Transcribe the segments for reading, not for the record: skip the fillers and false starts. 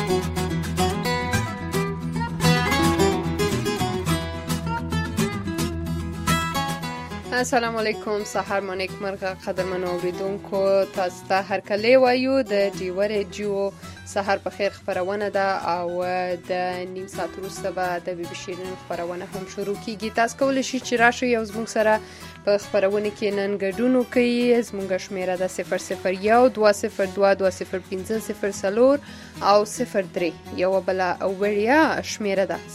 السلام علیکم. سحر مو نیک مرغه قدرمنو اوریدونکو، تاسو ته هر کله وایو د ډیو ریډیو سحر په خیر خبرونه ده او د نیم ساعت وروسته به د بي بي شیرین خبرونه هم شروع کیږي. تاسو کولی شئ چې راشئ یو زموږ سره په خبرونه کې نن ګډون وکړئ. زموږ شمیره ده 001 202 205 او 03 یو بل وړیا شمیره ده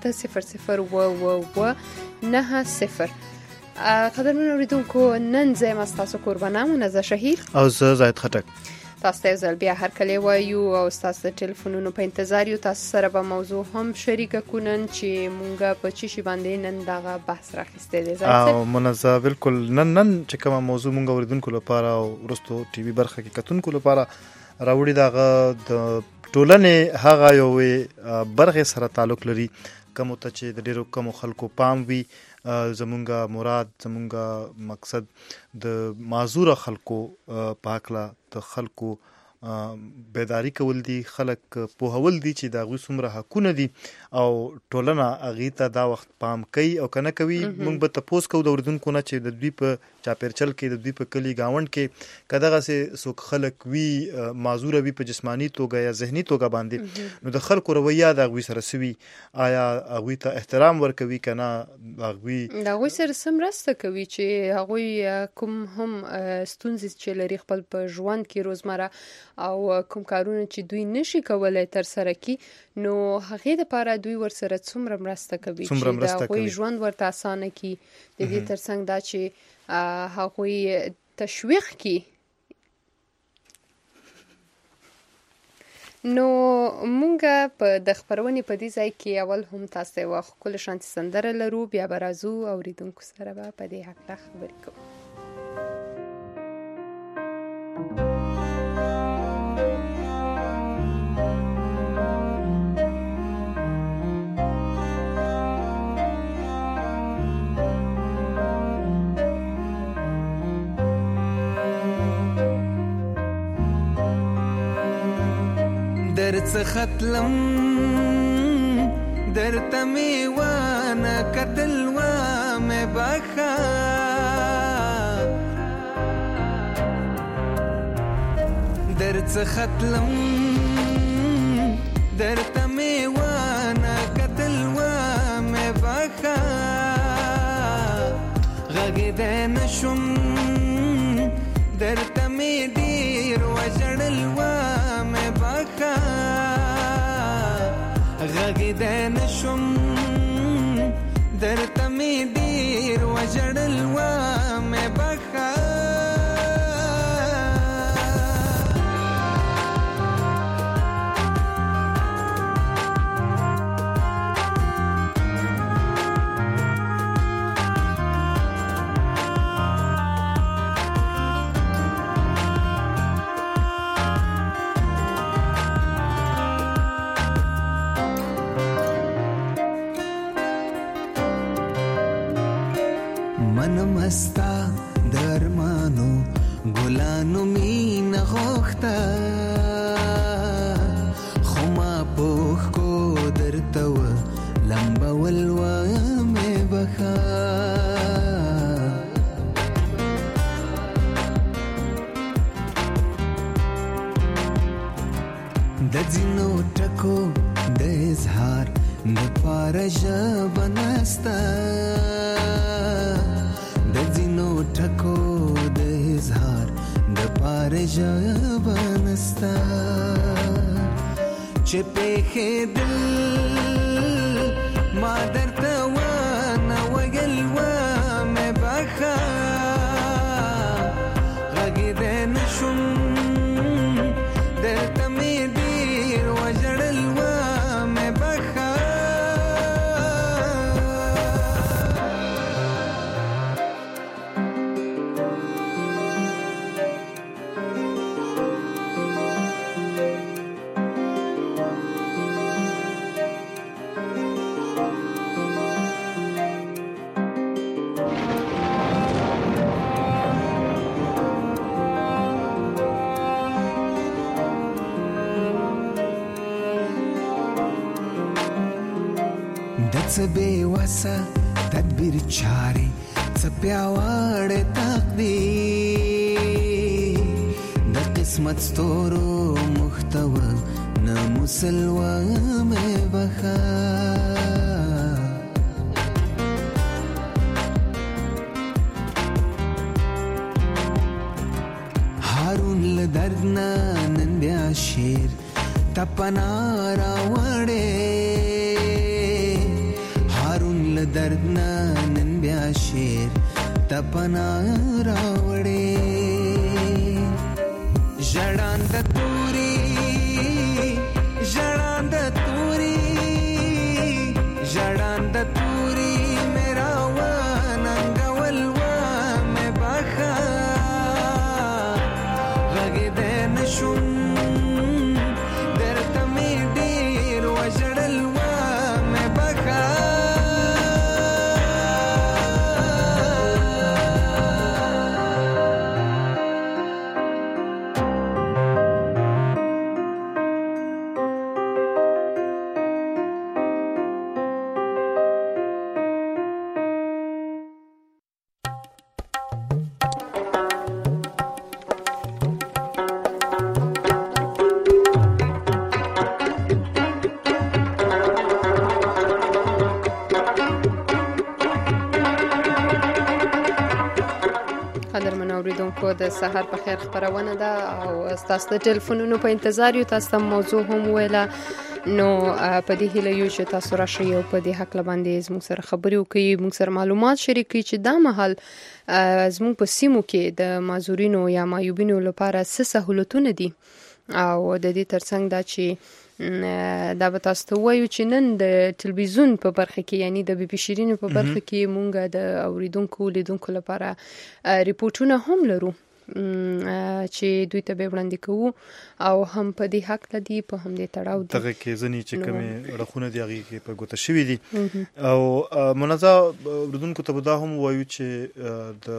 08000 قدرمنو اوریدونکو، نن زه تاسو قربانه منزه شهید او زه زاید خټک. تاسو ته ځل بیا هر کله وایو او تاسو ټلیفونونو په انتظار یو. تاسو سره به موضوع هم شریکه کونن چې مونږه په چی شي باندې نن دغه بحث راخسته دي. او منزه بالکل نن چې کومه موضوع مونږ اوریدونکو لپاره او ورستو ټي وي برخه کې کتونکو لپاره راوړي دغه د ټولنې هغه یو برخه سره تعلق لري کوم ته چې د ډیرو کم خلکو پام وي. زمونږه مراد زمونږه مقصد د معذور خلکو پاکلا د خلکو بیداری کول دي، خلک پوهول دي چې دا غوي څومره حقونه دي او ټولنه اغه ته دا وخت پام کوي او کنه کوي. مونږ به تاسو کو د اوردونکو نه چې د دوی په چاپیرچل کې د دوی په کلی گاوند کې کداغه سه سوک خلک وی معذور وي په جسمانی توګه یا ذهني توګه باندې، نو د خلکو رویه دا غوي سره سوي آیا غوي ته احترام ورکوي کنه غوي دا غوي سره سمرسته کوي چې غوي کوم هم ستونزې چې لري خپل په ژوند کې روزمره او کوم کارونه چې دوی نشي کولای تر سره کی، نو هغه د پاره دوی ورسره څومره مرسته کوي چې دا غوي ژوند ورته اسانه کی. د دې ترڅنګ دا چې هغه تشویق کی. نو مونږه په د خبرونې په دې ځای کې اول هم تاسو واخ کول شانتي سندره لرو، بیا برازو اوریدونکو سره به په دې حق خبرې کوو. درڅ ختلم درته می وانه کتل و مې بخا درڅ ختلم درته می وانه کتل و مې بخا غږ دې نشم درته می ډیر وژړل و مې بخا غږ دې نشم درته می ډیر وژړل و مې بخا مستا درمانو ګلانو مين غوخته خما پوخ کو درته و لمبا ولوا مې بخا د ځینو ټکو د اظهار د پارجا بنستا ټکو د اظهار د پارجا بنستا چې په دل ما درته و نه وګل و مې بخا غږ دې نشم درته مې ډیر وژړل و مې بخا څه بې وسه تدبیر چارې څه پیاوړی تقدیر د قسمت ستورو محتوه نه مسلوه مې بخا هارون له درد نه نن بیا شیر تپنا راوړې هارون له درد نه نن بیا شیر تپنا راوړې ژړاند توري ژړاند توري ژړاند توري میرا وننګول و مې بخا غږې دې نشم درته مې ډېر وژړل و مې بخا اوریدونکو د سحر په خیر خبرونه ده او تاسو د ټلیفونونو په انتظار یو. تاسو ته موضوع هم ویله نو په دې هیله یو چې تاسو راشئ او په دې حق باندې زموږ سره خبرې وکړئ، موږ سره معلومات شریک کړئ چې دا مهال زموږ په سیمو کې د معذورینو یا معیوبینو لپاره څه سهولتونه دي او د دې ترڅنګ دا چې دا به تاسو ته وایو چې نن د تلویزیون په برخه کې یعنی د بي بي شیرین په برخه کې مونږ د اوریدونکو لیدونکو لپاره ریپورتونه هم لرو چې دوی ته به وړاندې کوو او هم په دې حق لدی په هم دې تړاو دي دغه کې ځنی چې کومه رخونه دی هغه کې په ګوته شوی دي او منازع اوریدونکو ته دا هم وایو چې د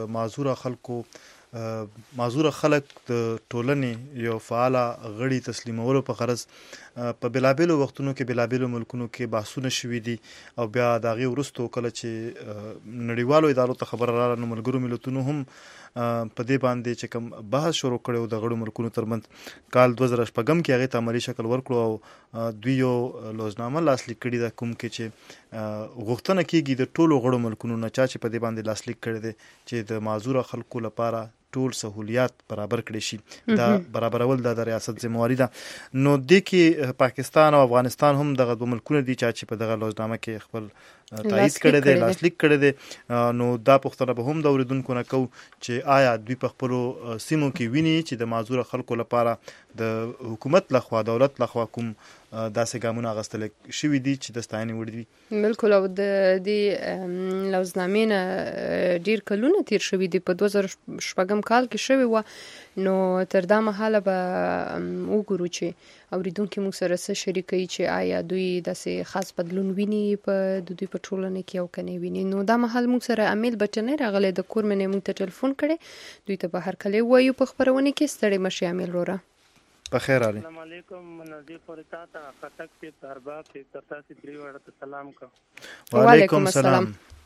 معذور خلک د ټولنې یو فعاله غړي تسلیمولو په غرض په بلابلو وختونو کې بلابلو ملکونو کې بحثونه شوي دي او بیا د هغې وروسته کله چې نړیوالو ادارو ته خبره راغله نو ملګرو ملتونو هم په دې باندې چې کوم بحث شروع کړی د غړو ملکونو ترمنځ کال 2014 کې هغې ته عملي شکل ورکړو او دوی یو لوزنامه لاسلیک کړې ده کوم کې چې غوښتنه کېږي د ټولو غړو ملکونو نه چا چې په دې باندې لاسلیک کړی دی چې د معذوره خلکو لپاره ټول سہولیات برابر کړي شي دا برابرول د ریاست ذمہواری ده. نو د کې پاکستان او افغانستان هم دغه دوه ملکونه دي چې په دغه لوزنامه کې خپل تایید کړی دی لاسلیک کړی دی. نو دا پوښتنه به هم د اوریدونکو نه کوو چې آیا دوی په خپلو سیمو کې ویني چې د معذوره خلکو لپاره د حکومت لخوا دولت لخوا کوم داسې ګامونه اخیستل شوي دي چې د ستاینې وړ دي. بالکل او د دې لوزنامې نه ډیر کلونه تیر شوي دي په 2014 کال کې شوی و. نو تر دا مهاله به وګورو چې اوریدونکو موږ سره څه شریکوي چې آیا دوی داسې خاص بدلون ویني په دوی په ټولنه کې او کني ویني. نو دا مهال موږ سره امیل بچنه راغله د کور منې موږ ته ټلیفون کړي دوی ته به هر کله وایو په خبرونه کې ستړي مشي امیل وره بخیر علي. السلام علیکم نظیف ورتا تا خطک سے درباب سے ترتا سے پریوړه سلام کا. وعلیکم السلام.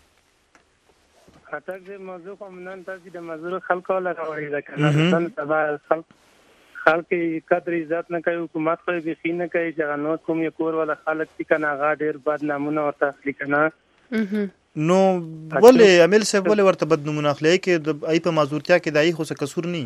خطک سے موضوع کوم نن تاسو د مزور خلکو لګوي دا کنه نن سبا خلک قدر عزت نه کوي حکومت خو به خینه کوي چې نو کوم یو کور ولا خلک چې کنه غا ډیر بد نمونه ورته اخلي کنه. نو ولې عامل صاحب ولې ورته بد نمونه اخلي کې د ای په مازورتیا کې دای خو څه قصور نه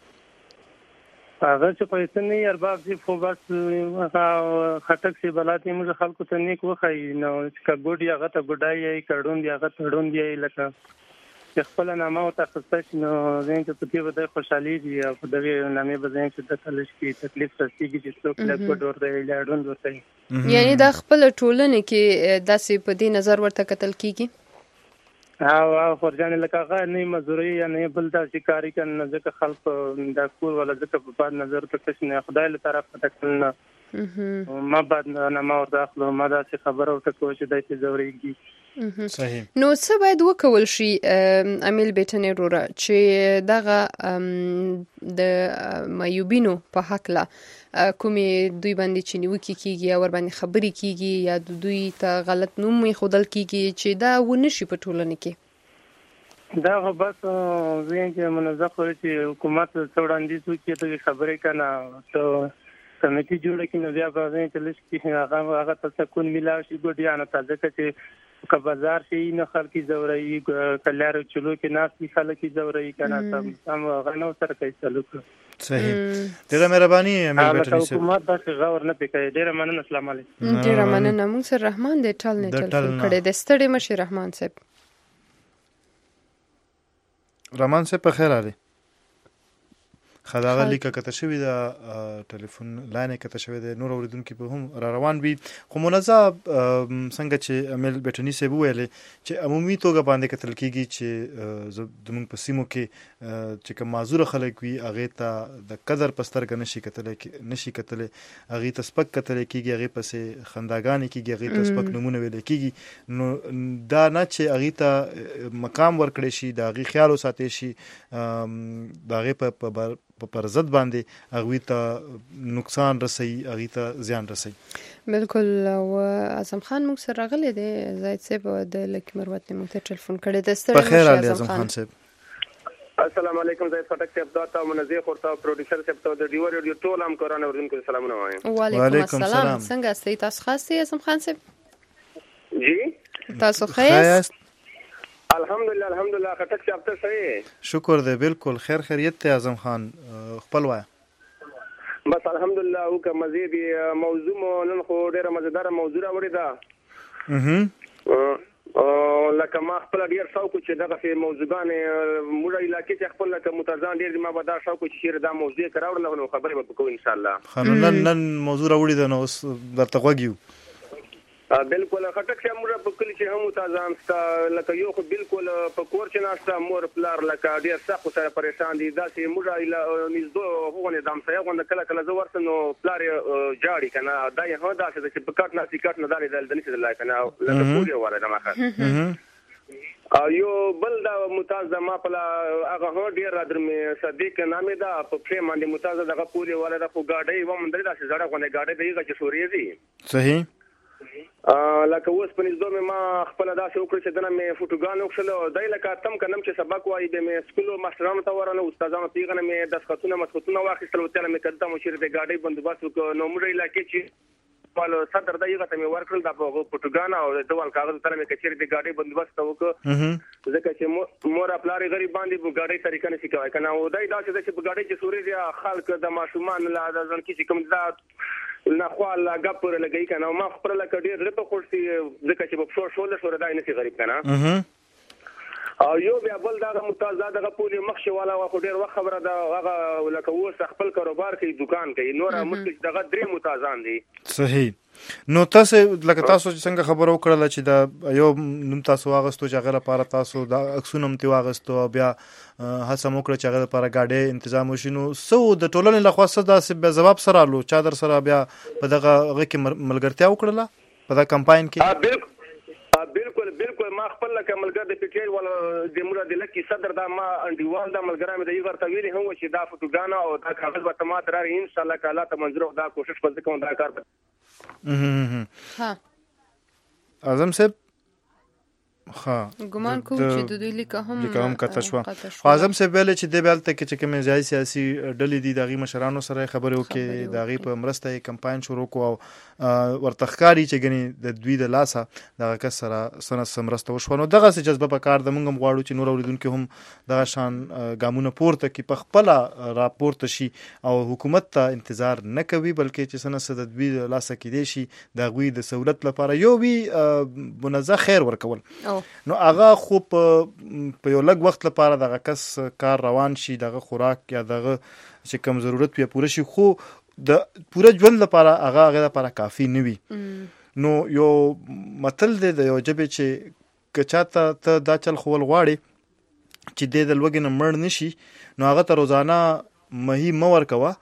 هغه چې پیسې نه ارباب چې خو بس خټک سي بلاتي موږ خلکو ته نیک وخی نو چې ګډي هغه ته ګډای کډون دی هغه تړون دی لکه خپل نامه او تخصص نو زين ته په دې وده خوشحالي دي او په دغه نامې به چې د تلش کې تکلیف رسیږي چې څوک له ګډ ورته لاډون ورته یعنی د خپل ټولنې کې داسې په دې نظر ورته قتل کیږي او خورجان لکه هغه نه مزوري یا نه بل د شکاري کنه ځکه خلک د کور ولا ځکه په باد نظر ته څه نه خدای له طرف ته کړنه ما بعد نه ما ورته خپل ما دا څه خبره ورته کوي چې دایته زوريږي صحیح. نو څه باید وکول شي امیل بیټنې وروره چې دغه د معیوبینو په حقله کومې دوی باندې چې نیوکې کیږي یا ور باندې خبرې کیږي یا دوی ته غلط نوم ایښودل کیږي چې دا ونه شي په ټولنه کې؟ دا خو بس زین چې منظم خو چې حکومت څه وړاندیز وکړي ته خبرې کنه ته کمیټي جوړه کړي نو بیا به زین چې لږ کې هغه ته سکون ملا شي ګډیانه تازه چې که بازار شي نه خلک زوري کلار چلو کې ناس خلک زوري کنه تم غنو سره کوي چلو. صحیح. ډیره مهرباني امیل بیټنې صاحب. حکومت بس غور نه پکې. ډیره مننه. السلام علیکم. ډیره مننه. موږ سره رحمان د ټل نه ټلیفون کړی د ستړي مشي رحمان صاحب. رحمان صاحب په خیر علي. خداغه لیکه کته شوی دا ټلیفون لاین کته شوی د نور اوریدونکو په هم را روان وي خو منظم څنګه چې امیل بیټنې صاحب ویل چې عمومي توګه باندې کتل کیږي چې زموږ په سیمو کې چې کوم معذور خلک وي هغه ته د قدر پسترګ نشي کتل هغه ته سپک کتل کیږي هغه پسې خنداګانې کیږي هغه ته سپک نمونه ویل کیږي نو دا نه چې هغه ته مقام ورکړي شي دا هغه خیال وساتي شي دا هغه پر ضد باندې هغه ته نقصان رسي هغه ته زیان رسي. بالکل. او اعظم خان موږ سره راغلی دی زاید صاحب د لکی مروت نه موږ ته ټلیفون کړی د ستړي په خیر علي اعظم خان صاحب. السلام علیکم. زاید فټک صاحب دا منزه خورتا پروډوسر صاحب ته د ډیور ډیو ټول هم کورانه ورونکو سلامونه وایم. وعلیکم السلام. څنګه استئ تاسو خاصه اعظم خان صاحب؟ جی تاسو خیر؟ الحمدلله خټک صاحب ته صحیح شکر دی. بالکل خیر خیریت ته اعظم خان خپل وای بس الحمدلله. او که مزید موضوع نن خو ډیره مزیدار موضوع راوړی دا لکه ما خپل ډیر شوق چې دغه په موضوعګانې موږ علاقې چې خپل لکه متزان ډیر ما به دا شوق چې شیر دا موضوع کراوړل نو خبرې به وکړو ان شاء الله. نن موضوع راوړی دا نو درته غوږیو. بالکل خټک چې موږ په کلی چې هم تازان ستا لکه یو خو بالکل په کور چې ناشته مور پلار لکه ډیر سخت سره پریشان دي دا چې موږ نږدې هغه نظام سره غوند کله زه ورته نو پلار جاړي کنه دا یې هدا چې په کټ نه دالې دل نشي دلای کنه لکه پوری وره دا ماخه یو بل دا متاز ما په هغه هو ډیر درمه صدیق نامې دا په پرې باندې متاز دغه پوری وره د خو گاډي و مندري دا چې زړه غوند گاډي دیغه چې شوري دي. صحیح. لکه اوس په نږدې ما خپل داسې وکړ چې دنه مې فوټوګان وکړل دای لکه تم کنم چې سبق وایي به مې سکول ماسترانو ته ورانه استادانو پیغنه مې د خطونه واخیستل او تل مې کړه مو شیر د گاډي بندوبست وکړ نو موږ علاقې چې په صدر دایغه ته مې ورکړل د فوټوګان او د ډول کاغذ تل مې کچېر د گاډي بندوبست وکړ ځکه چې مور خپل غریب باندې په گاډي طریقه نشي کوي کنه او دای دا چې په گاډي چې سوري دي خلک د ماشومان لا د ځن کې کوم دا نه خو الله غپر لګی کنه ما خپل لکه ډیر رته خورسي ځکه چې په شور شور دای نشي غریب کنه او یو بیا بل دا متازه دغه پولی مخشه والا خو ډیر وخت خبره دا هغه لکه وس خپل کاروبار کوي دکان کوي نور مشکل دغه درې متازان دي. صحیح. نو تاسو لکه تاسو څنګه خبرو کړل چې دا یو نوم تاسو واغستو چې هغه لپاره تاسو دا اکسونم تی واغستو بیا هڅه مو کړ چې هغه لپاره گاډي تنظیم وشینو سو د ټولنې لخوا څه داسې به جواب سره لو چا در سره بیا په دغه هغه کې ملګرتیا وکړه په دا کمپاین کې. بالکل ما خپل لکه ملګر د پټیل ولا د مراد لکی صدر دا ما انډیوال دا ملګر مې د یو ورته ویلي هم چې دا فوټوګانا او دا کاغذ به تمام تر ان شاء الله تعالی ته منظور دا کوشش پز کوم دا کار. ها اعظم صاحب ها ګمان کوم چې د دوی لیکه هم کته شو. اعظم صاحب ویل چې د بیلته کې چې کوم ځای سیاسي ډلې دي دغه مشرانو سره خبرې وکړي دغه په مرسته کمپاین شروع کو او ورتخکاری چې غني د دوی د لاسه دغه کس سره سن سمرسته وشو نو دغه څه جذبه په کار د مونږ غواړو چې نور اوریدونکو هم دغه شان ګامونه پورته کې په خپل راپورته شي او حکومت ته انتظار نه کوي بلکې چې سن د دوی د لاسه کې دي شي د غوي د سہولت لپاره یو وی منظم خیر ورکول نو هغه خو په یو لږ وخت لپاره دغه کس کار روان شي دغه خوراک یا دغه چې کم ضرورت یې پوره شي خو د پوره ژوند لپاره هغه لپاره کافی نه وي. نو یو متل دی د یو جبه چې کچاته ته دا چل خول غواړي چې د لوګي نه مړ نشي نو هغه ته روزانه مهي مور کوا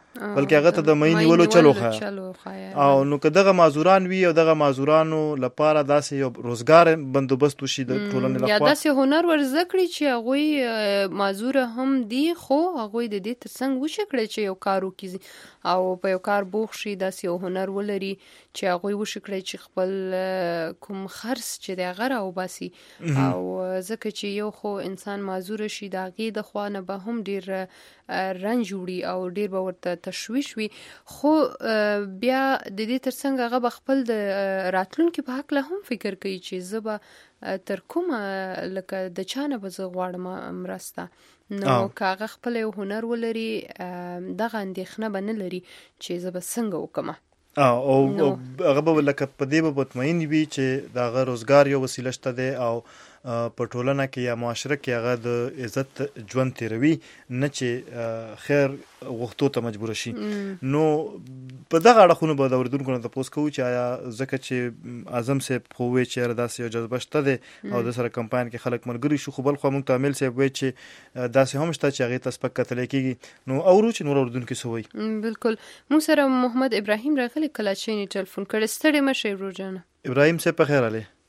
بلکې هغه ته د مې نیولو چلو خایا او نو که دغه معذوران وي او دغه معذورانو لپاره داسې یو روزګار بندوبست وشي د ټولنې لپاره یا داسې هنر ورزده کړي چې هغوی معذوره هم دي خو هغوی د دې ترڅنګ وشي کړي چې یو کار وکړي او په یو کار بوخ شي، داسې یو هنر ولري چې هغوی وشي کړي چې خپل کوم خرڅ چې دی هغه راوباسي. او ځکه چې یو خو انسان معذوره شي د هغې د خوا نه به هم ډېر رنج وړي او ډېر به ورته تشویش وي، خو بیا د دې ترڅنګ هغه به خپل د راتلونکي په هکله هم فکر کوي چې زه به تر کومه لکه د چا نه به زه غواړم مرسته. نو که هغه خپل یو هنر ولري دغه اندېښنه به نه لري چې زه به څنګه وکړم او هغه به لکه په دې به مطمئن وي چې د هغه روزګار یو وسیله شته دی او په ټولنه کې یا معاشره کې هغه د عزت ژوند تیروي، نه چې خیر غوښتو ته مجبور شي. نو په دغه اړخونو به د اوریدونکو نه تپوس کوو چې آیا ځکه چې اعظم صاحب خو وایي چې داسې یو جذبه شته دی او د سره کمپاین کې خلک ملګري شو، خو بل خوا موږ ته عامل صاحب وایي چې داسې هم شته چې هغې ته سپک کتلی کېږي. نو اورو چې نور اوریدونکي څه وایي. بالکل موږ سره محمد ابراهیم راغلی کلاچیني ټلیفون کړی. ستړی مه شئ ورورجانه. ابراهیم صاحب په خیر علي.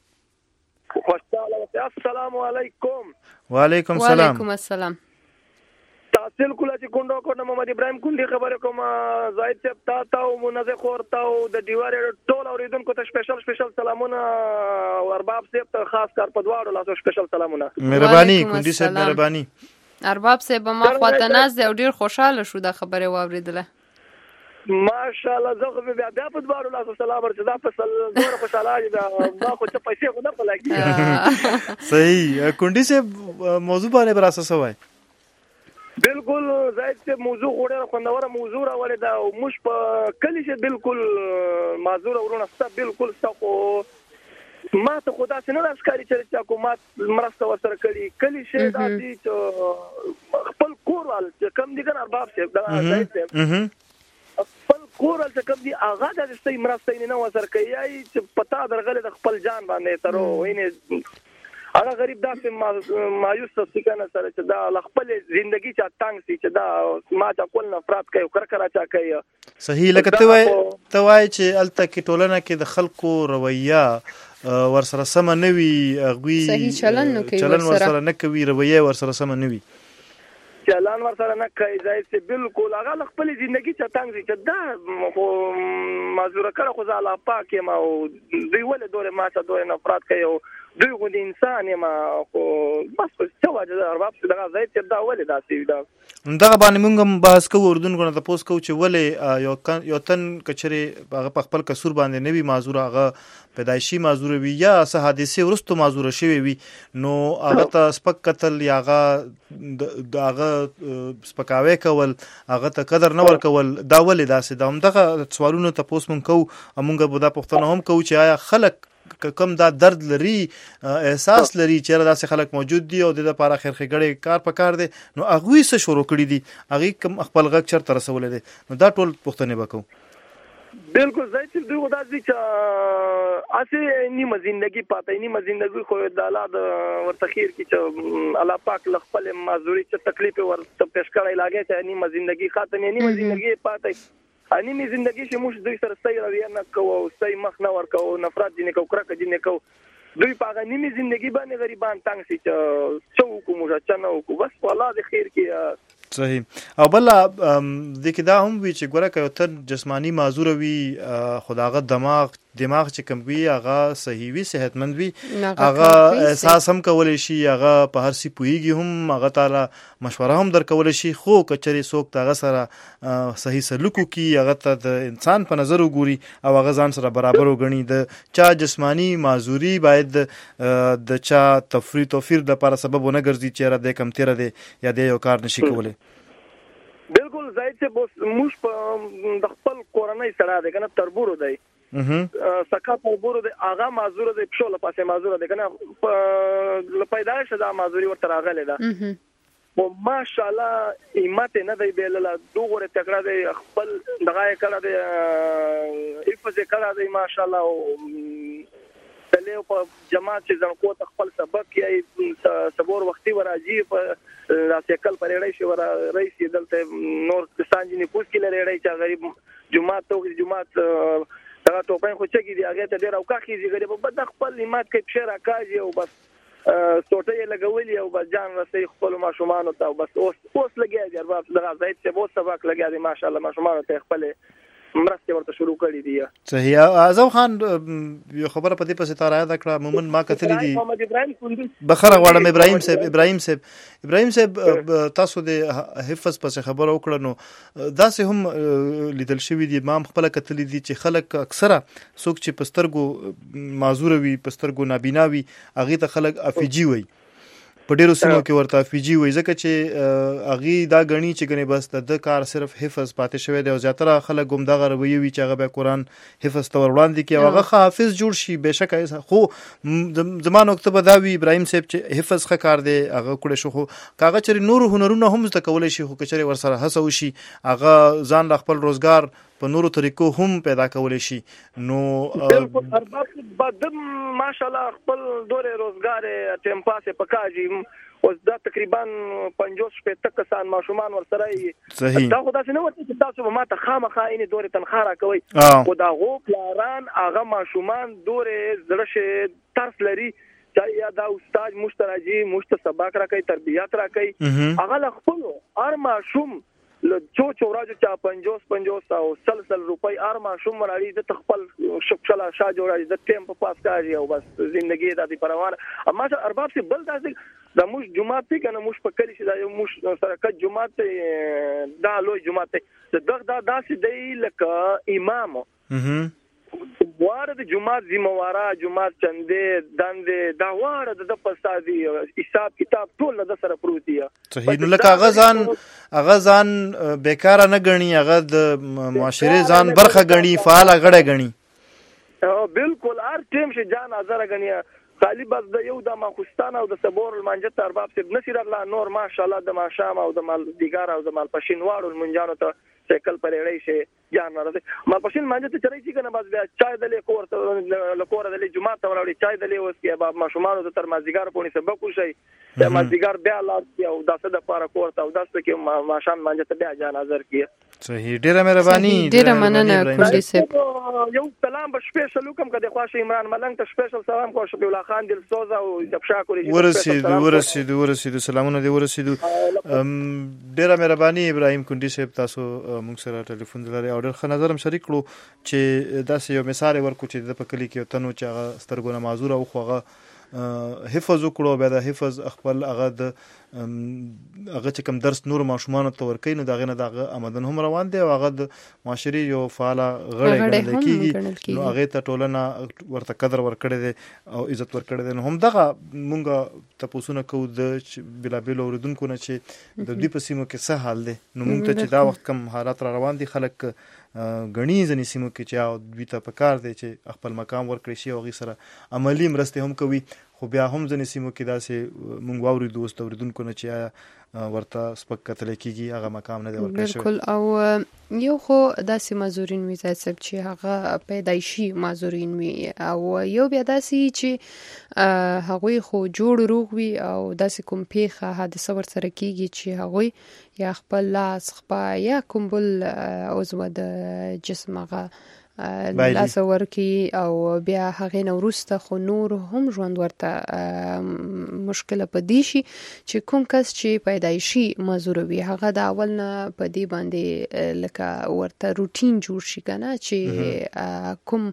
السلام علیکم. وعلیکم السلام. وعلیکم السلام. تحصیل کوله چې کونډو کوټه محمد ابراهیم کندي خبره کوم. زاهد صاحب تا او منزه خور تا او د دیواره ټول اوریدونکو ته سپیشل سلامونه او ارباب صاحب ته خاص کار په دواړو لاسو سپیشل سلامونه. مهرباني کندي صاحب مهرباني. ارباب صاحب ما خواته ناز دی او ډیر خوشاله شو د خبره واوریدله. ماشاءالله زه خو بیا په دواړو لاسو سلام ورته دا فصل ډېر خوشاله دي دا خو چې پیسې خو نه پلاګي. صحیح. کندي صاحب موضوع باندې براسه سوای. بالکل زاید صاحب موضوع غوړه خوندوره موضوع راولې دا او مش په کلی چې بالکل معذور ورونه ستا بالکل ستا ما ته خدا څنګه راځي چې حکومت مرسته ورسره کړي کلی شه دا دي چې خپل کورال چې کم دي کنه ارباب صاحب دا زاید صاحب خپل کورال چې کم دي هغه د ستې مرسته نه وسر کوي چې پتا درغله د خپل جان باندې تر وینه هغه غریب داسې مایوس څه کنه سره چې دا خپل ژوندۍ چا تنگ سي چې دا ما چا کول نفرت کوي کرکرا چا کوي. صحیح. لکه ته وای چې الته کې ټولنه کې د خلکو رویه ورسره سم نه وي، هغوی صحیح چلن ورسره نه کوي، رویه ورسره سم نه وي، چلان ورسره نه کوي. ځای چې بالکل هغه خپل ژوندۍ چا تنگ سي چې دا خو معذوره کړه خو زه الله پاک یم او دوی ولې دوره ما چا دوی نفرت کوي او دوی خو د انسان یم خو بس څه وجه ده ارباب دغه ځای چې دا ولې داسې ده. دغه باندې موږ هم بحث کوو اردوونکو نه تپوس کوو چې ولې یو تن کچرې هغه په خپل قصور باندې نه وي معذور، هغه پیدایشي معذور وي یا څه حادثې وروسته معذور شوی وي، نو هغه ته سپک قتل یا هغه سپکاوی کول، هغه ته قدر نه ورکول، دا ولې داسې ده. همدغه سوالونه تپوس موږ کوو. موږ به دا پوښتنه هم کوو چې آیا خلک کم دا درد لري، احساس لري چې داسې خلک موجود دي او د لپاره خیر ښېګړې کار پکار دی، نو هغوی څه شروع کړي دي، هغوی کوم خپل غږ چېرته رسولی دی، نو دا ټول پوښتنې به کوو. بالکل ځای چې دوی خو داسې چې هسې نیمه زندګي پاته نیمه زندګي خو د الله د ورته خیر کړي چې الله پاک له خپلې معذوري چې تکلیف ورته پیش کړی لاګی چې نیمه زندګي ختمې نیمه زندګي پاته نیمه زندګي چې موږ دوی سره صحیح رویه نه کوو او صحیح مخ نه ورکوو، نفرت ځینې کوو، کرکه ځینې کوو، دوی په هغه نیمه زندګي باندې غریبان تنګ سي چې څه وکړو موږ څه نه وکړو. بس په الله د خیر کې. صحیح. او بل د کې دا هم وي چې ګوره که یو تن جسماني معذور وي خو د هغه دماغ چې کوم وي هغه صحیح وي، صحتمند وي، هغه احساس هم کولی شي، هغه په هر څه پوهېږي هم، هغه تعالی مشوره هم درکولی شي، خو که چېرې څوک د هغه سره صحیح سلوک وکړي، هغه ته د انسان په نظر وګوري او هغه ځان سره برابر وګڼي، د چا جسماني معذوري باید د چا تفریط او فیر دپاره سبب ونه ګرځي چې یاره دی کم تېره دی یا دی یو کار نشي کولی. بالکل ځای چې موږ په د خپل کورنۍ سره دی که نه تربورو دی سکا تربورو دی، هغه معذور دی، پښو له پاسې معذور دی که نه له پیدایشه دا معذوري ورته راغلی ده، خو ماشاءالله همت یې نه دی بایللی، دوغورې تکړه دی، خپل دغه یې کړی دی، حفظ یې کړی دی ماشاءالله، دلې په جماعت چې ځنکو ته خپل سبق یې سبور وختي ورځي په راسکل پرېړې شي ور رئیس دلته نور کسانجنی پوس کې لري چې غریب جماعت ته جماعت دا ټوپین خو چې دی هغه ته ډیر او کاخیږي غریب په خپل نیمات کې شهر راکاږي او بس سوټه لګولې او بس جان رسي خپل ماشومان ته بس اوس لګیا دی ارباب دغه ځای چې مو سبق لګیا دی ماشاءالله ماشومان ته خپل مرسته ورته شروع کړی دی صحیح. اعظم خان یو خبره په دې پسې تا راځه کړه مومن ما کتلی دي محمد ابراهیم کندوز بخره غواړم ابراهیم صاحب تاسو د حفظ پسې خبره وکړه نو داسې هم لیدل شوی دي ما خپل کتلی دي چې خلک اکثره څوک چې پسترګو معذور وي پسترګو نابینا وي هغه ته خلک افیجی وي په ډیرو سیمو کې ورته افیجی وي ځکه چې هغه دا غني چې غني بس د کار صرف حفظ پاتې شوی دی او زیاتره خلک هم دغه رویه وي چې هغه به قرآن حفظ ته وړاندې کوي هغه حافظ جوړ شي بهشکه خو زمانو وخت دا وی ابراهیم صاحب چې حفظ ښه کار دی هغه کړی شو خو کاغه چې نور هنرونه هم زده کولای شي خو کچره ورسره هڅه وشي هغه ځان له خپل روزګار په نورو طریقو هم پیدا کولای شي نو بالکل ارباب بعد ماشاءالله خپل دوره روزګار ټیم پاسه پکاجي اوس دا تقریبا 50 کسان ماشومان ورسره صحیح دا خدای څنګه وته چې تاسو ما ته خامخا اینې دوره تنخواه راکوي خو دا غو پلاران هغه ماشومان دوره زړه ترس لري چې یا دا استاد مشترجي سبق راکوي تربیات راکوي هغه خپل هر ماشوم له چوراجو چا 50 او سلسل روپۍ ارما شوم راړي د خپل شپشلا شاه جوړي د ټیم په پاس کاږي او بس ژوندۍ د دې پروانه اما ارباب سي بل داسې د موږ جمعه ته کنه موږ په کلی شي دا یو موږ سره کډ جمعه دا لوی جمعه ته دغه داسې دی لکه امام واره د جمعه ذمہواره جمعه چندې دندې دا واره د پستادي حساب کتاب ټول د سره پروتي صحیح نو لکه هغه ځان بیکاره نه غني هغه د معاشره ځان برخه غني فعال غړې غني بالکل هر ټیم شي جان حاضر غني خالی بس د یو د ماخستانه او د صبور المنجت ارباب سي نصیر الله نور ماشاءالله د ماشام او د مال دیګار او د مال پښین واړو المنجانو ته سیکل پرېړې شي جان راځي مال پښین منجت چرای شي کنه بس بیا چای دلې کور لکور دلې جمعه ته وړي چای دلې اوس کې باب ماشومان د تر مازیګار پونی سبق وشي د مازیګار بیا لاس او داسه د پاره کور ته او داسه کې ماشام منجت بیا جان حاضر کیه صحیح ډیره مهرباني ډیره مننه کندي صاحب یو سلام به سپیشل کوم کده خواش عمران ملنګ ته سپیشل سلام کوم شفیع الله خان دل سوز او جبشا کولی ورسېدو سلامونه دی ورسېدو ډیره مهرباني ابراهیم کندي صاحب تاسو موږ سره ټلیفون لري او ډیر ښه نظر هم شریک کړو چې داسې یو مثال ورکو چې د پکلی کې تنو چې هغه سترګونه معذور او خوغه حفظ وکړو بیا د حفظ خپل هغه د هغه چې کوم درس نور ماشومان ته ورکوي نو دغه نه دغه آمدن هم روان دی او هغه د معاشري یو فعال غړی ګڼل کیږي نو هغه ته ټولنه ورته قدر ورکړي دي او عزت ورکړي دي نو هم دغه مونږه تاسو کو د بلابل اوردونکو نه چې د دې په سیمو کې څه حال دي نو مونږ ته چې دا وخت کم حالات را روان دي خلک غنی ځنی سیمو کې چې او دوی ته پکار دی چې خپل مقام ورکړي شي او غي سره عملی مرسته هم کوي خو بیا هم ځنی سیمو کې داسې مونږ واوري دوست اوردونکو نه چې ورته سپک کتل کیږي هغه مقام نه دی ورکړی شوی بالکل او یو خو داسې معذورین وي صاحب چې هغه پیدایشي معذورین وي او یو بیا داسې چې هغوی خو جوړ روغ وي او داسې کوم پیښه حادثه ورسره کیږي چې هغوی یا خپل لاس خپا یا کوم بل عضو د جسم هغه لاس ورکی او بیا هغه نو وروسته خو نور هم ژوند ورته مشکله پدې شي چې کوم کس چې پیدایشي معذور وي هغه د اول نه پدې باندې لکه ورته روټین جوړ شي کنه چې کوم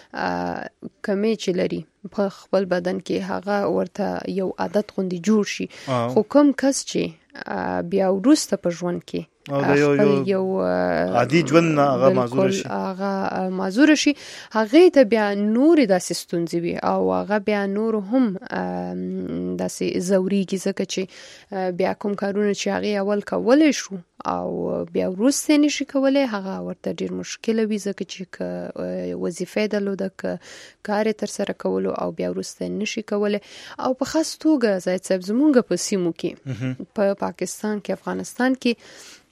کمی چې لري په خپل بدن کې هغه ورته یو عادت غوندي جوړ شي خو کوم کس چې بیا وروسته په ژوند کې یو عادي ژوند هغه معذور شي هغه معذور شي هغه ته بیا نور داسې ستونزې وي او هغه بیا نور هم داسې زوريږي ځکه چې بیا کوم کارونه چې هغه اول کولای شو او بیا وروسته نشي کولای هغه ورته ډیر مشکل وي ځکه چې وظیفه درلوده کار تر سره کولو او بیا وروسته نشي کولای او په خاص توګه زمونږ په سیمو کې په پاکستان کې افغانستان کې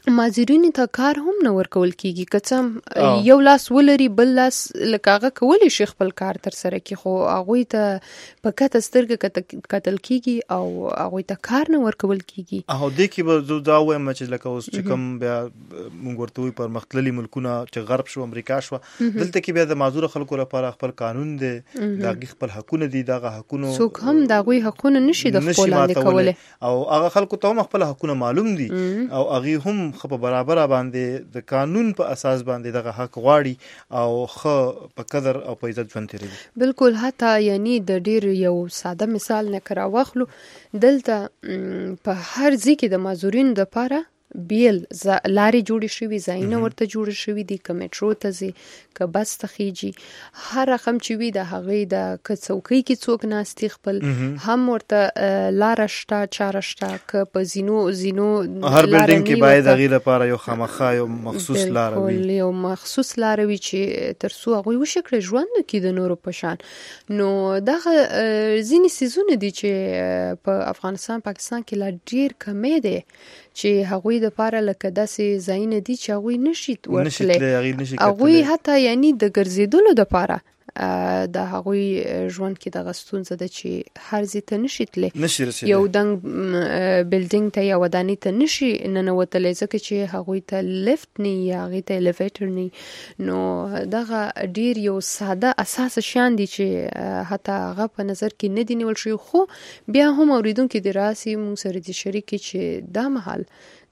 مازیرینو ته کار هم نه ورکول کیږي، که څه یو لاس ولري بل لاس لکه هغه کولی شي خپل کار تر سره کړي، خو هغوی ته په کته سترګه کتل کیږي او هغوی ته کار نه ورکول کیږي. او دې کې به دا وایم چې لکه اوس چې کوم بیا موږ ورته وایو پرمختللي ملکونه چې غرب شو امریکا شو، دلته کې بیا د معذور خلکو لپاره خپل قانون دی، د هغوی خپل حقونه دي، دغه حقونه څوک هم د هغوی حقونه نشي د خپل لاندې کولی، او هغه خلکو ته هم خپل حقونه معلوم دي او هغوی هم په برابر باندې د قانون په اساس باندې دغه حق غواړي او خو په قدر او په عزت ژوند تیروي. بالکل. حتی یعنی د ډیر یو ساده مثال نه کرا واخلو، دلته په هر ځای کې د معذورینو لپاره بیل لارې جوړې شوي، ځایونه ورته جوړ شوي دي، که میټرو ته ځي که بس ته خیږي، هر رقم چې وي د هغې د که څوکۍ کې څوک ناستي خپل هم ورته لاره شته، چاره شته، که په زینو هر بلډینګ کې باید هغې لپاره یو خامخا یو مخصوص لاره وي، یو مخصوص لاره وي چې تر څو هغوی وشي کړي ژوند وکړي د نورو په شان. نو دغه ځینې څیزونه دي چې په افغانستان پاکستان کې لا ډیر کمې دی چې هغوی دپاره لکه داسې ځایونه دي چې هغوی نشي ورتلی، هغوی حتی یعنی د ګرځېدلو دپاره د هغوی ژوند کې دغه ستونزه ده چې هر ځای ته نشي تللی، یو دنګ بلډینګ ته یا ودانۍ ته نشي ننوتلی ځکه چې هغوی ته لیفت نه یا هغې ته الیویټر نه. نو دغه ډیر یو ساده اساس شیان دي چې حتی هغه په نظر کې نه دي نیول شوي، خو بیا هم اوریدونکي دې راسي موږ سره دې شریک کړي چې دا مهال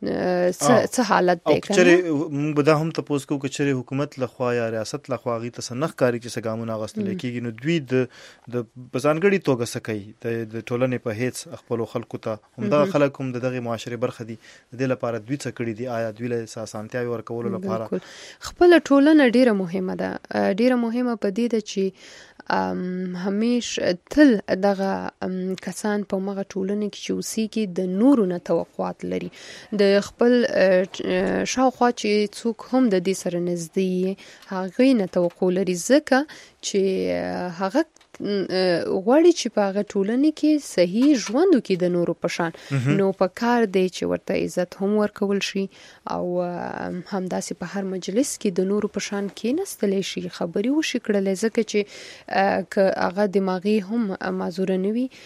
څه حالت دی. موږ به دا هم تپوس کوو که چېرې حکومت لخوا یا ریاست لخوا هغوی ته څه نه ښکاري چې څه ګامونه اخیستلی کېږي، نو دوی د په ځانګړې توګه څه کوي د ټولنې په هیڅ خپلو خلکو ته، همدغه خلک هم د دغې معاشرې برخه دي، د دې لپاره دوی څه کړي دي، آیا دوی له څه اسانتیاوې ورکولو لپاره؟ خپله ټولنه ډیره مهمه ده، ډیره مهمه په دې ده چې همیش تل دغه کسان په مغه ټولنه کې چې اوسېږي د نورو نه توقعات لري، د خپل شاوخوا چې څوک هم د دې سره نږدې هغې نه توقع لري، ځکه چې هغه غواړي چې په هغه ټولنه کې صحیح ژوند وکړي د نورو په شان. نو په کار دی چې ورته عزت هم ورکول شي او همداسې په هر مجلس کې د نورو په شان کېنستلی شي، خبرې وشي کړلی، ځکه چې که هغه دماغي هم معذوره نه وي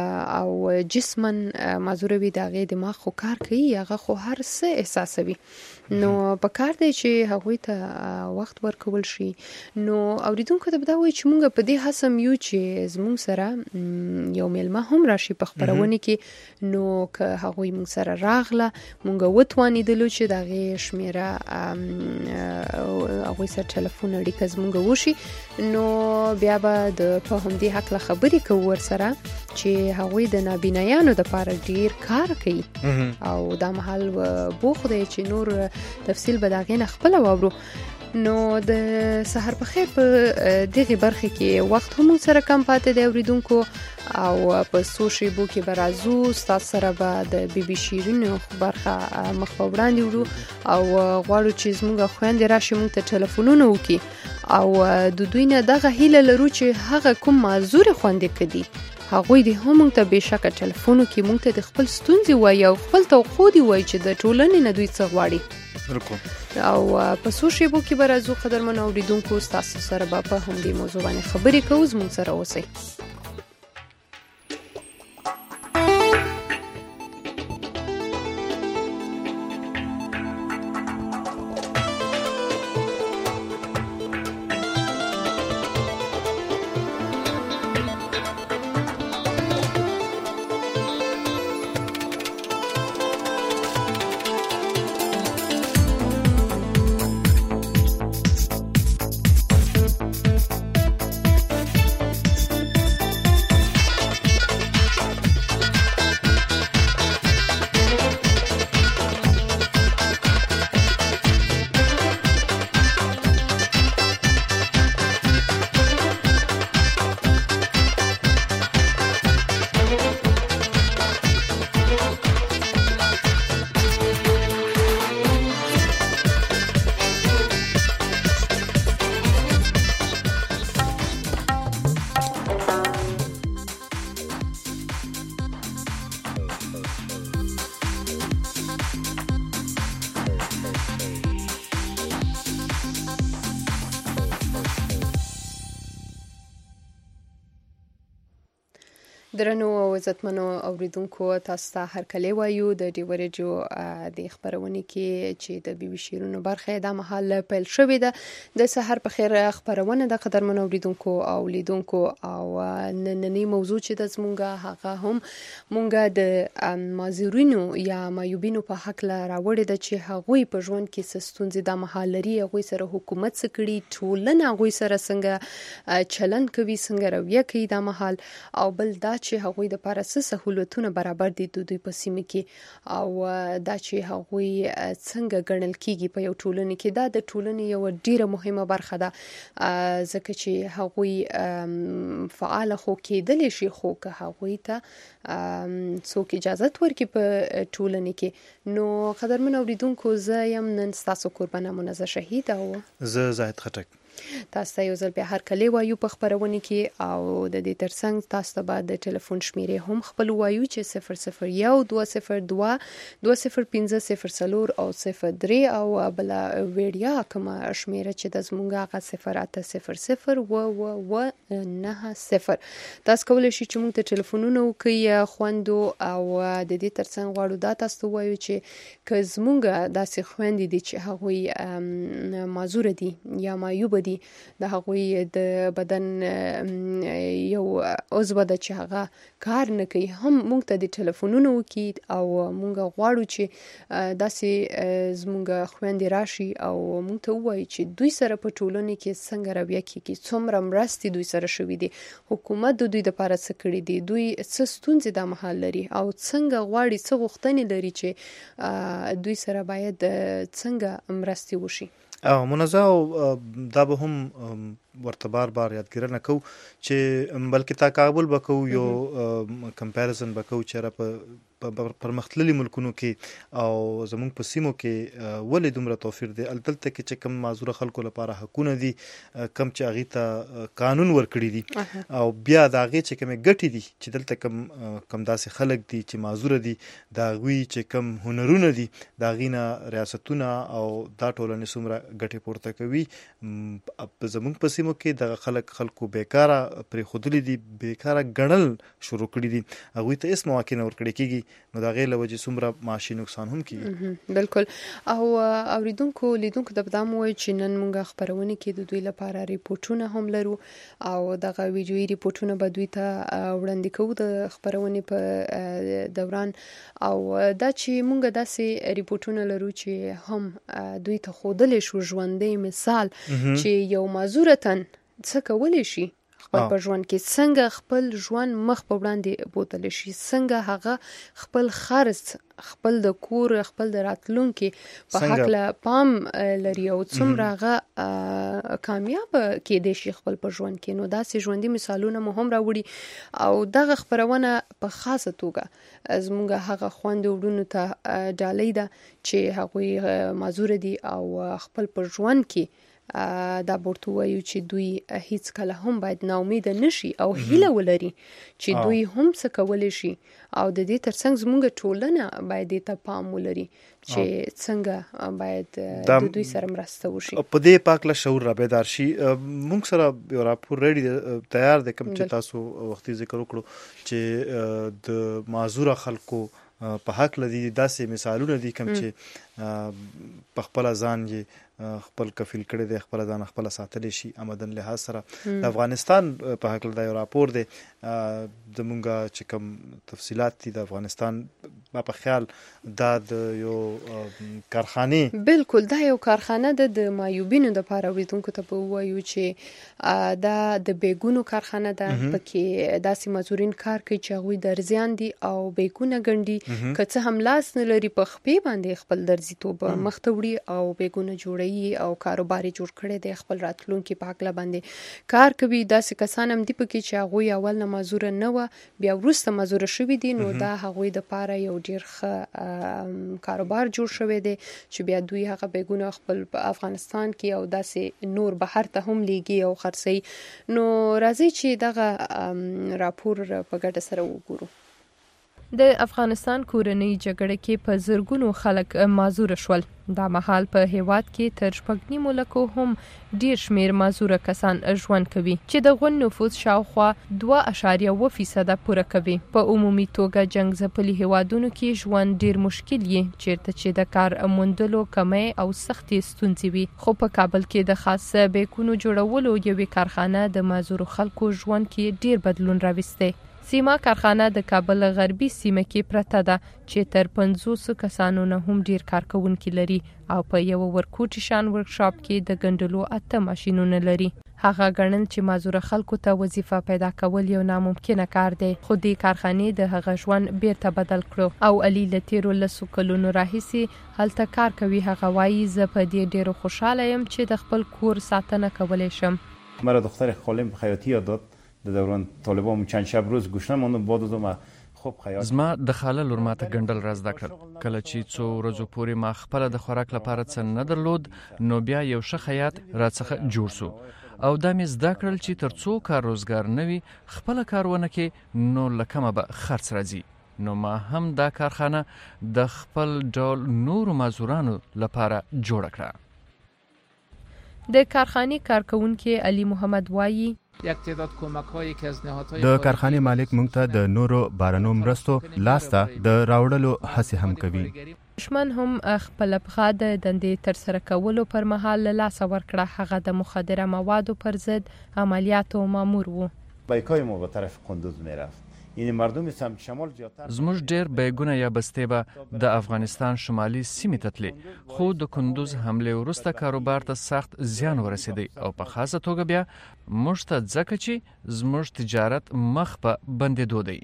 او جسمن معذوره وي، د هغې دماغ خو کار کوي، هغه خو هر څه احساسوي. نو په کار دی چې هغوی ته وخت ورکول شي. نو اوریدونکو ته به دا وایي چې موږ په دې هڅه یو چې زموږ سره یو میلمه هم راشي په خپرونه کې، نو که هغوی موږ سره راغله موږ وتوانېدلو چې د هغې شمیره هغوی سره ټلیفون اړیکه زموږ وشي، نو بیا به په همدې هکله خبرې کوو ورسره چې هغوی د نابینایانو دپاره ډیر کار کوي او دا مهال بوخ دی چې نور تفصیل به د هغې نه خپله واورو. نو د سحر په خیر په دغه برخه کې وخت هم سره کم پاتې دی اوریدونکو، او په څو شیبو کې به راځو ستاسو سره به د بي بي شیرین برخه مخ په وړاندې وړو او غواړو چې زموږ خویندې راشي موږ ته ټلیفونونه وکړي او د دوی نه دغه هیله لرو چې هغه کوم معذور خویندې کړي هغوی دې هم موږ ته بېشکه ټلیفون وکړي، موږ ته د خپل ستونزې وایي او خپل توقع دې وایي چې د ټولنې نه دوی څه غواړي. او په څو شیبو کې به راځو قدرمنو اوریدونکو، ستاسو سره به په همدې موضوع باندې خبرې کوو، زموږ سره اوسئ. درنو او عزتمنو اوریدونکو تاسو ته هرکلی وایو د ډیو ریډیو د خبرونه کې چې د بي بي شیرونو برخه د مهال پیل شوې ده د سحر په خیر خبرونه د قدرمن اوریدونکو او لیدونکو او نننی موضوع چې د زمونږه هغه هم مونږه د مازورینو یا مایوبینو په حق لا راوړې ده چې هغوی په ژوند کې ستونزې د مهال لري هغوی سره حکومت سکړي ټولنه هغوی سره څنګه چلن کوي څنګه رویه کوي د مهال او بل دا چې هغوی د لپاره څه سہولتونه برابر دي د دوی په سیمه کې او دا چې هغوی څنګه ګڼل کیږي په یو ټولنه کې دا د ټولنې یو ډیره مهمه برخه ده ځکه چې هغوی فعال خو کېدلی شي خو که هغوی ته څوک اجازه ورکړي په ټولنه کې نو قدرمن اوریدونکو زه یم نن ستاسو قربانه منزه شهید او زه زاهد خټک تاسو ته یو ځل بیا هرکلی وایو په خبرونه کې او د دې ترڅنګ تاسو ته بعد د ټلیفون شمیرې هم خپل وایو چې 001 202 او 03 او بل ویډیا کوم شمیره چې د زمونږه غا 080 تاسو کولای شئ چې موږ ته ټلیفونونه وکړئ خوندو او د دې ترڅنګ غواړو دا تاسو ته وایو چې که زمونږه داسې خويندې دي چې هغوی معذور دي یا معیوب دي د هغوی د بدن یو عضو د چې هغه کار نه کوي هم موږ ته د ټلیفونونو وکړي او موږ غواړو چې داسې زموږ خويندې راشي او موږ ته ووایي چې دوی سره په ټولنه کې څنګه رویه کیږي څومره مرستې دوی سره شوي دي حکومت د دوی لپاره څه کړي دي دوی څه ستونزې د مهال لري او څنګه غواړي څه غوښتنې لري چې دوی سره باید څنګه مرستې وشي او منازعه دا به هم ورته بار یادګرنه کو چې بلکې تقابل وکاو یو کمپیریزن وکاو چې پر مختلفي ملکونو کې او زموږ په سیمو کې ولې دومره توفیر دی البته کې چې کم معذور خلکو لپاره حقونه دي کم چې اغه ته قانون ورکړي دي او بیا دا غي چې کم ګټي دي چې دلته کم داسې خلک دي چې معذور دي دا غوي چې کم هنرونه دي دا غینا ریاستونه او دا ټولنې سمره ګټي پورته کوي زموږ په سیمو کې د خلکو بیکاره پر خودلی دي بیکاره ګڼل شروع کړي دي هغه ته اسمه واکې نور کړي کیږي نو دا غیر لوجه سمره معاشي نقصان هم کیږي بالکل او اوریدونکو لیدونکو د بدام وای چې نن موږ خبرونه کې د دوی لپاره ریپورتونه هم لرو او دغه ویډیوي ریپورتونه به دوی ته وړاندې کوو د خبرونه په دوران او دا چې موږ داسې ریپورتونه لرو چې هم دوی ته خودل شو ژوندۍ مثال چې یو معذورتن څه کولای شي خپل په ژوند کې څنګه خپل ژوند مخ په وړاندې بوتل شي څنګه هغه خپل خرڅ خپل د کور خپل د راتلونکو په حق له پام لري او څومره هغه کامیاب کېدې شي خپل په ژوند کې نو داسې ژوندۍ مثالونه مو هم راوړي او دغه خبرونه په خاصه توګه زموږ هغه خوند وړونو ته ډالۍ ده چې هغوی معذور دي او خپل په ژوند کې دا ورته وایو چې دوی هیڅ کله هم باید ناامید نشي او هیله ولري چې دوی هم څه کولای شي او د دې ترڅنګ زموږ ټولنه باید ته پام ولري چې څنګه باید د دوی سره مرسته وشي په دې پاک له شعور را بیدار شي موږ سره یو راپور ریډي تیار د کوم چې تاسو وختي ذکر وکړو چې د معذور خلکو په حق لدی داسې مثالونه دي کوم چې په خپل ځان یې خپل کفیل کړي د خپل ځان خپل ساتل شي آمدن لحاظ سره د افغانستان په حق له راپور دی د مونږه چې کوم تفصيلات دي د افغانستان په خیال دا د یو کارخانه بالکل دا یو کارخانه د مایوبینو د لپاره ویدونکو ته وایو چې دا د بیګونو کارخانه ده پکې داسې مزورین کار کوي چې هغوی درزیان دي او بیګونه ګڼدي که څه هم لاس نه لري په خپې باندې خپل درزیتوب مخته وړي او بیګونه جوړي او کاروبار جوړ کړي د خپل راتلونکو په حق باندې کار کوي داسې کسان هم دي پکې چې هغوی اول نه مزور نه و بیا ورسته مزور شوی دي نو دا هغوی د لپاره یو ډیر ښه کاروبار جوړ شوی دی چې بیا دوی هغه بیګونه خپل په افغانستان کې او داسې نور بهر ته هم لیږي او خرڅي نو راځي چې دغه راپور په ګډه سره وګورو د افغانستان کورنۍ جګړه کې په زرګونو خلک معذور شول. دا مهال په هیواد کې تر 9.5 لکو هم ډیر شمیر معذور کسان ژوند کوي چې د غون نفوس شاوخوا 2.1% پوره کوي. په عمومي توګه جنگ ځپلي هیوادونو کې ژوند ډیر مشکل یې چیرته چې د کار موندلو کمی او سختي ستونزې وي. خو په کابل کې د خاص بیکونو جوړولو یوې کارخانه د معذور خلکو ژوند کې ډیر بدلون راوستی. سیما کارخانه د کابل غربي سیمه کې پرته ده چې تر 500 کسانو نه هم ډیر کارکونکي لري او په یو ورکوټي شان ورکشاپ کې د ګندلو 8 ماشينونه لري. هغه ګڼل چې معذور خلکو ته وظیفه پیدا کول یو ناممکنه کار دی. خو دې کارخانې د هغه ژوند بیرته بدل کړو او علي له تیرو 10 کلونو راهیسې هلته کار کوي. هغه وایي زه په دې ډیرو خوشاله یم چې د خپل کور ساتنه کولی شم. مرا دختر خالم خیاطی یاد داد د دوران طالبان چند شب روز گوش نموندم بعد از ما خوب خیاط زما د خاله لور ماته ګندل را زده کړل. کله چې څو ورځې پورې ما خپل د خوراک لپاره څه نه درلود نو بیا یو ښه خیاط را څخه جوړ سو او دا مې زده کړل چې تر څو کار روزګار نه وي خپل کارونه کې نو لکمه به خرڅ راځي. نو ما هم دا کارخانه د خپل ډول نور معذورانو لپاره جوړ کړه. د کارخانې کارکونکي علي محمد وایي یک تعداد کمک‌هایی که از نهادهای د کارخانې مالک موږ ته د نورو بارنو مرستو لاسته د راوړلو هڅه هم کوي. دشمن هم خپل ابغا د دندې تر سره کولو پر مهال لاس ورکړه. هغه د مخدره موادو پر ضد عملیاتو مامور وو. بایکای ما به طرف قندوز میرفت. این مردم سمت شمال زیاتر زموږ ډیر بیگونه یا بستې به د افغانستان شمالي سیمې ته تللې خو د کندوز حمله وروسته کاروبار ته سخت زیان ورسېدی او په خاصه توګه بیا موږ ته ځکه چې زموږ تجارت مخ په بندېدو دی.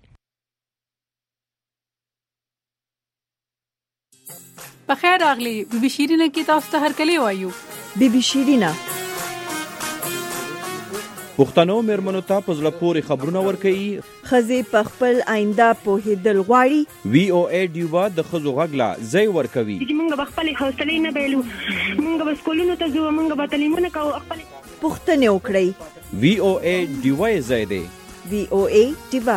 بخیر راغلی بی بی شیرینه کې تاسو ته هرکلی وایو. بی بی شیرینه پښتنو مېرمنو ته په زړه پورې خبرونه ورکوي. ښځې په خپل آینده پوهېدل غواړي. وی او ای ډیوا د ښځو غږ لا ځای ورکوي. موږ به خپلې حوصلې نه بایلو. موږ به سکولونو ته ځو. موږ به تعلیمونه کوو. پوښتنې وکړئ. وی او ای ډیوا یې ځای دی. وی او ای ډیوا.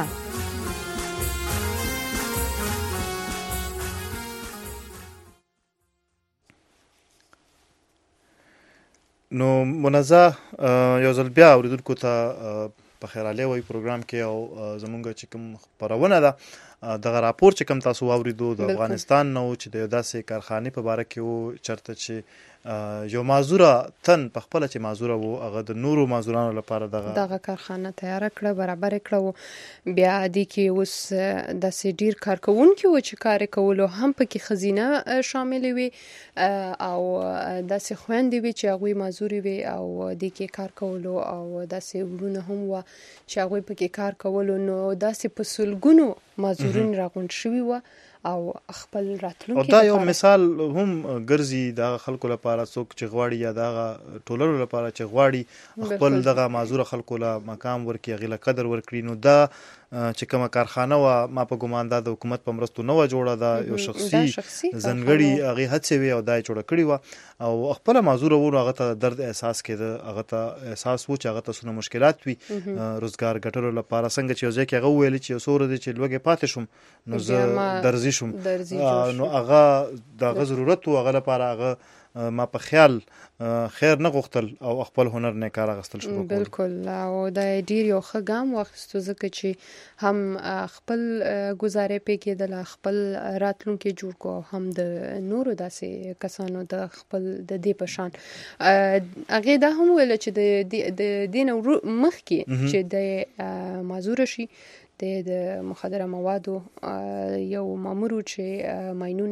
نو منزه یو ځل بیا اوریدونکو ته په خیراله وای پروګرام کې او زمونږ چې کوم خبرونه ده دغه راپور چې کوم تاسو واوریدو د افغانستان نو چې د داسې کارخانې په باره کې وو چرته چې یو معذوره تن په خپل چې معذوره وو هغه د نورو معذورانو لپاره دغه کارخانه تیار کړه برابر کړه. بیا دي کې اوس د سډیر کارکونکو چې کار کولو هم پکې خزینه شامل وي او د سې خويندې وي چې هغه معذوري وي او دي کې کار کولو او د سې ورونه هم و چې هغه پکې کار کولو نو د سې په سلګونو معذورین راغونډ شوي و او خپل راتلونکي. او دا یو مثال هم ګرځي د خلکو لپاره څوک چې غواړي یا د ټولنو لپاره چې غواړي خپل دغه معذور خلکو له مقام ورکړي غیله قدر ورکړي. نو دا چې کومه کارخانه و ما په ګومان دا د حکومت په مرستو نه و جوړه ده یو شخصي ځنګړي هغه هڅه وی او دا جوړه کړی و او خپل معذور وو هغه ته درد احساس کړي هغه ته احساس وو چې هغه ته سونه مشکلات وي روزګار ګټلو لپاره څنګه چې ځکه هغه ویل چې سور دي چې لوګي پاتې شم نو زه درځي شم نو هغه دغه ضرورت او هغه لپاره هغه ما په خیال خیر نه غوښتل او خپل هنر نه کار غستل شروع کړ. بالکل او دا ډیر یو ښه ګام واخیستو ځکه چې هم خپل گزارې پکې د خپل راتلونکي جوړ کو هم د نورو داسې کسانو د خپل د دې پشان هغه دا هم ویل چې د دین مخ کې چې د معذور شي د مخدره موادو یو مامور چې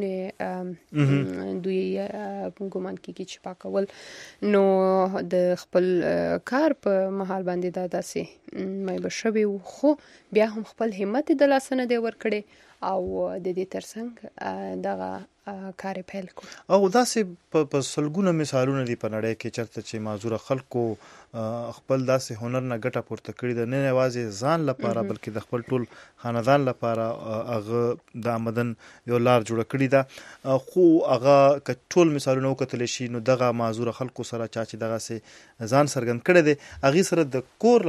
ماینونه دوی ګومان کیږي چې پاکول نو د خپل کار په محل باندې دا داسې مې بشوي خو بیا هم خپل همت د لاسنه دی ورکړي او د دې ترڅنګ دغه کار پیل کو او داسې په سلګونه مثالونه دي په نړۍ کې چرته چې معذور خلکو خپل داسې هنر نه ګټه پورته کړی د نه یوازې ځان لپاره بلکې د خپل ټول خاندان لپاره هغه د آمدن یو لار جوړ کړی دا خو هغه ټول مثالونه وکتل شي نو دغه معذور خلکو سره چې دغه سي ځان سرګند کړی دی هغه سره د کور لخوا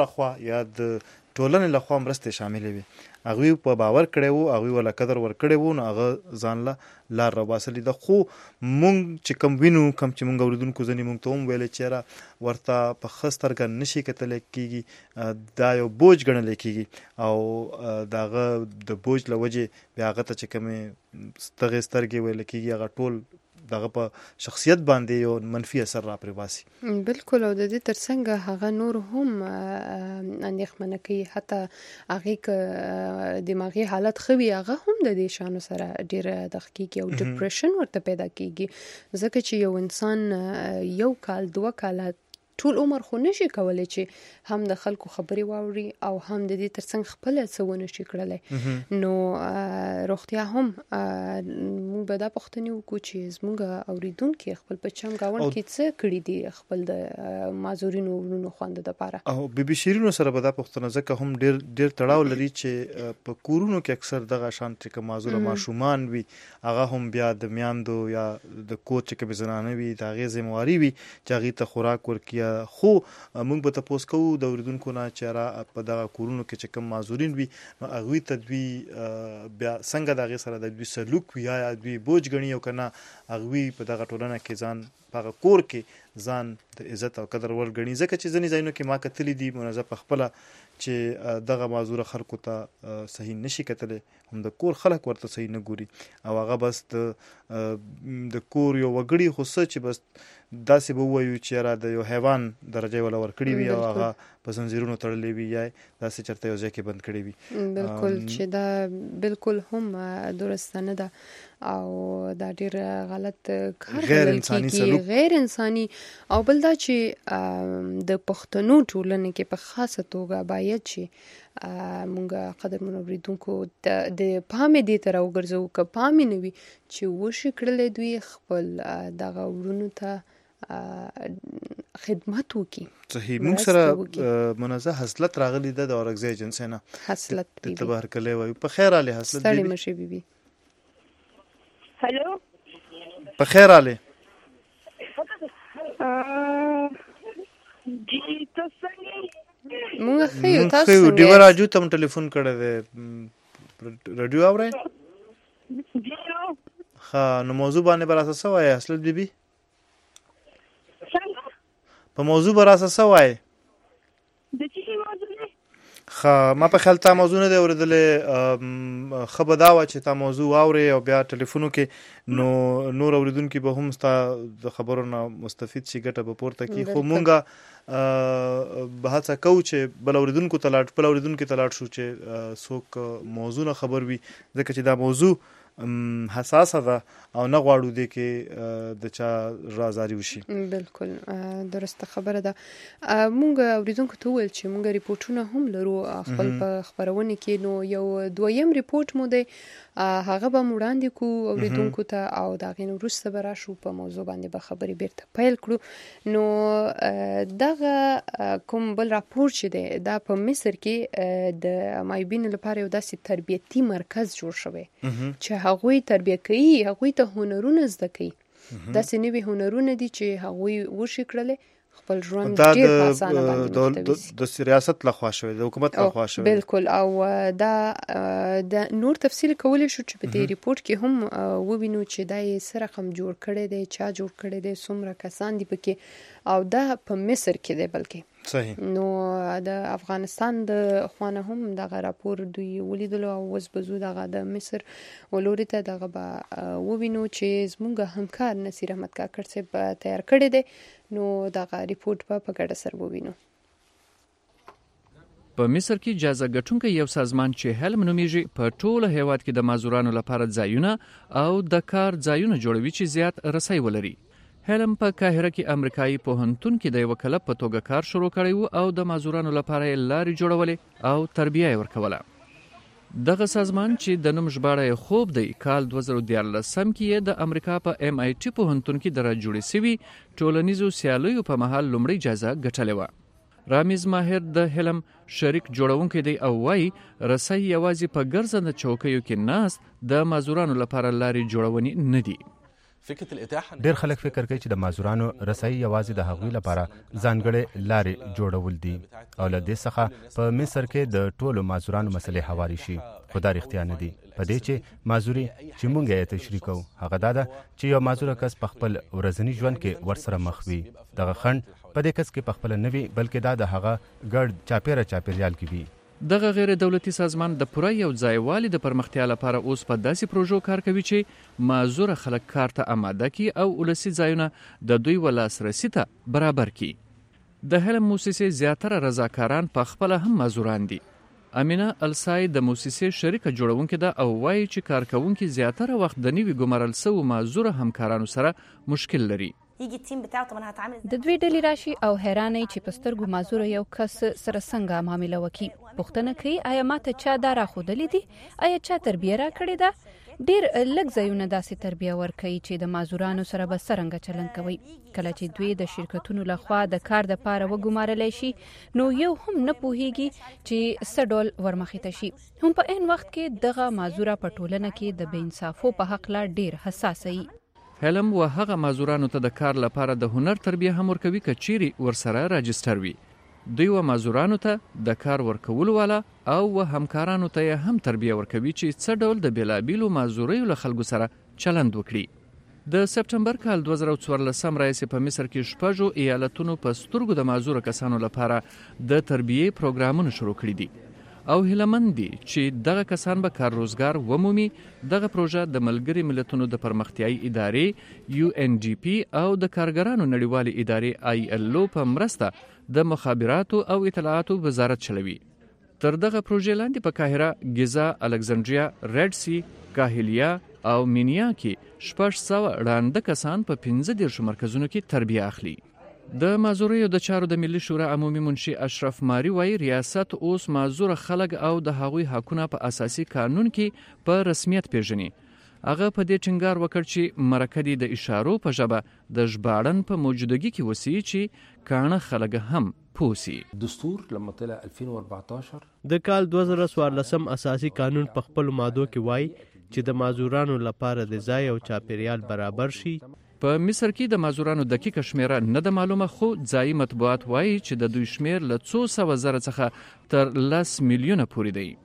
یا د ټولنې لخوا مرستې شاملې وي هغوی په باور کړی وو هغوی ولا قدر ورکړی وو نو هغه ځان له لار راباسلي ده خو مونږ چې کم وینو کم چې مونږ اورېدونکو ځینې مونږ ته هم ویلی چې یاره ورته په ښه سترګه نشي کتلی کېږي دا یو بوج ګڼلی کېږي او د هغه د بوج له وجې بیا هغه ته چې کومې دغې سترګې ویلی کېږي هغه ټول دغه په شخصیت باندې یو منفي اثر را پرې باسي بالکل او د دې ترڅنګ هغه نور هم اندېښمنه کوي حتی هغې که دماغي حالت ښه وي هغه هم د دې شیانو سره ډېره دغه کېږي او ډپریشن ورته پیدا کېږي ځکه چې یو انسان یو کال 2 کاله ټول عمر خو نشي کولی چې هم د خلکو خبرې واوري او هم د دې ترڅنګ خپله څه ونشي کړلی نو روغتیا هم موږ به دا پوښتنې وکړو چې زموږ اورېدونکي خپل په چم ګاونډ کې څه کړي دي خپل د معذورینو ورونو خویندو دپاره او بیبي شیرینو سره به دا پوښتنه ځکه هم ډېر تړاو لري چې په کورونو کې اکثر دغه شان چې کوم معذوره ماشومان وي هغه هم بیا د میاندو یا د کور چې کومې زنانه وي د هغې ذمهواري وي چې هغې ته خوراک ورکړي خو موږ به تپوس کوو د اورېدونکو نه چې را په دغه کورونو کې چې کوم معذورین وي نو هغوی ته دوی بیا څنګه د هغې سره د دوی سلوک وي یا دوی بوج ګڼي او که نه هغوی په دغه ټولنه کې ځان په هغه کور کې ځان د عزت او قدر وړ ګڼي ځکه چې ځینې ځایونو کې ما کتلي دي منظه په خپله چې دغه معذوره خلکو ته صحیح نشي کتلی هم د کور خلک ورته صحیح نه ګوري او هغه بس د کور یو وګړي خو څه چې بس داسې به ووایو چې یاره د یو حیوان درجه یې ولا ورکړې وي او هغه په زنځیرونو تړلی وي یا داسې چېرته یو ځای کې بند کړی وي بالکل چې دا بالکل هم درسته نه ده او دا ډېر غلط کار غیر انساني سلوک غیر انساني او بل دا چې د پښتنو ټولنې کې په خاصه توګه باید چې مونږ قدرمنو اورېدونکو د پامې دې ته راوګرځوو که پامې نه وي چې وشي کړلی دوی خپل دغه وروڼو ته خدمت وکړي صحیح موږ سره منزه حسلت راغلی ده د اورکزی ایجنسۍ نه حسلت بیبي ته به هرکلی وایو په خیر راغلې حسلت بیبي ستړې مشې بیبي هلو په خیر راغلې جی تاسو څنګه موږ ښه یو تاسو ښه یو ډیوه راجو ته م ټلیفون کړی دی راډیو اورئ ښه نو موضوع باندې به راته څه وایې حسلت بیبي په موضوع به راته څه وایې د څه موضوع دی ښه ما په خیال تا موضوع نه دی اورېدلی ښه به دا وه چې تا موضوع واورې او بیا ټلیفونو کې نو نور اورېدونکي به هم ستا د خبرو نه مستفید شي ګټه به پورته کړي خو مونږ به هڅه کوو چې بل اورېدونکو ته لاړ شو چې څوک موضوع نه خبر وي ځکه چې دا موضوع حساسه ده او نه غواړو دی کې د چا رازاري وشي بالکل درسته خبره ده مونږ اورېدونکو ته وویل چې مونږ ریپورټونه هم لرو خپل په خپرونې کې نو یو دویم ریپورټ مو دی هغه به مو وړاندې کړو اورېدونکو ته او د هغې نه وروسته به راشو په موضوع باندې به خبرې بیرته پیل کړو نو دغه کوم بل راپور چې دی دا په مصر کې د مایوبینو لپاره یو داسې تربیتي مرکز جوړ شوی چې هغوی تربیه کوي هغوی ته هنرونه زده کوي داسې نوي هنرونه دي چې هغوی وشي کړلی خپل ژوند ډېر په اسانه باندې مختوي د ریاست لخوا شوی د حکومت لخوا شوی بالکل او دا نور تفصیل کولی شو چې په دې ریپورټ کې هم ووینو چې دا یې څه رقم جوړ کړی دی چا جوړ کړی دی څومره کسان دي پکې او دا په مصر کې دی بلکې صحیح نو د افغانستان د خوانه هم دغه راپور دوی ولیدلو او اوس به زو دغه د مصر ولوري ته دغه به ووینو چې زموږ همکار نصیر احمد کاکړ صاحب تیار کړی دی نو دغه ریپورټ په ګډه سره ووینو په مصر کې جزا ګټونکي یو سازمان چې هلم نومیږي په ټوله هیواد کې د معذورانو لپاره ځایونه او د کار ځایونه جوړوي چې زیات رسۍ ولري هلم په قاهره کې امریکایي پوهنتون کې د یو کلب په توګه کار شروع کړی وو او د معذورانو لپاره لارې جوړولې او تربیه یې ورکوله دغه سازمان چې د نوم ژباړه خوب دی کال 2014 کې د امریکا په MIT پوهنتون کې د راجوړې سوي ټولنیزو سیالیو په مهال لومړی جایزه ګټلې وه رامیز ماهر د هلم شریک جوړونکی دی او وايي رسۍ یوازې په ګرځنده چوکیو کې ناست د معذورانو لپاره لارې جوړونې نه دي ډېر خلک فکر کوي چې د معذورانو رسایي یوازې د هغوی لپاره ځانګړې لارې جوړول دي او له دې څخه په مصر کې د ټولو معذورانو مسلې هواري شي، خو دا رښتیا نه دي. په دې چې معذوري چې موږ یې تشریح کوو هغه دا ده چې یو معذوره کس په خپل ورځني ژوند کې ورسره مخ وي. دغه خنډ په دې کس کې پخپله نه وي، بلکې دا د هغه ګډ چاپیریال کې وي. دغه غیر دولتي سازمان د پوره یو ځایوالي د پرمختیا لپاره اوس په داسې پروژو کار کوي چې معذوره خلک کار ته آماده کړي او ولسي ځایونه د دوی ولاسرسي ته برابر کړي. د هلم موسسې زیاتره رضاکاران په خپله هم معذوران دي. امینه السای د موسسې شریکه جوړونکې ده او وایي چې کارکوونکي زیاتره وخت د نوي ګمارل سوو معذوره همکارانو سره مشکل لري. د دوی ډلې راشي او حیرانه چې په سترګو معذور یو کس سره څنګه معامله وکړي. پوښتنه کوي آیا ماته چا دا راښودلې دي؟ آیا چا تربیه راکړې ده؟ ډېر لږ ځایونه داسې تربیه ورکوي چې د معذورانو سره به څرنګه چلند کوي. کله چې دوی د شرکتونو لخوا د کار دپاره وګمارلی شي نو یو هم نه پوهیږي چې څه ډول ورمخې ته شي. هم په عین وخت کې دغه معذوره په ټولنه کې د بې انصافو په هکله ډېر حساسه وي. هلم و هغه معذورانو ته د کار لپاره د هنر تربیه هم ورکوي که چیرې ورسره راجستر وي. دوی و معذورانو ته د کار ورکولو والا او و همکارانو ته هم تربیه ورکوي چې څه ډول د بېلابېلو معذوریو له خلکو سره چلند وکړي. د سپټمبر کال 2014 راهیسې په مصر کې 6 ایالتونو په سترګو د معذوره کسانو لپاره د تربیې پروګرامونه شروع کړي دي او هیلهمند دي چې دغه کسان به کار روزګار ومومي. دغه پروژه د ملګري ملتونو د پرمختیایي ادارې UNDP او د کارګرانو نړیوالې ادارې ILO په مرسته د مخابراتو او اطلاعاتو وزارت چلوي. تر دغه پروژې لاندې په قاهره، ګیزا، الکسندریا، ریډ سی، کاهلیا او مینیا کې 600 ړانده کسان په 15 مرکزونو کې تربیه اخلي. د معذوریو د چارو د ملي شورا عمومي منشي اشرف ماری وایي ریاست اوس معذوره خلک او د هغوی حقونه په اساسي قانون کې په رسمیت پیژني. هغه په دې ټینګار وکړ چې مرکه دې د اشارو په ژبه د ژباړن په موجودګي کې وسی چې کانه خلک هم پوسی. دستور لما طلع 2014 د کال 2014 اساسي قانون په خپل مادو کې وایي چې د معذورانو لپاره د ځای او چاپیریال برابر شي. په مصر کې د معذورانو دقیقه شمیره نه ده معلومه، خو ځایي مطبوعات وایي چې د دوی شمیر له 200,000 څخه تر 10 میلیونه پورې دی.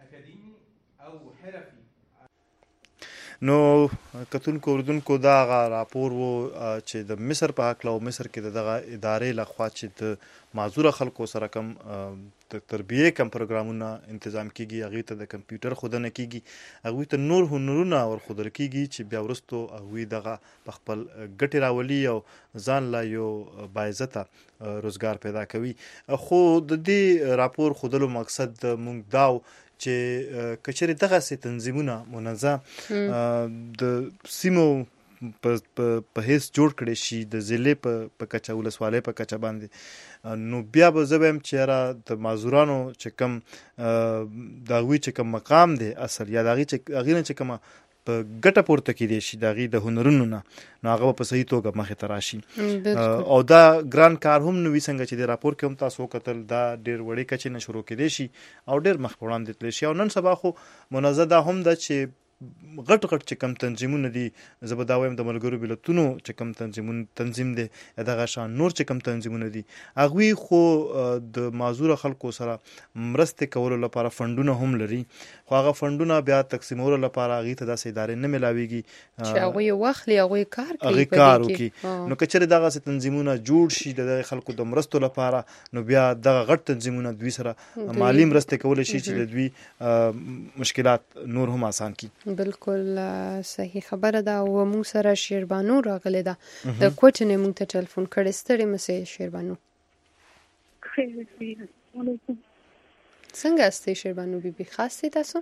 نو کتونکو اوریدونکو دا راپور و چې د مصر په هکله او مصر کې دغه ادارې لخوا چې د معذوره خلکو سره کم د تربیې کم پروګرامونه تنظیم کیږي، هغوی ته د کمپیوټر ښودنه کیږي، هغوی ته نور هنرونه ورښودل کیږي چې بیا وروستو هغوی دغه په خپل ګټې راولي او ځان لا یو باعزته روزګار پیدا کوي. خو د دې راپور ښودلو مقصد موږ دا چې کچېرې دغسې تنظیمونه منظم د سیمو په حیث جوړ کړی شي د ضلع په کچه، ولسوالۍ په کچه باندې، نو بیا به زه وایم چې یاره د معذورانو چې کوم د هغوی چې کوم مقام دی اصل یا د هغې نه چې کومه په ګټه پورته کېدی شي د هغې د هنرونو نه، نو هغه به په صحیح توګه مخې ته راشي. او دا ګران کار هم نه وي څنګه چې د راپور کې هم تاسو وکتل، دا ډېر وړې کچې نه شروع کېدی شي او ډېر مخ په وړاندې تللی شي. او نن سبا خو منزه دا هم ده چې غټ چې کم تنظیمونه دي، زه به دا وایم د ملګرو ملتونو چې کم تنظیم دی، دغه شان نور چې کم تنظیمونه دي، هغوی خو د معذوره خلکو سره مرستې کولو لپاره فنډونه هم لري، خو هغه فنډونه بیا تقسیمولو لپاره هغوی ته داسې ادارې نه میلاویږي چې هغوی واخلي، هغوی کار کوي، هغوی کار وکړي. نو که چېرې دغسې تنظیمونه جوړ شي د دغې خلکو د مرستو لپاره، نو بیا دغه غټ تنظیمونه دوی سره مالي مرستې کولی شي چې د دوی مشکلات نور هم آسان کړي. بالکل صحیح خبره ده. او موږ سره شیربانو راغلی ده د کوټې نه موږ ته ټلیفون کړی. ستړې مسئ شیربانو. څنګه استئ شیربانو بیبي؟ خاص دی تاسو؟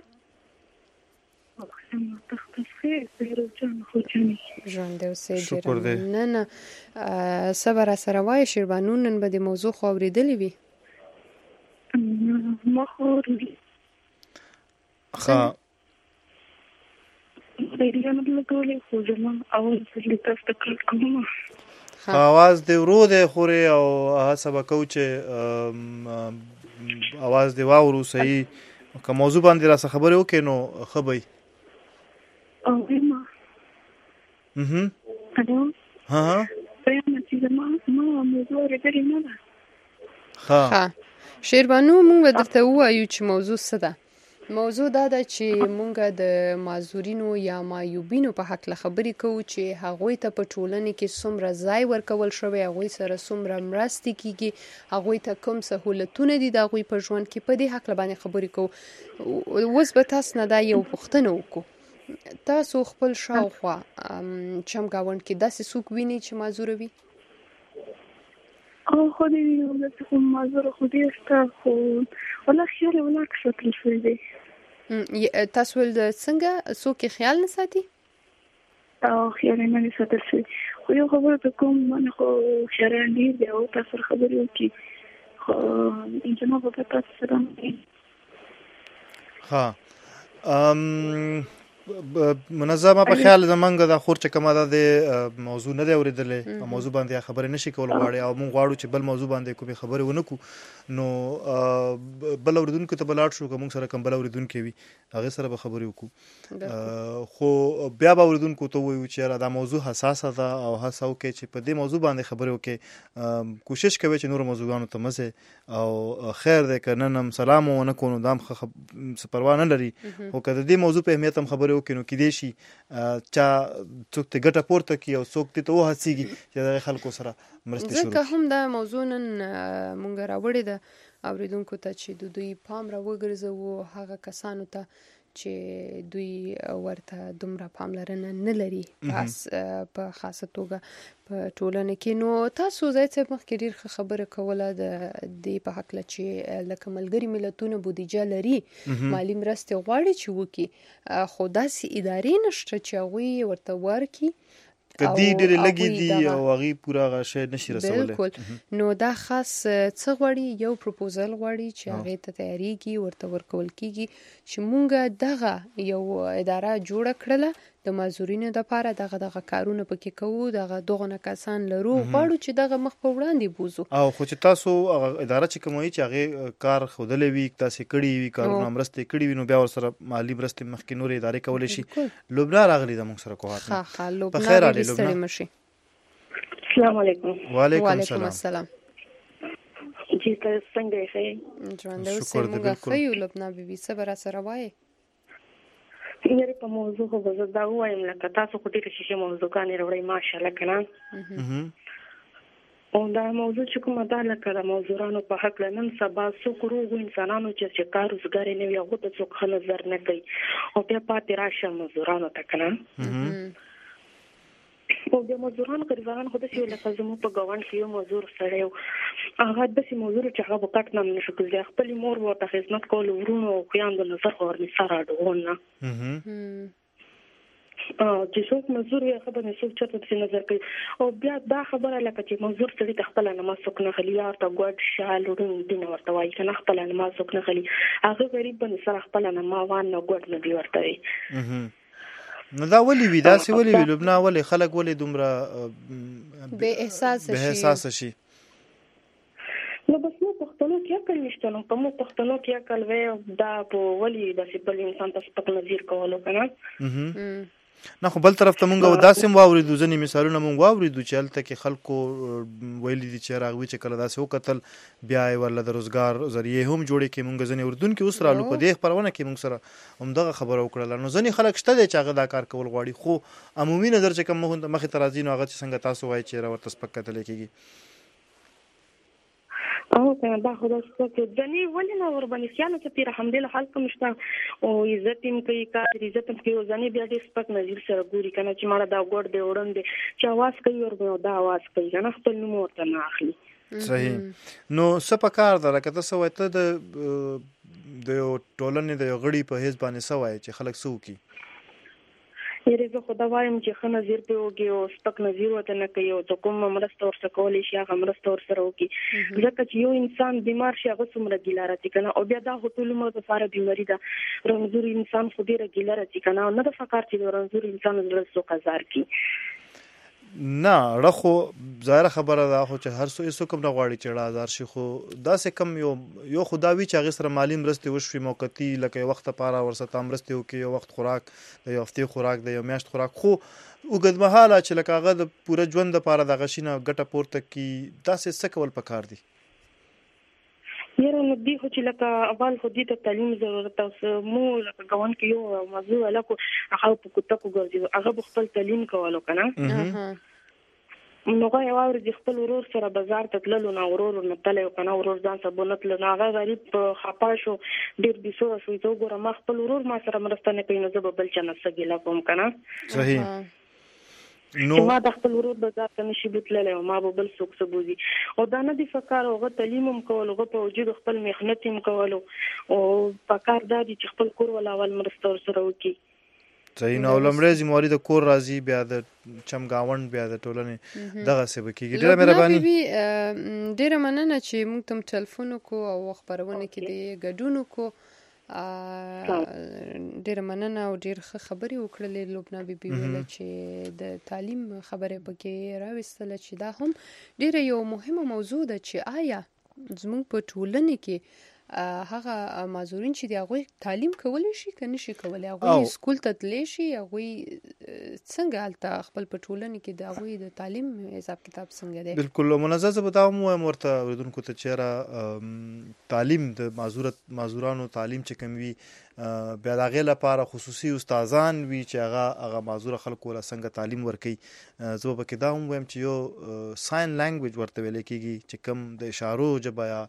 ژوندی اوسئ. شکر دی. نه څه به راسره وایې شیربانو؟ نن به د موضوع خو اورېدلې وي. ما خو اورېدلې. ښه آواز دی ورو دی خورې او هڅه به کوو چې آواز دی واورو صحیح. که موضوع باندې راسه خبرې وکړې نو ښه به وي. الو ها ما موضوع ورته نه ده. ها شیربانو مونږ درته وایو چې موضوع څه ده. موضوع دا ده چې مونږ د معذورینو یا معیوبینو په حق له خبرې کوو چې هغوی ته په ټولنه کې څومره ځای ورکول شوی، هغوی سره څومره مرستې کیږي، هغوی ته کوم سهولتونه دي د هغوی په ژوند کې، په دې حق باندې خبرې کوو. اوس به تاسو نه دا یو پوښتنه وکړو، تاسو خپل شاوخوا چمګاونډ کې داسې څوک ویني چې معذور وي؟ خو دې یو څه معذور خو دې ستا خو ولا خیال ولا کساتل شوی دی. تاسو ول څنګه څوک خیال نه ساتي؟ خیال نه ساتل شوی. خو یو خبره ته کوم من خو خیران دی او تاسو خبرې وکړي خو انجناب په تاسو سره. ها منظمه په خیال زمونږ د خور چې کومه د موضوع نه دی اورېدلې، موضوع باندې خبرې نشي کول غواړي او موږ غواړو چې بل موضوع باندې کومې خبرې ونه کړو، نو بل اوریدونکو ته بلاړ شو که موږ سره کوم بل اوریدونکي وي هغې سره به خبرې وکړو. خو بیا به اوریدونکو ته ووایو چې یاره دا موضوع حساسه ده او هڅه وکړئ چې په دې موضوع باندې خبرې وکړئ. کوشش کوئ چې نورو موضوعانو ته مزه او خیر دی که نن هم سلام ونه کړو نو دا هم څه پروا نه لري، خو که د دې موضوع په اهمیت هم خبرې وکړي نو کیدای شي چا څوک ته ګټه پورته کړي او څوک دې ته وهڅېږي چې د خلکو سره مرستې شروع کړي. ځکه هم دا موضوع نن مونږ راوړې ده اوریدونکو ته چې دوی پام را وګرځوو هغه کسانو ته چې دوی ورته دومره پاملرنه نه لري په خاصه توګه په ټولنه کې. نو تاسو ځای څه مخکې ډېر ښه خبره کوله د دې په هکله چې لکه ملګري ملتونه بودیجه لري، مالي مرستې غواړي چې وکړي، خو داسې ادارې نشته چې هغوی ورته ورکړي که دی ډېرې لږې دي او هغې پوره هغه شی نشي رسولی. بالکل. نو دا خاص څه غواړي؟ یو پروپوزل غواړي چې هغې ته تیاریږي، ورته ورکول کېږي چې مونږ دغه یو اداره جوړه کړله د معذورینو دپاره، دغه کارونه پکې کوو، دغه کسان لرو، غواړو چې دغه مخ په وړاندې بوزو. او خو چې تاسو هغه اداره چې کوم وایي چې هغې کار ښودلی وي، تاسې کړي وي کارونه مرستې کړي وي، نو بیا ورسره مالي مرستې مخکې نورې ادارې کولی شي. لبنا راغلې ده موږ سره کوهات. ښه لبنا ډېرې ستړې مه شي. السلام علیکم. وعلیکم السلام. جی تاسو څنګه یې؟ ژوندی اوسئ. موږ ښه یو لبنا بیبي، څه به راسره وایې؟ یاره په موضوع خو به زه دا ووایم لکه تاسو خو ډېرې ښې موضوعګانې راوړئ ماشاءالله که نه. او دا موضوع چې کومه ده لکه د معذورانو په هکله نن سبا څوک روغو انسانانو چې کار روزګار یې نه وي هغو ته څوک ښه نظر نه کوي او بیا پاتې راشه معذورانو ته که نه. او د مزدورانو غریبان خو داسې لکه زموږ په ګاونډ کې یو مزدور سړی و، هغه داسې مزدور چې هغه به کټ نه نشو کولی، خپلې مور به ورته خدمت کول، ورونو او خویندو نظر خو ورنیسه راډغون نه چې څوک مزدور وي هغه باندې څوک چېرته داسې نظر کوي. او بیا دا خبره لکه چې مزدور سړي ته خپله نماز څوک نه خلي، یا ورته ګوډ شال وړون دینه ورته وایي که نه خپله نماز څوک نه خلي، هغه غریب باندې سره خپله نما وان نه ګوډ نه دي ورته وي. نو دا ولې وي داسې ولې وي لبنا؟ ولې خلک ولې دومره بې احساسه شي؟ نو بس موږ پښتنو کې عقل نشته، نو که موږ پښتنو کې عقل وی دا په ولې داسې بل انسان ته سپک نظیر کولو که نه. نه خو بل طرف ته مونږ داسې هم واورېدو، ځینې مثالونه مونږ واورېدو چې هلته کې خلکو ویلي دي چې هغوی چې کله داسې وکتل بیا یې ورله د روزګار ذریعې هم جوړې کړې. مونږ ځینې اردوونکي اوس رالو په دې خپرونه کې مونږ سره همدغه خبره وکړله. نو ځینې خلک شته دی چې هغه دا کار کول غواړي، خو عمومي نظر چې کوم مخې ته راځي نو هغه چې څنګه تاسو وایي چې ورته سپک کتلی کېږي. او کنه دا خو داسې څوک ځنې ولې نه ورباندې خیانت ته پیره همدې حال کوم شته او عزت هم کوي، کار عزت هم کوي، ځنې بیا ډېر سپک نظیر سره ګوري که نه چې ماړه دا ګوډ دی وړن دی چې اواز کوي ورباندې دا اواز کوي که نه خپل نوم ورته نه اخلي. صحیح. نو څه پکار ده لکه ته څه وایې ته د یو ټولنې د یو غړي په حیث باندې څه وایې چې خلک څه وکړي؟ یاره زه خو دا وایم چې ښه نظیر پرې وکړي او سپک نظیر ورته نه کوي او ته کومه مرسته ورسره کولی شي هغه مرسته ورسره وکړي، ځکه چې یو انسان بیمار شي هغه څومره ګیله راځي که نه. او بیا دا خو ټول عمر دپاره بیماري ده، رنځور انسان خو ډېره ګیله راځي که نه، او نه ده پکار چې د رنځور انسان زړه څوک ازار کړي. نه رخو ظاهر خبره ده خو چې هر څو کوم نه غواړي چې آزار شي خو داسې کم یو خداوي چې هغه سره مالی مرستې وشوي موقتی لکه یو وخت لپاره ورسره مرستې وکي یو وخت خوراک د یو هفتې خوراک د یو میاشت خوراک خو وګدمحاله چې لکه هغه د پوره ژوند لپاره د غشینه ګټه پورته کی داسې څه کول پکار دي یره نو دی خو چې لکه اول خو دې ته تعلیم ضرورت او مو لکه ګوان کې یو موضوع لکه هغه په کوټه کو ګرځي هغه خپل تعلیم کولو کنه نو غواړي اور د خپل ورور سره بازار ته تللو نو ورور نه تلو کنه ورور ځان سبونه تل نه هغه غریب خپا شو ډیر بيسو شو ته ګوره ما خپل ورور ما سره مرسته نه کوي نو زه بل چا نه سګیلا کوم کنه صحیح نو ما د خپل ورور بازار ته نشي بتللی ما به بل څوک سبوزي او دا نه دي فکر او تعلیم هم کول او په وجود خپل مهنت هم کول او فکر دا دي چې خپل کور ولا اول مرسته سره وکي صحیح نو لمړی زمواري د کور راځي بیا د چمګاوند بیا د ټولنې دغه څه بکیږي ډیره مهرباني ډیره مننه چې موږ تم ټلیفون کو او خبرونه کې د ګډونو کو ډیر مننه او ډیر خبرې وکړلې لبنه بیبي ویل چې د تعلیم خبره پکې راوستله چې دا هم ډیر یو مهمه موضوع ده چې آیا زموږ په ټولنه کې هغه معذورین چې دی هغه تعلیم کولی شي کنه شي کولی هغه سکول ته تللی شي هغه څنګه حالت خپل په ټولنه کې د هغه د تعلیم حساب کتاب څنګه دی بالکل منزه بتاوم ورته ورودونکو ته چیرې تعلیم د معذورانو تعلیم چې کوم وی بیا د هغې لپاره خصوصي استادان وي چې هغه معذوره خلکو له څنګه تعلیم ورکوي زه به کې دا هم وایم چې یو ساين لانګویج ورته ویل کېږي چې کوم د اشارو ژبه یا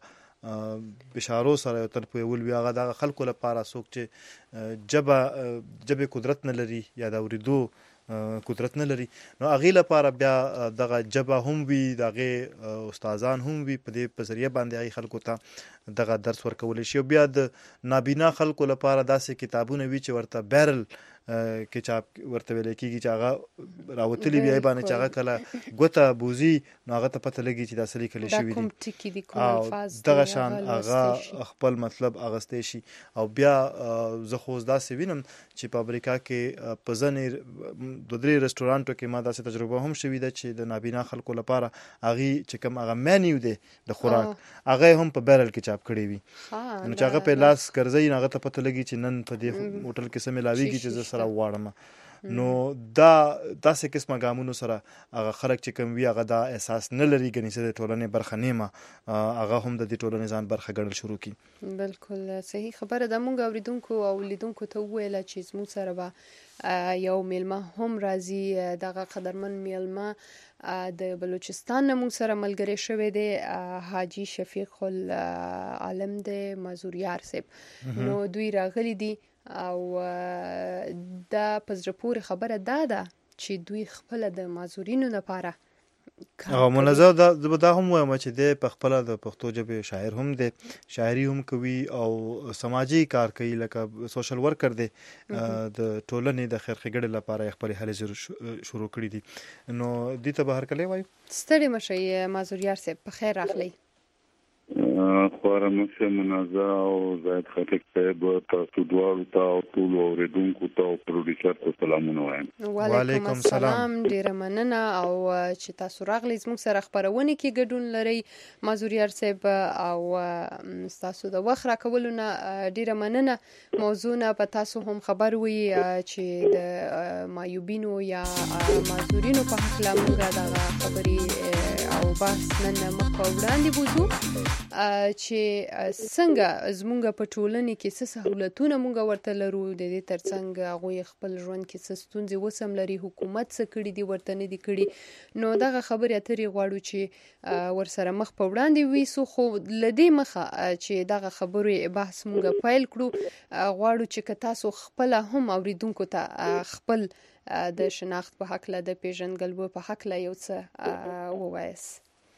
بشارو سره یو تر په ول بیا د خلکو لپاره څوک چې جبه قدرت نه لري یا د اوریدو قدرت نه لري نو هغې لپاره بیا دغه جبه هم وي دغه استادان هم وي په دې په ذریعه باندې هغې خلکو ته دغه درس ورکولی شي او بیا د نابینا خلکو لپاره داسې کتابونه وي چې ورته بیرل کې چاپ ورته ویل کېږي چې هغه راوتلي بیا باندې چې هغه کله ګوته بوزي نو هغه ته پته لګي چې دا څه لیکلی شوي دي او دغه شان هغه خپل مطلب اغستی شي او بیا زه خو داسې وینم چې په امریکا کې په ځینې دوه درې رسټورانټو کې ما داسې تجربه هم شوې ده چې د نابینا خلکو لپاره هغې چې کوم هغه مینیو دی د خوراک هغه هم په بیرل کې چاپ کړی وي نو چې هغه په لاس ګرځوي نو هغه ته پته لګي چې نن په دې هوټل کې څه ملاویږي چې زه سره وغواړم نو دا داسې قسمه ګامونو سره هغه خلک چې کوم وي هغه دا احساس نه لري ګنې چې د ټولنې برخه نیمه هغه هم د دې ټولنې ځان برخه ګڼل شروع کړي بالکل صحیح خبره ده مونږ اوریدونکو او لیدونکو ته وویل چې زموږ سره به یو میلمه هم راځي دغه قدرمن میلمه د بلوچستان نه مونږ سره ملګری شوی دی حاجی شفیق العالم د مازوریار صاحب نو دوی راغلي دي او دا پزره پورې خبره ده چې دوی خپل د معذورینو لپاره او منظر دا هم وایم چې د په خپل د پښتو ژبې شاعر هم دی شاعري هم کوي او سماجی کار کوي لکه سوشل ورکر دی د ټولنې د خیر ښېګڼې لپاره خپل هلې شروع کړي دي نو دې ته به هرکلی وایو ستړي مشئ معذوریار صاحب په خیر راغلی خواره مشه منازه او زاید خټک صاحب تاسو دواړو ته او ټولو اورېدونکو ته او پروډوسر ته سلامونه وایم وعلیکم السلام ډیره مننه او چې تاسو راغلی زموږ سره خبرونه کې ګډون لري معذوریار صاحب او تاسو د وخت راکولو نه ډیره مننه موضوع نه په تاسو هم خبر وي چې د مایوبینو یا معذورینو په حق لا موږ دا خبرې او بحث نن مخ وړاندې بوزو چې څنګه زمونږ په ټولنه کې څه سہولتونه مونږ ورته لرو د دې ترڅنګ هغه خپل ژوند کې څه ستونزې وسم لري حکومت څه کړي دي ورته نه دي کړي نو دغه خبرې اترې غواړو چې ورسره مخ په وړاندې ویسو خو لدې مخه چې دغه خبرې بحث مونږ پیل کړو غواړو چې تاسو خپل هم اوریدونکو ته خپل د شناخت په حق له د پیژنګلو په حق له یو څه ووایس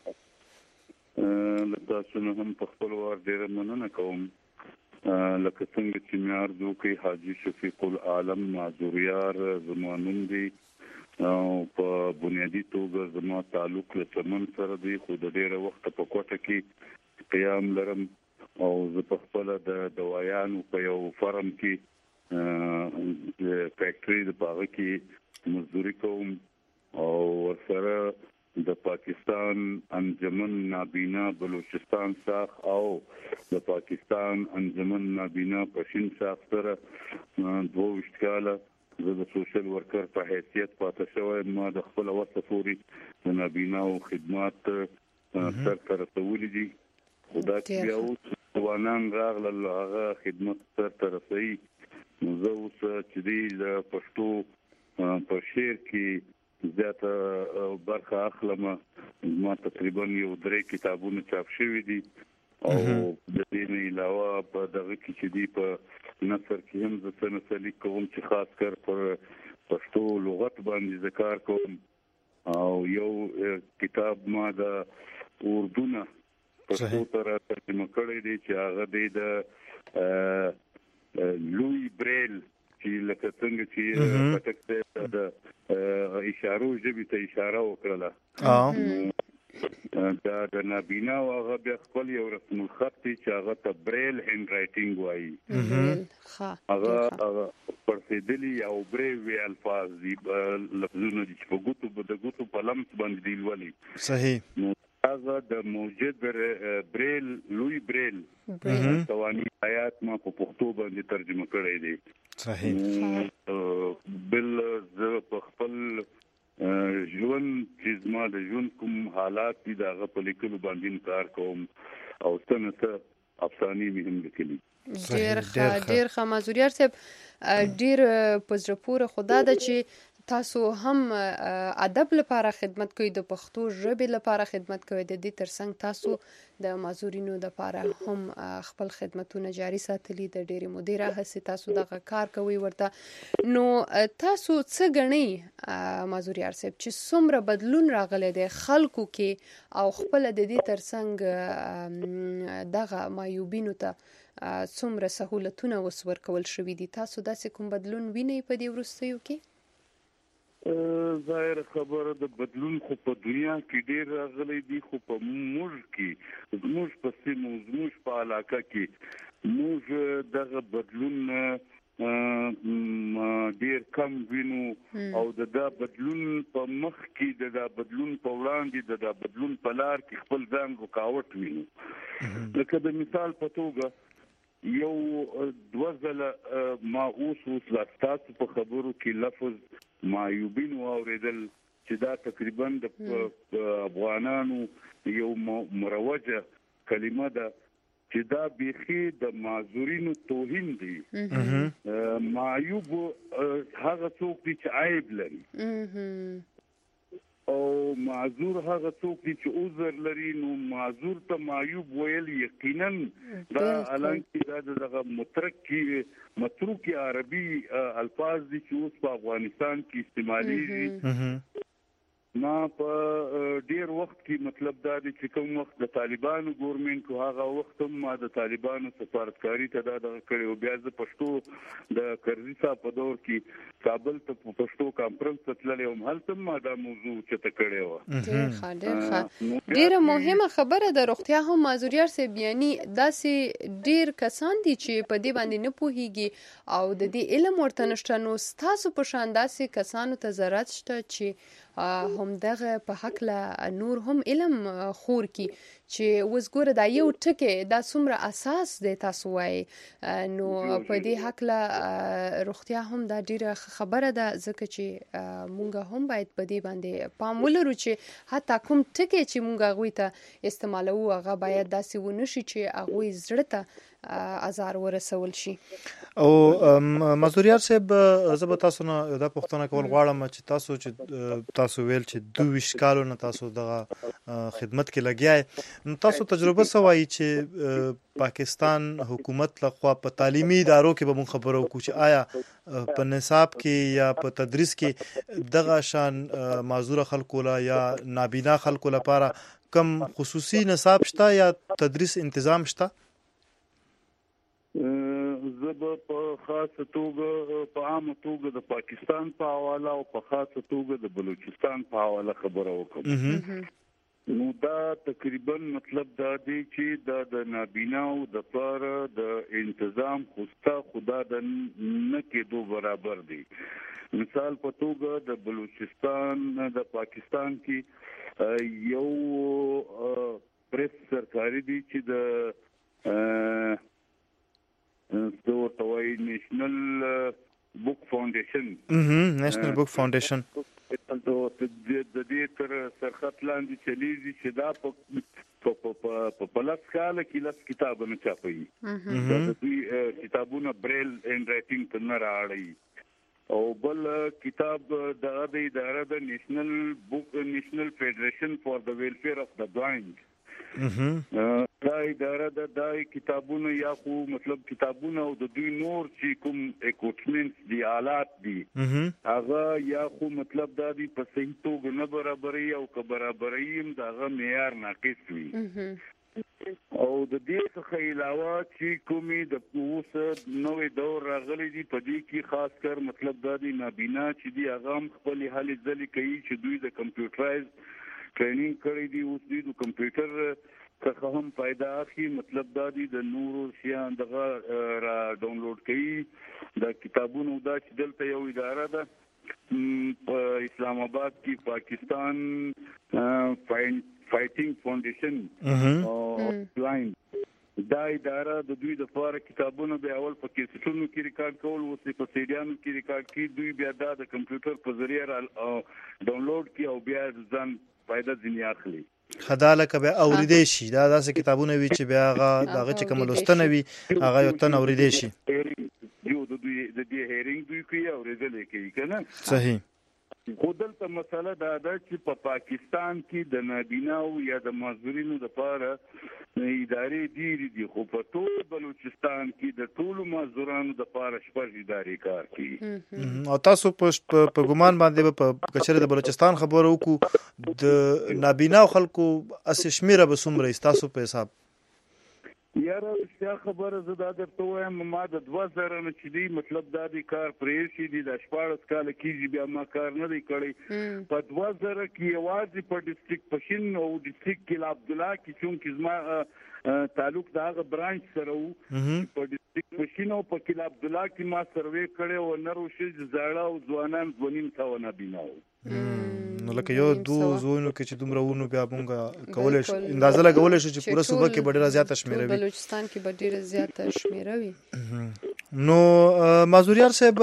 تاسو نه هم په خپل وار ډیره مننه کوم لکه څنګه چې مې عرض وکړ حاجی شفیق العالم معذوریار زما نوم دی او په بنیادی توګه زما تعلق له چمن سره دی خو د ډیره وخت په کوټه کې قیام لرم او زه په خپل د دوايانو په یو فرم کې د فیکټري د باغ کې مزدوري کوم او ورسره د پاکستان انجمن نابینا بلوچستان ساخ او د پاکستان انجمن نابینا پښین ساخ سره 22 کاله زه د سوشل ورکر په حیثیت پاتې شوم. ما د خپل وسه پوری د نابینا او خدمات سره رسولې دي. خدا دې او وانان راغله هغه خدمت سره رسي. زه اوس چې د پښتو په شعر کې زیاته برخه اخلم. ما تقریبا یو 3 کتابونه چاپ شوي دي او د دې نه علاوه په دغه کې چې دی په نثر کې هم زه څه نثر کوم چې خاص کر پر پښتو لغت باندې ذکر کوم. او یو کتاب ما د اردو نه پښتو ته ترجمه کړی دی چې هغه د لوی بریل چې لکه څنګه چې پټک د اشارو ژبې ته اشاره وکړه. دا د نابینا او هغه بیا خپل یو رسم الخط چې هغه ته بریل هند رائټینګ وایي. هغه پرسیدلی او بریوی الفاظ دي لفظونه چې په ګوتو په لمس باندې دی ولي. صحیح. هغه د موجود بریل لوی بریل توانی آیات ما په پښتو باندې ترجمه کړی دی. صحیح. بل زه په خپل ژوند چې زما د ژوند کوم حالات دي دغه په لیکلو باندې کار کوم او څنګه افسانې مې هم لیکلي. ډېر ښه مازوریار صاحب، ډېر په زړه پورې خدا ده چې تاسو هم ادب لپاره خدمت کوئ، د پښتو ژبې لپاره خدمت کوئ، د دې ترڅنګ تاسو د مازورینو لپاره هم خپل خدمتونه جاري ساتلي. د ډېرې مودې راهیسې تاسو دغه کار کوئ ورته. نو تاسو څه ګڼئ مازوریار صاحب چې څومره بدلون راغلی دی خلکو کې او خپله د دې ترڅنګ دغه معیوبینو ته څومره سهولتونه اوس ورکول شوي دي؟ تاسو داسې کوم بدلون وینئ په دې وروستیو کې؟ ظاهر خبره د بدلون خو په دنیا کې ډیر راغلی دی، خو په موږ کې زموږ په سیمو زموږ په علاقه کې موږ دغه بدلون ډیر کم وینو او د بدلون په مخ کې د بدلون په وړاندې د بدلون په لار کې خپل ځان رکاوټ وینو. لکه د مثال په توګه یو 2 ځله ما اوس تاسو په خبرو کې لفظ معیوبین واوریدل چې دا تقریبا د افغانانو یو مروجه کلمه ده چې دا بیخي د معذورینو توهین دی. معیوب هغه څوک دی چې عیب لري او معذور هغه څوک دی چې عذر لري. نو معذور ته معیوب ویل یقینا دا الانکه دا دغه متروکی عربي الفاظ دي چې اوس په افغانستان کې استعمالېږي. ما په ډیر وخت کې مطلب دا دی چې کوم وخت د طالبانو ګورنمنت هغه وخت ما د طالبانو سفارتکاری ته دا کړی او بیا د پښتو د کرزي صاحب په دور کې کابل ته په پښتو کانفرنس ته تللی وم، هلته ما دا موضوع چته کړی و. ډیره مهمه خبره ده. روغتیا هم مازوریار صاحب، یعنی داسې ډیر کسان دي چې په دې باندې نه پوهیږي او د دې علم ورته نشته. نو ستاسو په شان داسې کسانو ته ضرورت شته چې هم دغه په حق له نور هم علم خور کی چې اوس ګوره دا یو ټکی دا څومره اساس دی تاسو وایي. نو په دې حق له روغتیا هم دا ډیره خبره ده، ځکه چې مونږ هم باید په دې باندې پام ولرو چې حتی کوم ټکی چې مونږ هغوی ته استعمالوو هغه باید داسې ونه شي چې هغوی زړه ته ازار ورسول شي. او مازوریار صاحب، زه به تاسو نه دا پوښتنه کول غواړم چې تاسو ویل چې 22 کالو نه تاسو دغه خدمت کې لګیای، نو تاسو تجربه سوای چې پاکستان حکومت لخوا په تعلیمي ادارو کې به مون خبرو کو چې آیا په نصاب کې یا په تدریس کې دغه شان معذور خلکو لا یا نابینا خلکو لپاره کم خصوصي نصاب شته یا تدریس تنظیم شته؟ زه په خاصه توګه په عامه توګه د پاکستان په حواله او په خاصه توګه د بلوچستان په حواله خبره وکړم. نو دا تقریبا مطلب دا دی چې د نابیناو د لپاره د تنظیم خدا د نه کېدو برابر دی. مثال په توګه د بلوچستان د پاکستان کې یو پریس سرکاري دی چې د توای نېشنل بوک فاونډیشن نېشنل بوک فاونډیشن د دې تر سرخط لاندې چلیږي چې دا په لاس کاله کې لاس کتابونه چاپوي. د دوی کتابونه بریل اینډ رائټینګ ته نه راړي. او بل کتاب د اداره د نېشنل فیډریشن فار د ویلفیر اف د بلایند دا اداره د کتابونو یا خو مطلب کتابونه او د دوی نور چې کوم اکوټمنټ دی آلات دي هغه یا خو مطلب دا دی په صحیح توګه نه برابرۍ او که برابرۍ هم دغه معیار ناقص وي. او د دې څخه علاوه چې کومې د اوس نوې دور راغلی دی په دې کې خاص کر مطلب دا دی نابینا چې دی هغه هم خپل هلې ځلې کوي چې دوی د کمپیوټرایز ټریننګ کړی دی. اوس دوی د کمپیوټر څخه هم فائدہ اخلي. مطلب دا دی د نورو شیان دغه را ډاونلوډ کوي د کتابونو. دا چې دلته یو اداره ده په اسلام آباد کې پاکستان فایټینګ فاونډیشن لاین دا اداره د دوی د لپاره کتابونه به اول په کیسټونو کې ریکارډ کول او په سیډیانو کې ریکارډ کی دوی بیا د کمپیوټر په ذریعہ ډاونلوډ کی او بیا ځان فائدہ ځنی اخلي. خداله کبه اوریدې شي دا داسې کتابونه وی چې بیا هغه چې کوم لوستنه وی هغه یو تن اوریدې شي. یو د دې هیرینګ دوی کوي او ریزل کوي کنه. صحیح. خو دلته مسله دا ده چې په پاکستان کې د نابیناو یا د معذورینو لپاره ادارې ډېرې دي خو په ټول بلوچستان کې د ټولو معذورانو لپاره شپږ ادارې کار کوي. او تاسو په ګمان باندې په کچره د بلوچستان خبرو وکړو د نابیناو خلکو اسې شمیره به څومره تاسو په حساب؟ یاره اشتیا خبره زه دا درته وایم ما د 2000 نه چې دی مطلب دا دی کار پرېښی دی د 14 کاله کېږي بیا ما کار نه دی کړی. په 2000 کې یوازې په ډسټریکټ پښین او ډسټریکټ کې عبدالله کې چونکې زما تعلق د هغه برانچ سره وو په ډسټریکټ پښین او په کله عبدالله کې ما سروې کړی او نر او ښځې زاړه او ځوانان 2.5 نابینا وو. نو لکه یو زونو کې چې دومره ونه بیا مونږ کولای شو اندازه لګولای شو چې پوره صوبه کې ډېره زیاته شمیره وي. بلوچستان کې ډېره زیاته شمیره وي. نو معذوریار صاحب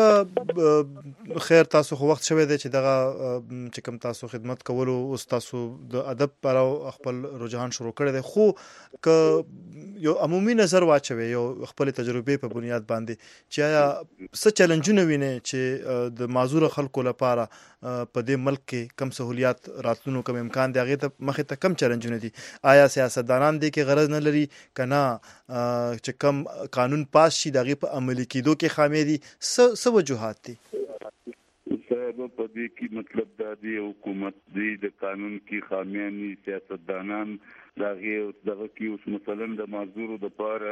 خیر تاسو خو وخت شوی دی چې دغه چې کوم تاسو خدمت کولو اوس تاسو د ادب پر خپل رجحان شروع کړی دی خو که یو عمومي نظر واچوي یو خپل تجربې په بنیاد باندې چې آیا څه چیلنجونه ویني چې د معذور خلکو لپاره په دې ملک کې کم سہولیات راتلونو کم امکان دی هغه ته مخې ته کم چیلنجونه دي؟ آیا سیاستدانان دې کې غرض نه لري کنه چې کم قانون پاس شي دغه په عملي کېدو کې خامې دي؟ څه وجوهات دي؟ صاحب په دې کې مطلب دا دی حکومت دې د قانون کې خامیانی سیاستدانان دغه کې اوس مثلا د معذورو د لپاره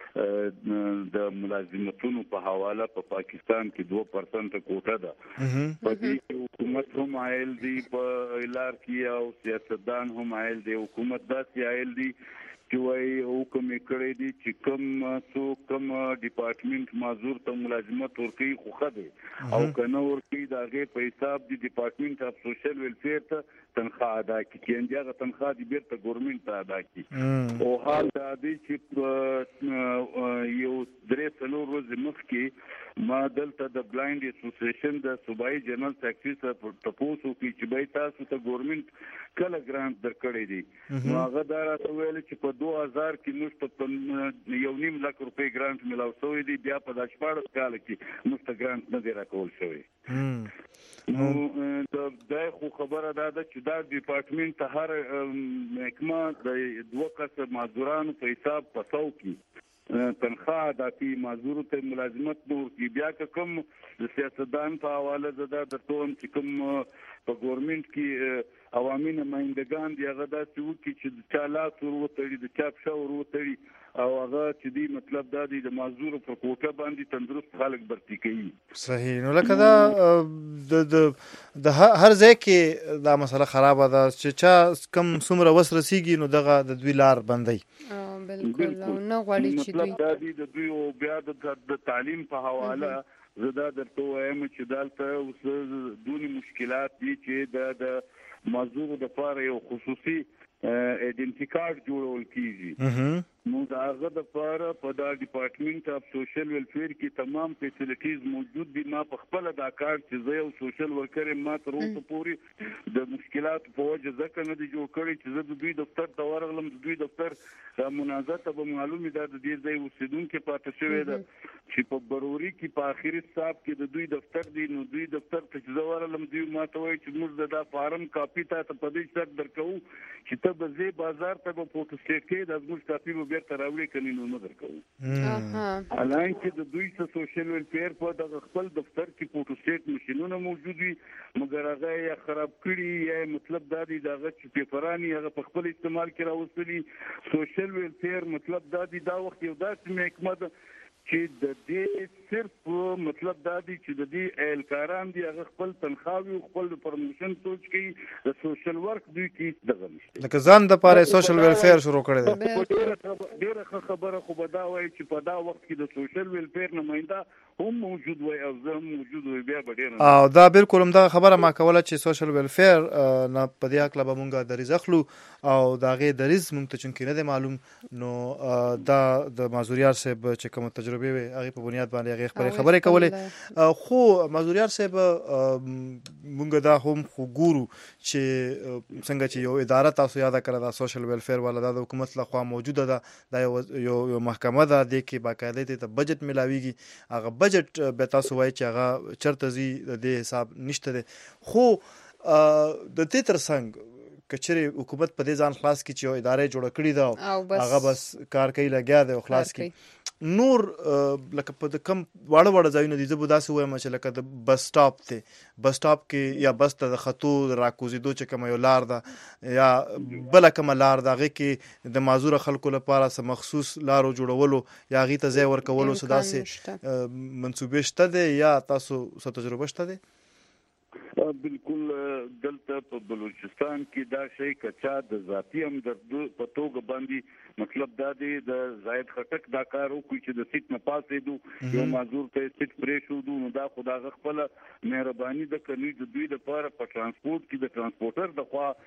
د ملازمتونو په حواله په پاکستان کې 2% کوټه ده. په دې کې حکومت هم عائل دی په لار کې او سیاستدان هم عائل دی. حکومت داسې عائل دی چې وايي حکم کړی دی چې کوم ډپارټمنټ معذور ته ملازمت ورکړي خو خدای او کنه ورکړي دغه په حساب دی ډپارټمنټ اف سوشل ویلفیر ته تنخواه ادا کړي چې هغه تنخواه دی بیرته ګورنمنت ته ادا کړي. او حال دا دی چې یو 3 ورځې مخکې ما دلته د بلایند اسوسییشن د صوبایي جنرال سیکرټري سره تاسو کې چې به تاسو ته ګورنمنت کله ګرانټ درکړی دی نو هغه دا راته ویل چې په 2000 کې موږ ته 1.5 لک روپۍ ګرانټ ملاو شوی دی بیا په 14 کال کې موږ ته ګرانټ نه دی راکول شوی. نو دا خو خبره ده چې دا ډپارټمنټ هر محکمه د 2 کس معذورانو په حساب پسو کې تنخواه ادا کوي معذور ته ملازمت نور کی بیا کوم د سیاستدان په حواله زده د توم چې کوم په ګورنمنت کې عوامي نمائندگان دی هغه داسې وکړي چې د چا لاس وروتړي د چا پښه وروتړي او هغه چې دی مطلب دا دی د معذور پر کوټه باندې تندرست خلک برتي کوي. صحیح. نو لکه دا د هر ځای کې دا مسله خرابه ده چې چا کم څومره وس رسیږي نو دغه د دوی لار بندي. بالکل نه غواړي چې مطلب دا دی د دوی او بیا د تعلیم په حواله زه دا درته وایم چې دلته اوس دونې مشکلات دي چې د معذورو دپاره یو خصوصي ایډنټي کارت جوړول کیږي. نو د هغه دپاره په دا ډپارټمنټ اف سوشل ویلفیر کې تمام فیسیلیټیز موجود دي. ما په خپله دا کارت چې زه یو سوشل ورکر یم ما تر اوسه پورې د مشکلاتو په وجه ځکه نه دي جوړ کړی چې زه د دوی دفتر ته ورغلم. د دوی دفتر منازعه به معلومې ده د دې ځای اوسېدونکي پاتې شوی ده چې په بروري کې په آخري صاحب کې د دوی دفتر دی. نو دوی دفتر ته چې زه ورغلم دوی ما ته وایي چې موږ د دا فارم کاپي تا ته په دې شرط درکوو چې ته به ځې بازار ته به فوټوسټیټ کړې دا زموږ کاپي به بیرته راوړې کنې نو نه درکوو. حالانکه د دوی څه سوشل ویلفیر په دغه خپل دفتر کې فوټوسټیټ ماشینونه موجود وي مګر هغه یا خراب کړي یا مطلب دا دی د هغه چې پیپراني هغه په خپل استعمال کې راوستلي. سوشل ویلفیر مطلب دا دی دا وخت یو داسې محکمه ده چې د دې صرف مطلب دا دی چې د دې اهلکاران دي هغه خپل تنخواوي او خپل پرموشن سوچ کوي د سوشل ورک دوی کې دغه نشته. لکه ځان د پاره سوشل ویلفیر شروع کړی دی. ډېره خبره خو به دا وایي چې په دا وخت کې د سوشل ویلفیر نماینده هم موجود وي او زه موجود وي بیا به ډېره او دا بالکل همدغه خبره ما کوله چې سوشل ویلفیر نه په دې هکله به مونږ دریځ اخلو او د هغې دریځ مونږ ته چونکې نه دی معلوم نو دا د معذوریار صاحب چې کومه تجربې وي هغې په بنیاد باندې هغې خپلې خبرې کولې. خو معذوریار صاحب مونږ دا هم خو ګورو چې څنګه چې یو اداره تاسو یاده کړه دا سوشل ویلفیر والا دا د حکومت لخوا موجوده ده دا یو محکمه ده دې کې باقاعده دې ته بجټ ملاویږي. هغه بجټ به تاسو وایي چې هغه چرته ځي د دې حساب نشته دی. خو د دې تر څنګ که چېرې حکومت په دې ځان خلاص کړي چې یو اداره جوړه کړې ده هغه بس کار کوي لګیا دی او خلاص کړي نور لکه په کم واړه ځایونه دي زه به داسې وایم چې لکه د بس سټاپ دی بس سټاپ کې یا بس ته د خطو راکوزېدو چې کومه یو لار ده یا بله کومه لار ده هغې کې د معذوره خلکو لپاره څه مخصوص لارو جوړولو یا هغې ته ځای ورکولو څه داسې منصوبې شته دی یا تاسو څه تجربه شته دی؟ بالکل دلته په بلوچستان کې دا شی کچا د ذاتی همدرد په توګه باندې مطلب دا دی د زاید خټک دا کار وکړي چې د سیټ نه پاسېدو یو معذور ته سیټ پرېښودو نو دا خو د هغه خپله مهرباني ده که نه د دوی دپاره په ټرانسپورټ کې د ټرانسپورټر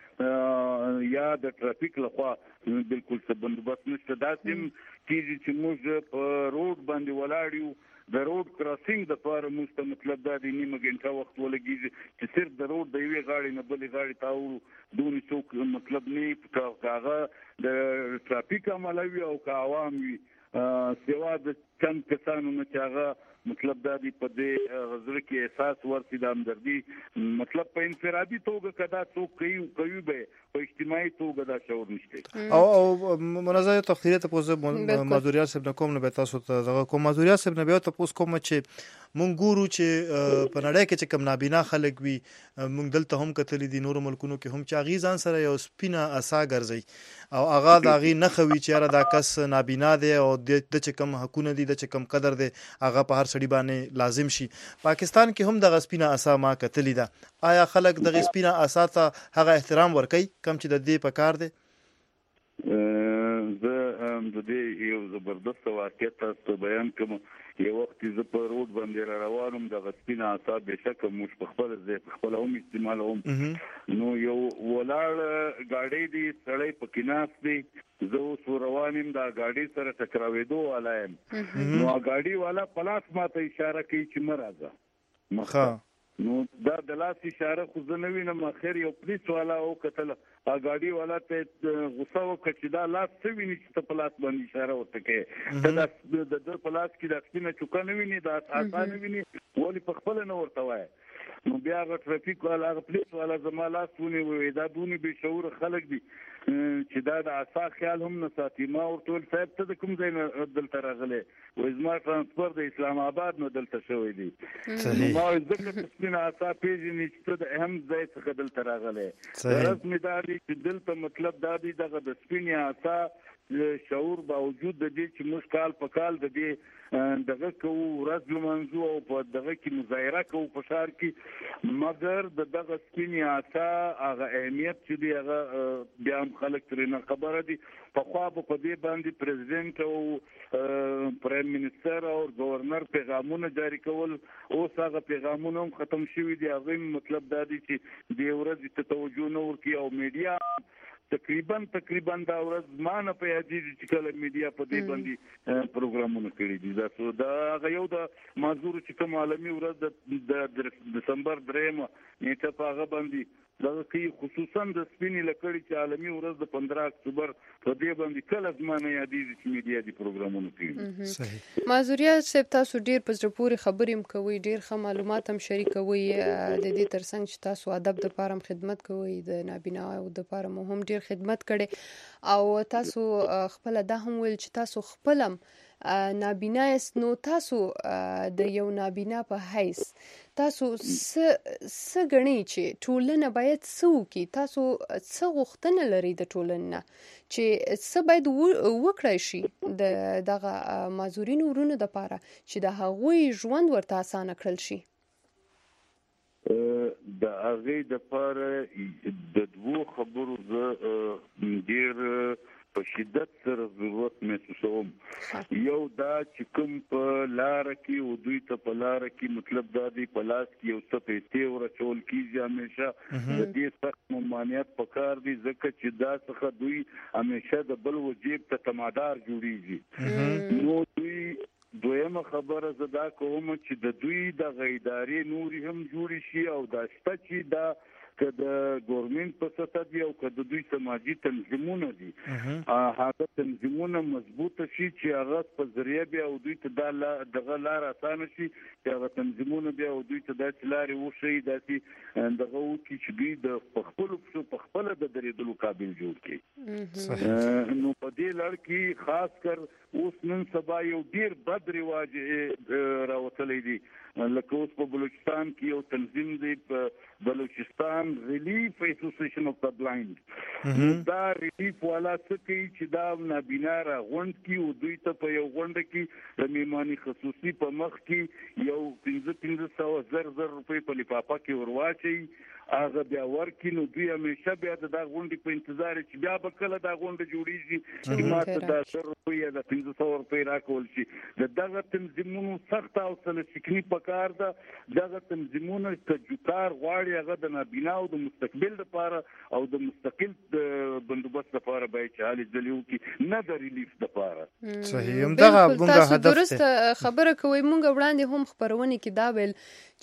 لخوا یا د ټرافیک لخوا بالکل څه بندوبست نشته. داسې هم کېږي چې موږ په روډ باندې ولاړ یو د روډ کراسینګ دپاره موږ ته مطلب دا دی نیمه ګنټه وخت ولګېږي چې صرف د روډ د یوې غاړې نه بلې غاړې ته اوړو دونې څوک مطلب نه که هغه د ټرافیک عمله وي او که عوام وي سوا د چند کسانو نه چې هغه مطلب دا دی په دې زړه کې احساس ورسي د همدردي مطلب په انفرادي توګه که دا څوک کوي به په اجتماعي توګه دا شعور نشته. او منازعه تخیریه تاسو معذوریار صاحب نه کوم نه به تاسو ته دغه کوم معذوریار صاحب نه بیا تاسو کوم چې مونږ ګورو چې په نړۍ کې چې کوم نابینا خلک وي مونږ دلته هم کتلی دي نورو ملکونو کې هم چې هغې ځان سره یو سپینه عصا ګرځوي او هغه د هغې نښه وي چې یاره دا کس نابینا دی او د چې کوم حقونه دي د چې کوم قدر دی هغه په هر سړي باندې لازم شي. پاکستان کې هم دغه سپینه عصا ما کتلی ده. آیا خلک دغه سپینه عصا ته هغه احترام ورکوي کم چې د دې په کار دی؟ زه د دې یو زبردست واقعیت تاسو بیان کوم. یو وخت زه په روډ باندې را روان وم دغه سپینه عصا بېشکه موږ په خپله ځای په خپله هم استعمالوم نو یو ولاړ ګاډۍ دی سړی پکې ناست دی زه اوس روان یم دا ګاډۍ سره ټکراوېدو والا یم نو ګاډۍ والا په لاس ما ته اشاره کوي چې مه راځه مخه نو دا د لاس اشاره خو زه نه وینم اخر یو پولیس والا وکتله ګاډۍ والا ته غوسه وکړه چې دا لاس څه ویني چې ته په لاس باندې اشاره ورته کوې ته د ده په لاس کې دا سپینه چوکه نه ویني دا عصا نه ویني ولې په خپله نه ورته وایه نو بیا هغه ټرافیک والا هغه پولیس والا زما لاس ونیوی دا دونې بې شعوره خلک دي چې دا د عصا خیال هم نه ساتي. ما ورته ویل صاحب ته د کوم ځای نه دلته راغلی؟ وایي زما ټرانسفر د اسلام آباد نه دلته شوی دی. ما ویل ځکه چې سپینه عصا پېژنې چې ته د اهم ځای څخه دلته راغلی. غرض مې دا دی چې دلته مطلب دا دی دغه د سپینې عصا شعور باوجود د دې چې موږ کال په کال د دې دغه کوو ورځ لمانځو او په دغه کې مظاهره کوو په ښار کې، مګر د دغه سپینې عصا هغه اهمیت چې دی هغه بیا هم خلک ترې نه خبره دي. پخوا به په دې باندې پرزیدنټ او پرایم منسټر او گورنر پیغامونه جاری کول، اوس هغه پیغامونه هم ختم شوي دي. هغه مطلب دا دی چې دې ورځې ته توجه نه ورکوي او میډیا تقریبا دا ورځ ما نه په یادېږي چې کله میډیا په دې باندې پروګرامونه کړي دي. دا هغه یو د معذور چې کوم عالمي ورځ د دسمبر 3 نیټه په هغه باندې دغه کوي، خصوصا د سپینې لکړې چې عالمي ورځ د 15 اکتوبر په دې باندې کله زما نه یادېږي چې میډیا دې پروګرامونه کوي. معذوریت صاحب تاسو ډېر په زړه پورې خبرې هم کوئ، ډېر ښه معلومات هم شریکوئ، د دې ترڅنګ چې تاسو ادب دپاره هم خدمت کوئ، د نابیناو دپاره مو هم ډېر خدمت کړی او تاسو خپله دا هم ویل چې تاسو خپل هم نابینا یاست. نو تاسو د یو نابینا په حیث تاسو څه ګڼئ چې ټولنه باید څه وکړي؟ تاسو څه غوښتنه لرئ د ټولنې نه چې څه باید وکړی شي د دغه معذورینو ورونو دپاره چې د هغوی ژوند ورته اسانه کړل شي؟ د هغې دپاره د دوو خبرو زه ډېر په شدت سره ضرورت محسوسوم. یو دا چې کوم په لاره کې او دوی ته په لاره کې مطلب دا دی په لاس کې یو څه پیسې ورچول کېږي، همیشه د دې سخت ممانعت پکار دی ځکه چې دا څخه دوی همیشه د بل وجیب ته تمادار جوړیږي. نو دوی دویمه خبره زه دا کوم چې د دوی د ادارې نوري هم جوړې شي او دا شته چې دا که د ګورنمنت په سطح دی او که د دوی سماجي تنظیمونه دي هغه تنظیمونه مضبوطه شي چې هغه په ذریعه بیا او دوی ته دغه لار اسانه شي چې هغه تنظیمونه بیا او دوی ته داسې لارې وښیي، داسې دغه وکړي چې دوی د خپلو پښو په خپله د درېدلو قابل جوړ کړي. نو په دې لړ کې خاص کر اوس نن سبا یو ډېر بد رواج راوتلی دی، لکه اوس په بلوچستان کې یو تنظیم دی په بلوچستان ریلیف اسوسیشن اف د بلایند. دا ریلیف والا څه کوي چې دا نابینا راغونډ کړي او دوی ته په یو غونډه کې د میماني خصوصي په مخ کې یو 500,000 روپۍ په لفافه کې ورواچوي، هغه بیا ورکړي. نو دوی همیشه بیا د دا غونډې په انتظار چې بیا به کله دا غونډه جوړېږي چې ما ته د 100 روپۍ یا د 500 روپۍ راکول شي. د دغه تنظیمونو سخته حوصله شکني پکار ده. دغه تنظیمونه که کار غواړي هغه د نابینا او د مستقبل دپاره او د مستقل بندوبست دپاره باید چې هلې ځلې وکړي، نه د ریلیف دپاره. صحیح، همدغه مونږ هدف دی. درست خبره کوئ. مونږ وړاندې هم خپرونې کې دا ویل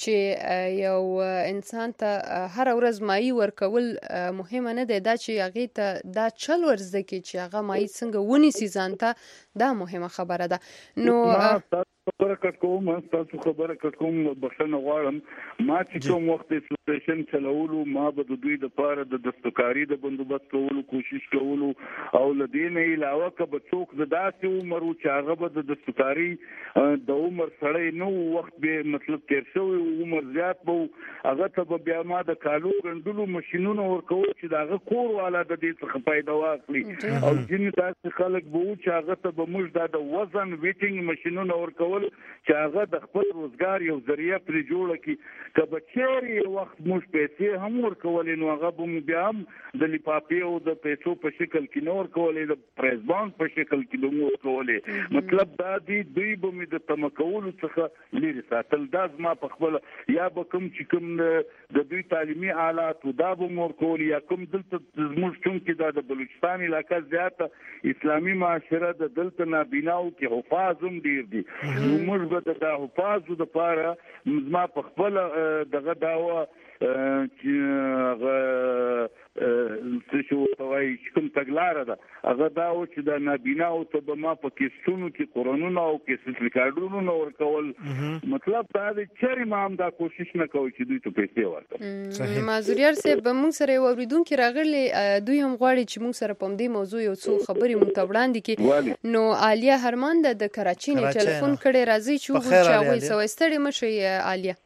چې یو انسان ته هر ورځ مایي ورکول مهمه نه دی، دا چې هغې ته دا چل ور زده کړي چې هغه مایي څنګه ونیسي ځان ته، دا مهمه خبره ده. نو خبره کټ کوم، تاسو خبره کټ کوم، بخښنه غواړم. ما چې کوم وخت اسوسییشن چلولو ما به د دوی دپاره د دستکاري د بندوبست کولو کوشش کولو او له دې نه علاوه که به څوک د داسې عمر و چې هغه به د دستکاري د عمر سړی نه و، وخت به مطلب تیر شوی عمر زیات به و، هغه ته به بیا ما د کالو ګنډلو ماشینونه ورکول چې د هغه کور والا د دې څخه فایده واخلي. او ځینې داسې خلک به و چې هغه ته به موږ دا د وزن ویټینګ ماشینونه ورکول چې هغه د خپل روزګار یو ذریعه پرې جوړه کړي. که به چېرې وخت موږ پیسې هم ورکولې نو هغه به مو بیا هم د لفافې او د پیسو په شکل کې نه ورکولې، د پریز بانک په شکل کې به مو ورکولې. مطلب دا دی دوی به مې د تمه کولو څخه لرې ساتل. دا زما په خپله یا به کوم چې کوم د دوی تعلیمي آلات دا به مو ورکول، یا کوم دلته زموږ چونکې دا د بلوچستان علاقه زیاته اسلامي معاشره ده، دلته نابیناو کې حفاظ هم ډېر دي. نو موږ به د حفاظو دپاره زما په خپله دغه دعوه چې هغه څه شو توای کوم تګلار ده هغه دا و چې د نابینا او ته به ما په کیسونو کې قرانونه او کیسټ ریکارډونه ورکول مطلب دا دی چې ما هم دا کوشش نه کوي چې دوی ته پیسې ورکړي. معذوریار صاحب موږ سره اوریدونکو راغلي دوی هم غواړي چې موږ سره په دې موضوع یو څو خبرې موږ ته وړاندې کړي. نو عالیه هرمان د کراچۍ نه ټلیفون کړي راځي چې وګورئ چې هغه سويستړي مشي عالیه.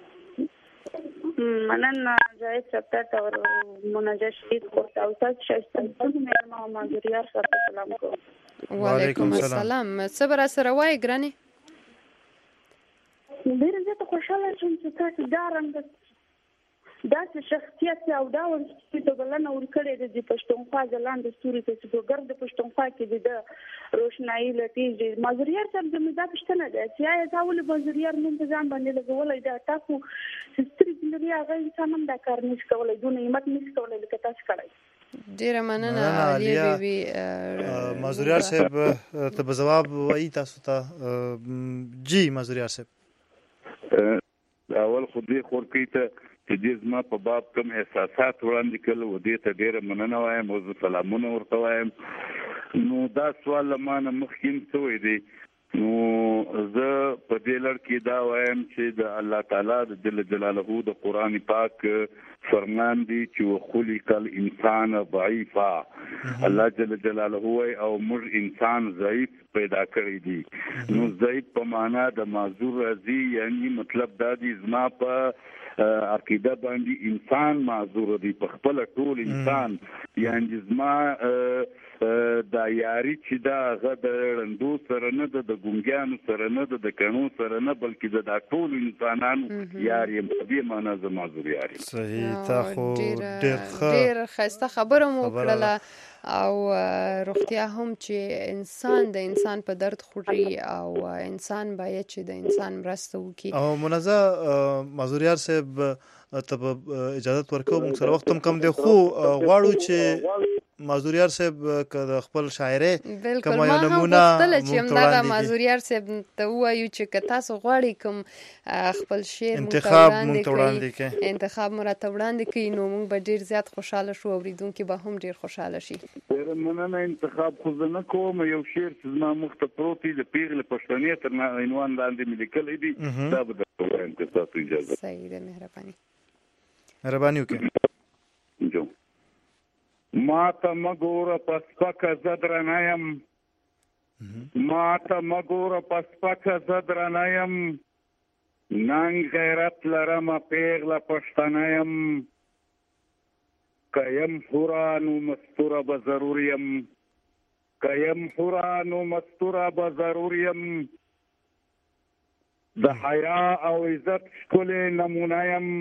مننه جاید سپتر اور مناجات شهید خورتا او تاسو شایسته مې ما معذوریار صاحب سلام کوم. وعلیکم السلام. صبر سره وای ګرانه ډیر زه خوشاله شوم چې تاسو دا رنګ دا شخصیت او دا ورته بلنه ورکړې د پښتونخوا ځلان د ستوري ته چې ګرد پښتونخوا کې د روشنايي لټیږي. معذوریار صاحب زموږ دا پښتنه ده چې آیا تاسو معذوریار نوم په ځان باندې لګولای دا تاسو ستوري دنیا هغه انسان هم دا کار نشي کولای دونه همت نشي کولای لکه تاسو کړئ. ډیره مننه عالیه بیبي. معذوریار صاحب ته به جواب وایي تاسو ته جی معذوریار صاحب اول خو دې خور کې ته چې دې زما په باب کوم احساسات وړاندې کړل و دې ته ډیره مننه وایم او سلامونه ورته وایم. نو دا سوال لمانه مخکې څه وې دی نو زه په دې لړ کې دا وایم چې د الله تعالی د جل جلاله د قران پاک فرمان دی چې خلق الانسان ضعیفا. الله جل جلاله او موږ انسان ضعیف پیدا کړی دی. نو ضعیف په معنا د معذور راځي یعنی مطلب دا دی زما په عقیده باندې انسان معذور دی په خپل ټول انسان یعنی زما دا یاري چې دا غد رندو سره نه د ګونګیانو سره نه د کڼو سره نه بلکې د ټول انسانانو یاري په دې معنا زما معذور یاري. صحیح تا خو ډیر خسته خبره مو کړله او روغتیا هم چې انسان د انسان په درد خوري او انسان باید چې د انسان مرسته وکړي. او منزه معذوریار صاحب ته اجازه ورکوم موږ سره وخت کم دی خو غواړو چې معذوریار صاحب که خپل شاعري کومه نمونه چې همدغه معذوریار صاحب ته وایو چې که تاسو غواړئ کوم خپل شعر انتخاب وړاندې کړئ انتخاب مرته وړاندې کړئ نو موږ به ډیر زیات خوشاله شو اوریدونکو به هم ډیر خوشاله شي. مننه انتخاب خو زه نه کوم یو شعر چې زما مخ ته پروت دی د پیغله پښتنې تر عنوان لاندې مې لیکلی دی دا به درته وایم که تاسو اجازه. صحیح ده مهرباني وکړئ. جو ما ته مګوره پسپکه زه درنه یم ما ته مګوره پسپکه زه درنه یم ننګ غیرت لرمه پیغله پښتنه یم که یم حوره نو مستوره به ضرور یم که یم حوره نو مستوره به ضرور یم د حیا او عزت ښکلې نمونه یم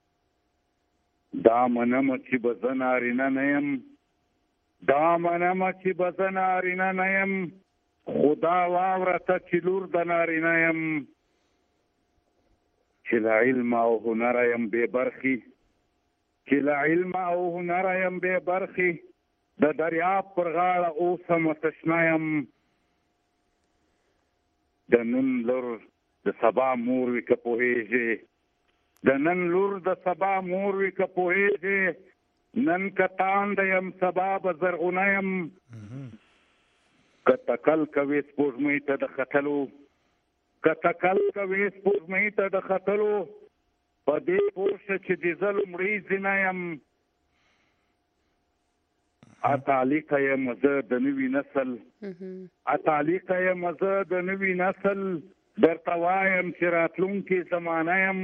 دا منمه چې به زه نارینه نه یم دا منمه چې به زه نارینه نه یم خو دا واوره ته چې لور د نارینه یم چې له علم او هنره یم بې برخې چې له علم او هنره یم بې برخې د دریاب پر غاړه اوسمه تشنه یم د نن لور د سبا مور وي که پوهېږې د نن لور د سبا مور وي که پوهېږې نن که تانده یم سبا به زرغونه یم که تکل کوې سپوږمۍ ته د ختلو که تکل کوې سپوږمۍ ته د ختلو په دې پوه شه چې د زه لومړی ځینه یم اتالیقه یم زه د نوي نسل اتالیقه یم زه د نوي نسل درته وایم چې راتلونکې زمانه یم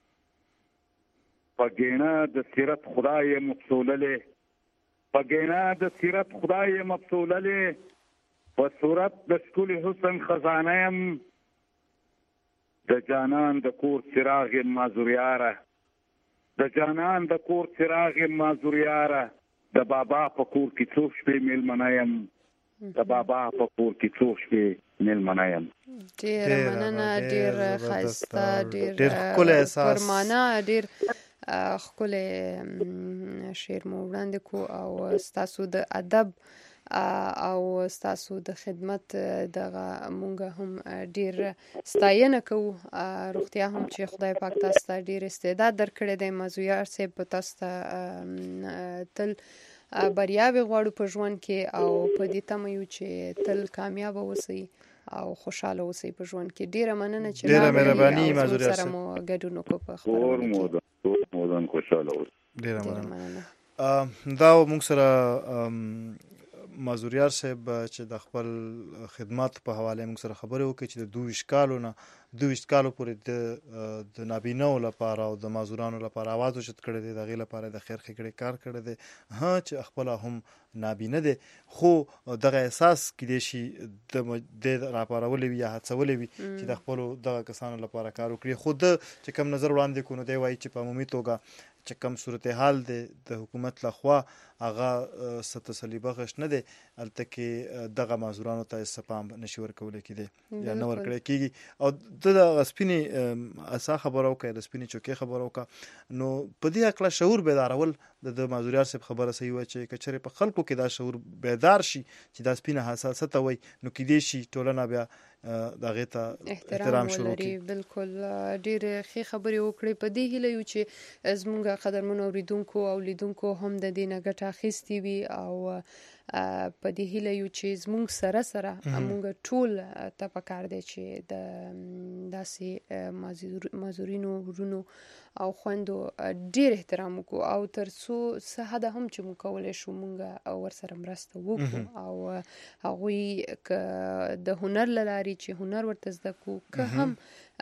په ګیڼه د سیرت خدای یم افسوللې په ګیڼه د سیرت خدای یم افسوللې په صورت د ښکلي حسن خزانه یم د جانان د کور څراغ یم معذوریاره د جانان د کور څراغ یم معذوریاره د بابا په کور کې څو شپې میلمنه یم د بابا په کور کې څو شپې میلمنه یم. ډېره مننه ډېر ښایسته ډېر ښکلی احساس پرمانه ډېر ښکلی شعر مو وړاندې کو او ستاسو د ادب او ستاسو د خدمت دغه مونږ هم ډیر ستاینه کوو. روغتیا هم چې خدای پاک تاسو ته ډیر استعداد درکړی دی. مازویار صاحب په تاسو ته تل بریاوې غواړو په ژوند کې او په دې تمه یو چې تل کامیاب اوسئ او خوشاله اوسئ په ژوند کې. ډیره مننه چې ډیره مهرباني مازویار سره مو ګډون وکړو په خبرونه کې. مودن خوشاله اوسئ. ډیره مننه. دا موږ سره مازوریار صاحب چې د خپل خدمات په حواله موږ سره خبرې وکړي چې د 22 کالو پورې د نابینو لپاره او د معذورانو لپاره आवाज اوچت کړی دی، د هغې لپاره د خیر ښېګړې کار کړی دی. چې خپله هم نابینه دی خو دغه احساس کیدای شي د راپارولې وي یا هڅولې وي چې د خپلو دغه کسانو لپاره کار وکړي. خو د چې کوم نظر وړاندې کړو نو دی وایي چې په عمومي توګه چې کوم صورتحال دی د حکومت لخوا هغه څه تسلي بخش نه دی، هلته کې دغه معذورانو ته هېڅ پام نشي ورکولی کېدی یا نه ورکړی کېږي. او ته د سپینې اصا خبره وکړه، د سپینې چوکۍ خبره وکړه، نو په دې هکله شعور بیدارول د مازوریار صاحب خبره صحیح وه چې که چېرې په خلکو کې دا شعور بیدار شي چې دا سپینه حساسه څه ته وایي، نو کېدای شي ټولنه بیا د هغې ته احترام شروع کړي. بالکل ډېرې ښې خبرې وکړې. په دې هیله یو چې زموږ قدرمنو اورېدونکو او لیدونکو هم د دې نه ګټه اخیستې وي او په دې هیله یو چې زموږ سره سره موږ ټول ته پکار دی چې د داسې معذورینو ورونو او خویندو ډېر احترام وکړو او تر څو څه حده هم چې موږ کولی شو موږ ورسره مرسته وکړو او هغوی که د هنر له لارې چې هنر ورته زده کړو که هم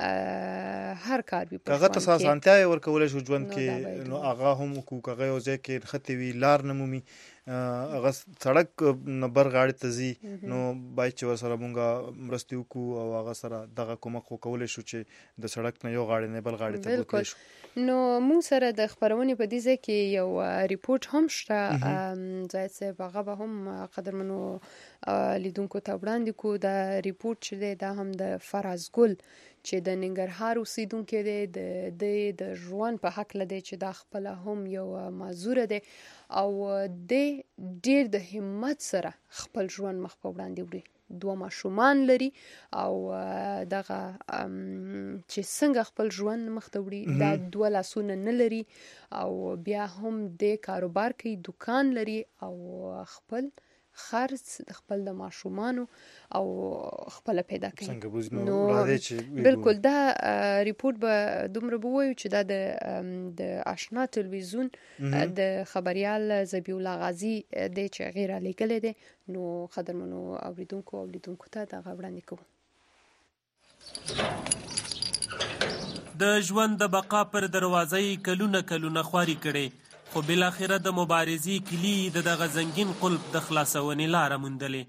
هر کار وي په هغه ته څه اسانتیا یې ورکولی شو ژوند کې، نو هغه هم وکړو. که هغه یو ځای کې نښتې وي لار نه مومي، هغه سړک نه بر غاړې ته ځي، نو باید چې ورسره مونږ مرستې وکړو او هغه سره دغه کومک وکولی شو چې د سړک نه یو غاړې نه بل غاړې ته بوتلی شو. نو موږ سره د خپرونې په دې ځای کې یو ریپورټ هم شته، زاهد صاحب هغه به هم قدرمنو لیدونکو ته وړاندې کړو. دا ریپورټ چې دی دا هم د فراز ګل چې د ننګرهار اوسیدونکی دی د ژوند په هکله دی چې دا خپله هم یو معذوره دی او دی ډېر د همت سره خپل ژوند مخ په وړاندې وړي. 2 ماشومان لري او دغه چې څنګه خپل ژوند مخ ته وړي، دا 2 لاسونه نه لري او بیا هم د کاروبار کوي، دکان لري او خپل خرڅ د خپل د ماشومانو او خپل پیدا کوي. نو بالکل دا ریپورټ به دومره به وایو چې دا د آشنا تلویزیون د خبریال ذبیح الله غازي دی چې هغې رالیږلی دی. نو قدرمنو اورېدونکو او لیدونکو ته دغه وړاندې کوو. د ژوند د بقا پر دروازه یې کلونه خواري کړې، خو بالاخره د مبارزې کلي د دغه زنګین قلب د خلاصونې لاره موندلې.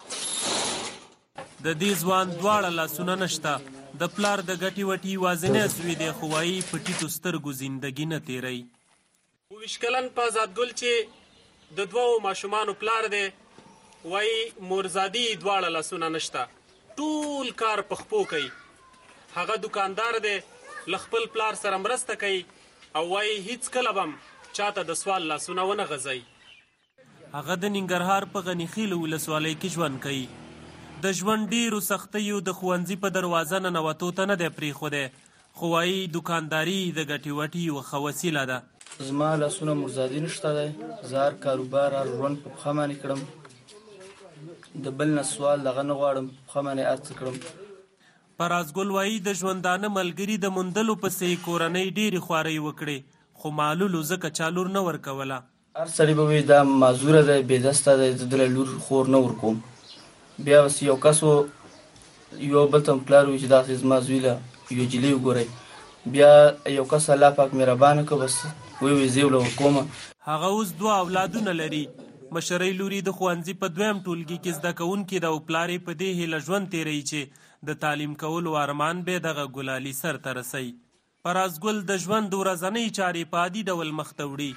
د دې ځوان دواړه لاسونه نشته، د پلار د ګټې وټې یوازینی زوی دی، خو وایي په ټیټو سترګو زندګي نه تېروي. 22 کلن په آزاد ګل چې د 2 ماشومانو پلار دی، وایي مورزادي دواړه لاسونه نشته، ټول کار په خپو کوي. هغه دکاندار دی، له خپل پلار سره مرسته کوي او وایي هیڅ کله به چاته د سوال لاسونه ونه غځوي. هغه د ننګرهار په غني خیل ولسوالۍ کې ژوند کوي. د ژوند ډېرو سختیو د ښوونځي په دروازه ننوتو ته نه دی پرېښودی، خو وایي دکانداري د ګټې وټې یوه ښه وسیله ده. زما لاسونه مرزادي نشته دی، زه هر کاروبار هر ژوند په پښه باندې کړم، د بل نه سوال دغه نه غواړم، په پښه باندې هر څه کړم. فراز ګل وایي د ژوندانه ملګري د موندلو پسې کورنۍ ډېرې خوارۍ وکړې، خو معلولو ځکه چا لور نه ورکوله. هر سړی به وایي دا معذوره دی، بېدسته دی، زه دله لور خور نه ورکوم. بیا بس یو کس یو بل ته پلار وایي چې داسې زما زوی له یوه جلۍ وګورئ، بیا یو کس الله پاک مهربانه کړه، بس وایي زه یې له ورکومه. هغه اوس 2 اولادونه لري. مشرۍ لوري د ښوونځي په 2م ټولګي کې زده کوونکې ده او پلار یې په دې هیله ژوند تېروي چې د تعلیم کولو ارمان به دغه ګلالي سر ته رسوي. فراز ګل د ژوند د ورځنۍ چارې په عادي ډول مخ ته وړي.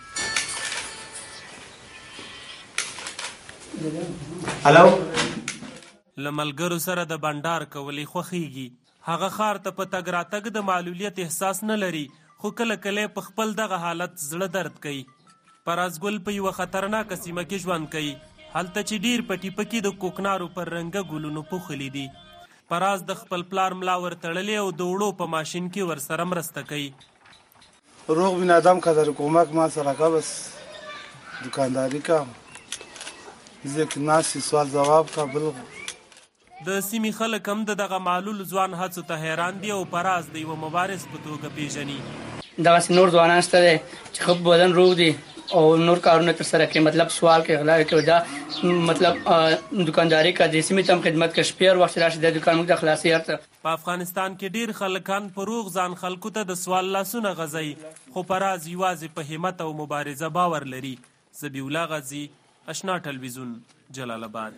له ملګرو سره د بنډار کول یې خوښیږي. هغه ښار ته په تګ راتګ د معلولیت احساس نه لري، خو کله کله په خپل دغه حالت زړه درد کوي. فراز ګل په یوه خطرناکه سیمه کې ژوند کوي، هلته چې ډیر پټي پکې د کوکنارو پر رنګه ګلونو پوښلي دي. پراز د خپل پلار ملا ور تړلې او د وړو په ماشین کې ورسره مرسته کوي. روغ بین آدم کا در کمک ما سره کا بس دکانداری کا ځکه ناسي سوال جواب کا بل. د سیمې خلک هم دغه معلول ځوان هڅو ته حیران دي او پراز د یوه مبارز په توګه پیژني. دغسې نور ځوانان شته دی چې ښه بدن روغ دي او نور کارونه ترسره کوي، مطلب سوال کوي، غلا کوي، دا مطلب دکانداری کا د سیمې ته هم خدمت کوي. شپې هر وخت چې راشي د دوکان موږ ته خلاصي هرته. په افغانستان کې ډیر خلکان په روغ ځان خلکو ته د سوال لاسونه غځوي، خو پراز یوازې په همت او مبارزه باور لري. ذبیح الله غازي، اشنا ټلویزیون، جلال آباد.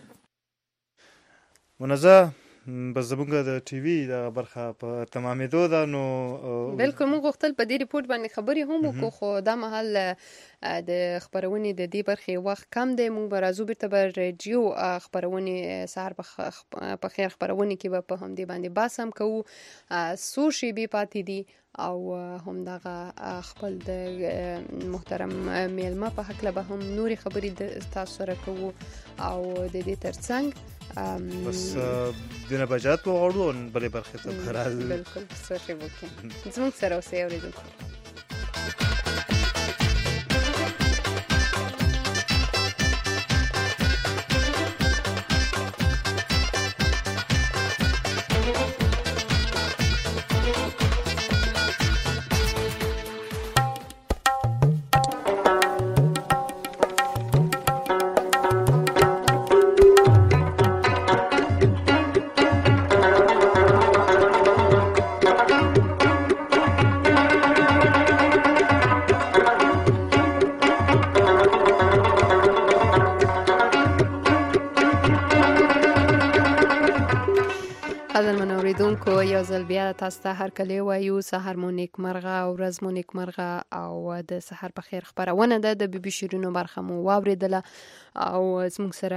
منزه بس زموږ د ټي وي دغه برخه په تمامېدو ده. نو بلکل موږ غوښتل په دې ریپورټ باندې خبرې هم وکړو، خو دا مهال د خپرونې د دې برخې وخت کم دی. موږ به راځو بیرته به رادیو خپرونې سهار په خیر خپرونې کې به په همدې باندې بحث هم کوو. څو شیبې پاتې دي او همدغه خپل د محترم میلمه په هکله به هم نورې خبرې تاسو سره کوو او د دې ترڅنګ بس دینه بجات وغواړو بلې برخې ته بهرحال بلکل څه شی وکړو. زموږ سره اوسئ اورېدونکو. اوریدونکو یو ځل بیا تاسو ته هرکلی وایو. سهار مو نیکمرغه او ورځ مو نیکمرغه او د سهار په خیر خپرونه ده. د بي بي شیرینو برخه مو واورېدله او زموږ سره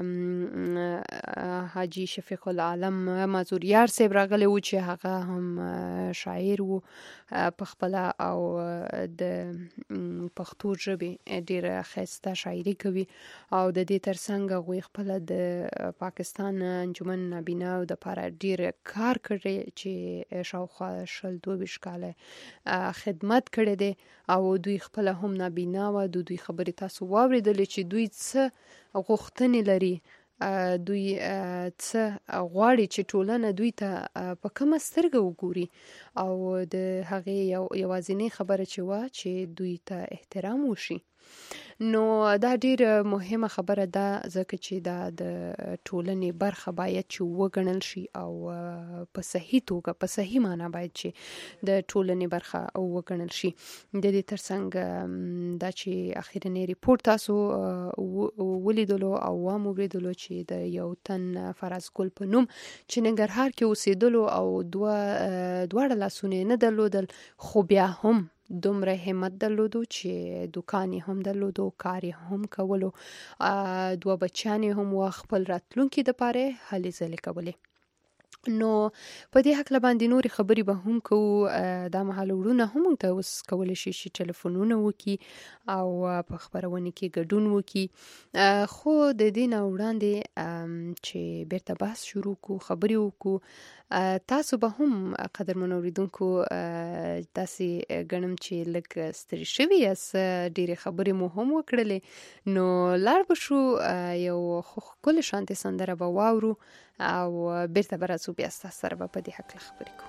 حاجي شفیق العالم مازوریار صاحب راغلی و چې هغه هم شاعر و په خپله او د پښتو ژبې ډېره ښایسته شاعري کوي او د دې ترڅنګ هغوی خپله د پاکستان انجمن نابیناو دپاره ډېر کار کړی چې شاوخوا 22 کاله خدمت کړی دی او دوی خپله هم نابینا وه. د دوی خبرې تاسو واورېدلې چې دوی څه غوښتنې لري، دوی څه غواړي چې ټولنه دوی ته په کومه سترګه وګوري او د هغې یوازینۍ خبره چې وه چې دوی ته احترام وشي. نو دا ډیره مهمه خبره ده ځکه چې دا د ټولنې برخه باید چې وګڼل شي او په صحیح توګه په صحیح معنا باید چې د ټولنې برخه وګڼل شي. د دې ترڅنګ دا چې اخیرنی ریپورت تاسو ولیدلو او واوریدلو چې د یو تن فراز ګل په نوم چې ننګرهار کې اوسېدلو او دواړه لاسونه نه درلودل خو بیا هم دومره همت درلودو چې دوکان یې هم درلودو، کار یې هم کولو، 2 بچیان یې هم و، خپل راتلونکي دپاره هلې ځلې کولې. نو په دې هکله باندې نورې خبرې به هم کوو. دا مهال وروڼه هم موږ ته اوس کولی شي چې ټلیفونونه وکړي او په خپرونې کې ګډون وکړي. خو د دې نه وړاندې چې بیرته بحث شروع کړو، خبرې وکړو، تاسو به هم قدرمن اوریدونکو داسې ګڼم چې لږ ستړي شوي یاست، ډېرې خبرې مو هم وکړلې. نو لاړ به شو یو ښکلې شانتې سندره به واورو او بیرته به راځو، بیا ستاسو سره به په دې هکله خبرې کوو.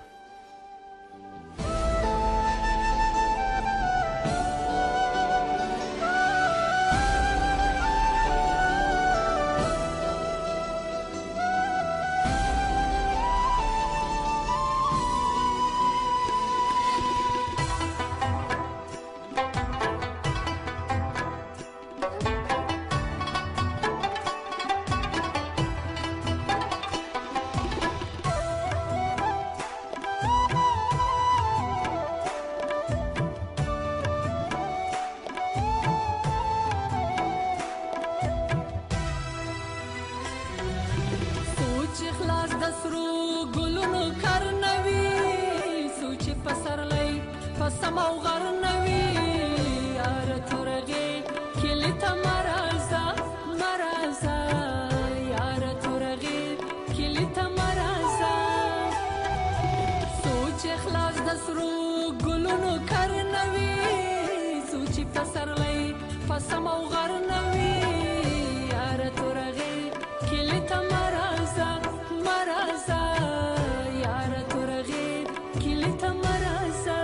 د سرو ګلونو کرنوي سوچي پسرلی پسم او غرنوي یار تورغه کلی ته مرزا مرزا یار تورغه کلی ته مرزا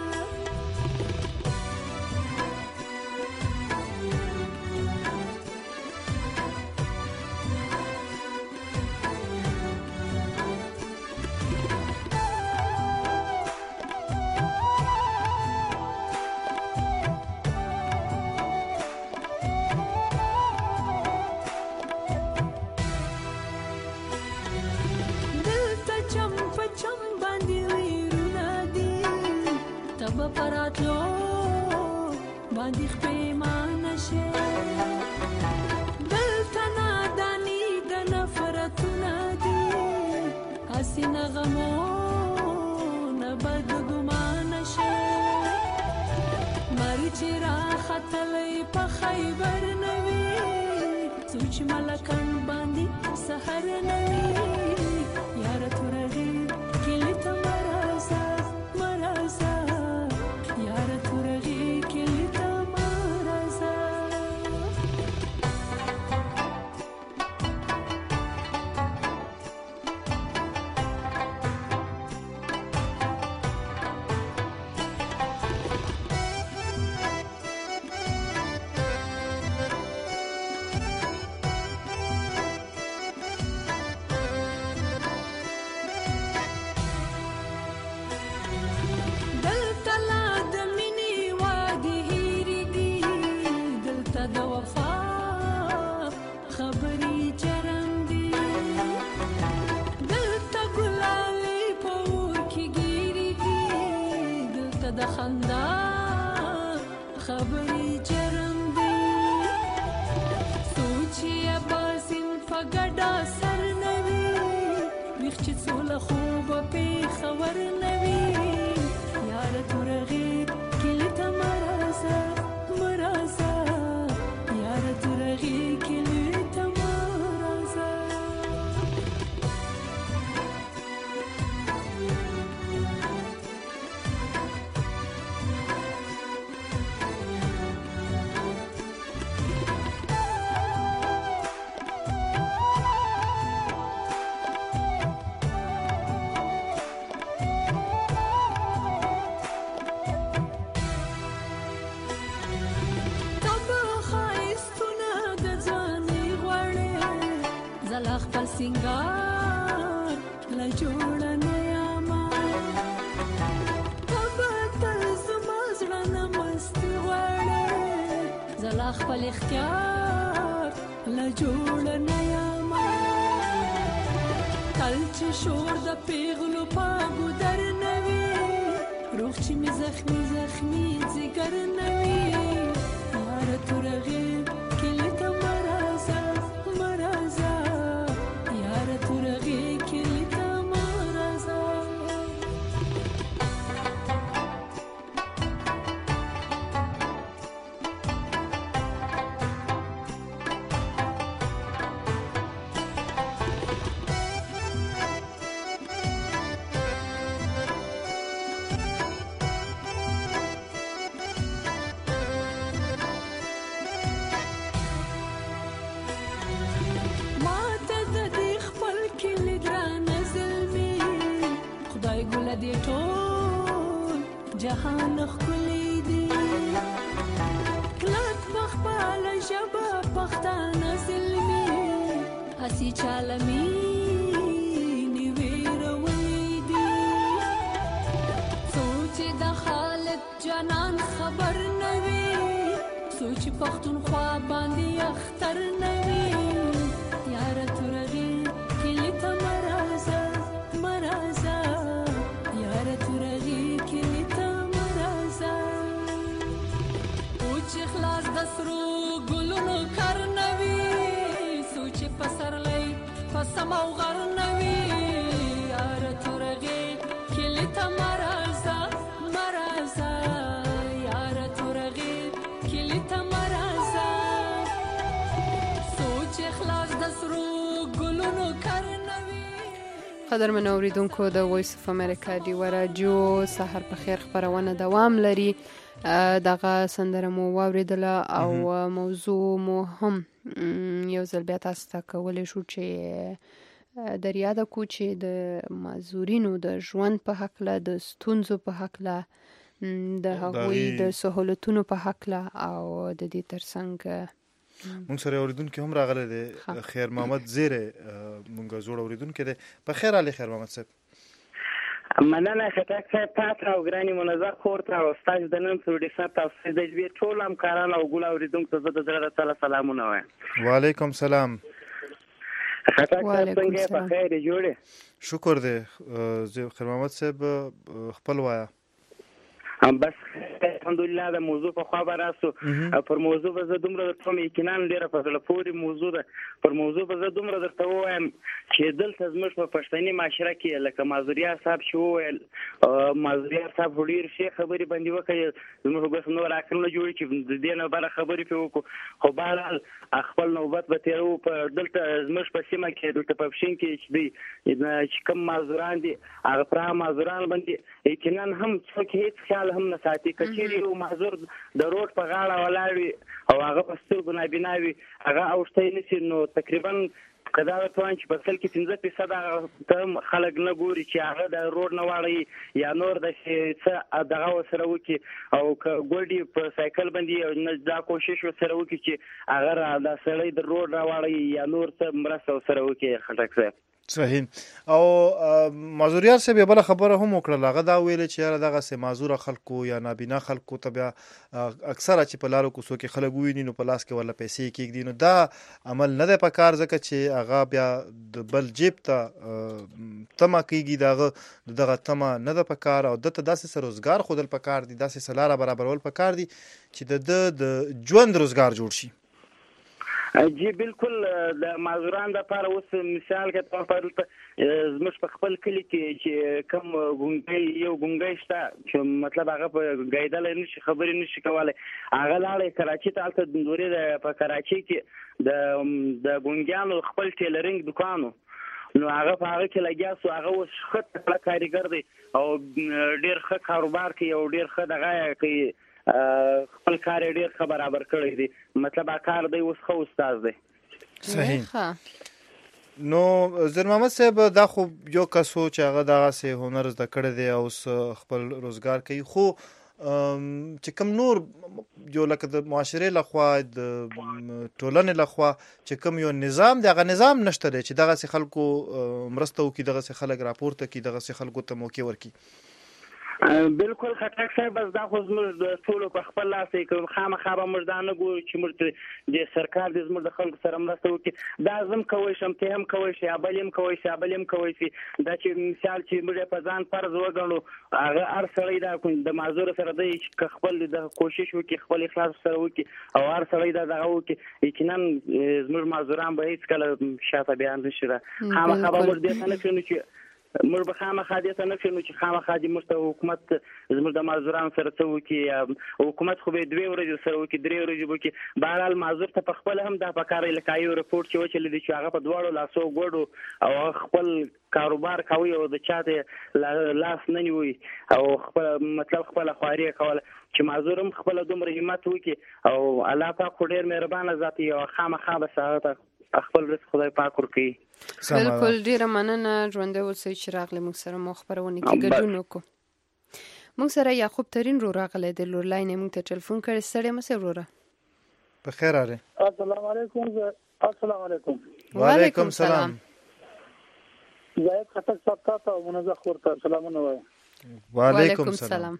پراتلو باندې خپېمانه شي دلته ناداني د نفرتونه دي هسې نغمونه بد ګمانه شي مرچ راختلی په خیبر نه وي سوچ ملکن باندې سحر نه وي یاره تورغې کلي ته مرزا مرزا سنگار لا جوړ نه یما تبتل زمازړه نمست وړه زلا خپل اختیار لا جوړ نه یما کل چې شور د پیغلو پاګو در نوي روح چې می زخمی زخمی ځګر نوي مار تورغه کله ته مرزا مرزا تورغي کلی ته مرزا دې ټول جهان ښکلی دی کلک بخپل ژبه پښتانه زلمي هسې چالمي نیویرولی دی سوچ د خالد جانان خبر نه وي سوچ پښتونخوا باندې اختر نه وي یاره تورغي کلي ته مرزا مرزا تورغي کلی ته مرزا اوچ خلاص د سرو ګلونو کرنوي سوچ پسرلی پسم او غرنوي یار تورغي کلی ته مرزا مرزا یار تورغي کلی ته مرزا سوچ خلاص د سرو قدرمن اوریدونکو د وایس اف امریکا ډیوه راډیو سحر په خیر خبرونه دوام لري. دغه سندره مو واوریدله او موضوع مو هم یو ځل بیا تاسو ته کولی شو چې در یاده کو چې د معذورینو د ژوند په هکله، د ستونزو په هکله، د هغوی د سهولتونو په هکله او د دې ترڅنګ مونږ سره اوریدونکي هم راغلی دی خیر محمد زیره مونږ زوړ اوریدونکي دی. په خیر علي خیر محمد صاحب. مننه خټک صاحب، تاسو او ګراني منظر خور ته او ستاسو د نن پروډوسر تاسو د جبې ټول همکاران او ګول اوریدونکو ته د زړه تعالی سلامونه وایم. وعلیکم سلام. خټک صاحب څنګه په خیر جوړه؟ شکر دی خیر محمد صاحب، خپل وایا. بس الحمدلله د موضوع په خوا به راسو. پر موضوع به زه دومره درته یقینا ډېره په زړه پورې موضوع ده. پر موضوع به زه دومره درته ووایم چې دلته زموږ په پښتني معاشره کې لکه معذوریار صاحب چې وویل، معذوریار صاحب ډېر ښې خبرې باندې وکړې، زموږ بس نور عقلونه جوړي چې د دې نه بله خبرې پرې وکړو. خو بهرحال خپل نوبت به تېروو. په دلته زموږ په سیمه کې دلته په پښین کې چې دی چې کوم معذوران دي هغه پر معذوران باندې یقینا هم څوک هېڅ خیال هم نه ساتي. که چېرې یو معذور د روډ په غاړه ولاړ وي او هغه په سترګو نابینا وي، هغه اوښتی نه شي، نو تقریبا که دا ورته وایم چې په سل کې 15% هغه ته خلک نه ګوري چې هغه د روډ نه واړوي یا نور داسې څه دغه ورسره وکړي، او که ګوډي په سایکل باندې دا کوشش ورسره وکړي چې هغه دا سړی د روډ را واړوي یا نور څه مرسته ورسره وکړي. خټک صاحب صحیح. او معذوریار صاحب یو بله خبره هم وکړله، هغه دا ویل چې یاره دغسې معذوره خلکو یا نابینا خلکو ته بیا اکثره چې په لارو کوڅو کې خلک وویني نو په لاس کې ورله پیسې کېږدي، نو دا عمل نه دی په کار، ځکه چې هغه بیا د بل جیب ته تمه کېږي، د هغه دغه تمه نه ده په کار، او ده ته داسې څه روزګار ښودل په کار دي، داسې څه لاره برابرول په کار دي چې د ده د ژوند روزګار جوړ شي. جی بالکل. د معذوران لپاره اوس مثال کې طور په زموږ په خپل کلي کې چې کوم ګونګی یو ګونګی شته چې مطلب هغه په ګایدلی نشي خبرې نشي کولی، هغه لاړی کراچي ته. هلته د نورې په کراچي کې د ګونګیانو خپل ټیلرینګ دکانو، نو هغه په هغه کې لګیا سو. هغه اوس ښه تکړه کاریګر دی او ډېر ښه کاروبار کوي او ډېر ښه دغه کوي، خپل کار یې ډېر ښه برابر کړی دی. مطلب کار دی اوس ښه استاد دی. صحیح. نو زیر محمد صاحب دا خو یو کس و چې هغه دغسې هنر زده کړی دی او اوس خپل روزګار کوي، خو چې کوم نور یو لکه د معاشرې لخوا د ټولنې لخوا چې کوم یو نظام دی، هغه نظام نشته دی چې دغسې خلکو مرسته وکړي، دغسې خلک راپورته کړي، دغسې خلکو ته موقع ورکړي. بالکل خټک صاحب، بس دا خو زموږ د ټولو په خپل لاس دی. که خامخا به موږ دا نه ګورو چې موږ د سرکار دې زموږ د خلکو سره مرسته وکړي. دا زه هم کوی شم، ته هم کوی شي، بل هم کوی شي، بل هم کوی شي. دا چې مثال چې موږ په ځان فرض وګڼو، هغه هر سړی دا د معذور سره دی چې خپل د کوشش وکړي، خپل اخلاص سره وکړي او هر سړی دا دغه وکړي، یقینا زموږ معذوران به هېڅ کله شاته بیان نه شي. خامخا به موږ دې ته نه کړو چې موږ به خامخا دې ته نه کړو چې خامخا دې موږ ته حکومت زموږ د معذورانو سره څه وکړي. حکومت خو به 2 ورځې سره وکړي، 3 ورځې به وکړي. بهرحال معذور ته په خپله هم دا پکار دی لکه یو رپورټ چې وچلېدی چې هغه په دواړو لاسو ګوډو او خپل کاروبار کوي او د چا ته لاس نه نیوي او خپل مطلب خپله خواري یې کوله، چې معذور هم خپله دومره همت وکړي او الله پاک خو ډېر مهربانه ذات دی او خامخا به هغه ته خپل رزق خدای پاک ورکوي. بالکل. ډیره مننه ژوندی اوسئ چې راغلی موږ سره مو خپرونه کې ګډون وکړو. موږ سره یعقوب ترین رو راغلی دی، لورلاین یې موږ ته ټلیفون کړی. ستړی مه سئ وروره. په خیر آره. السلام علیکم. السلام علیکم. وعلیکم سلام. زاید خټک صاحب تاسو او منظر خور ته سلامونه وایم. وعلیکم سلام.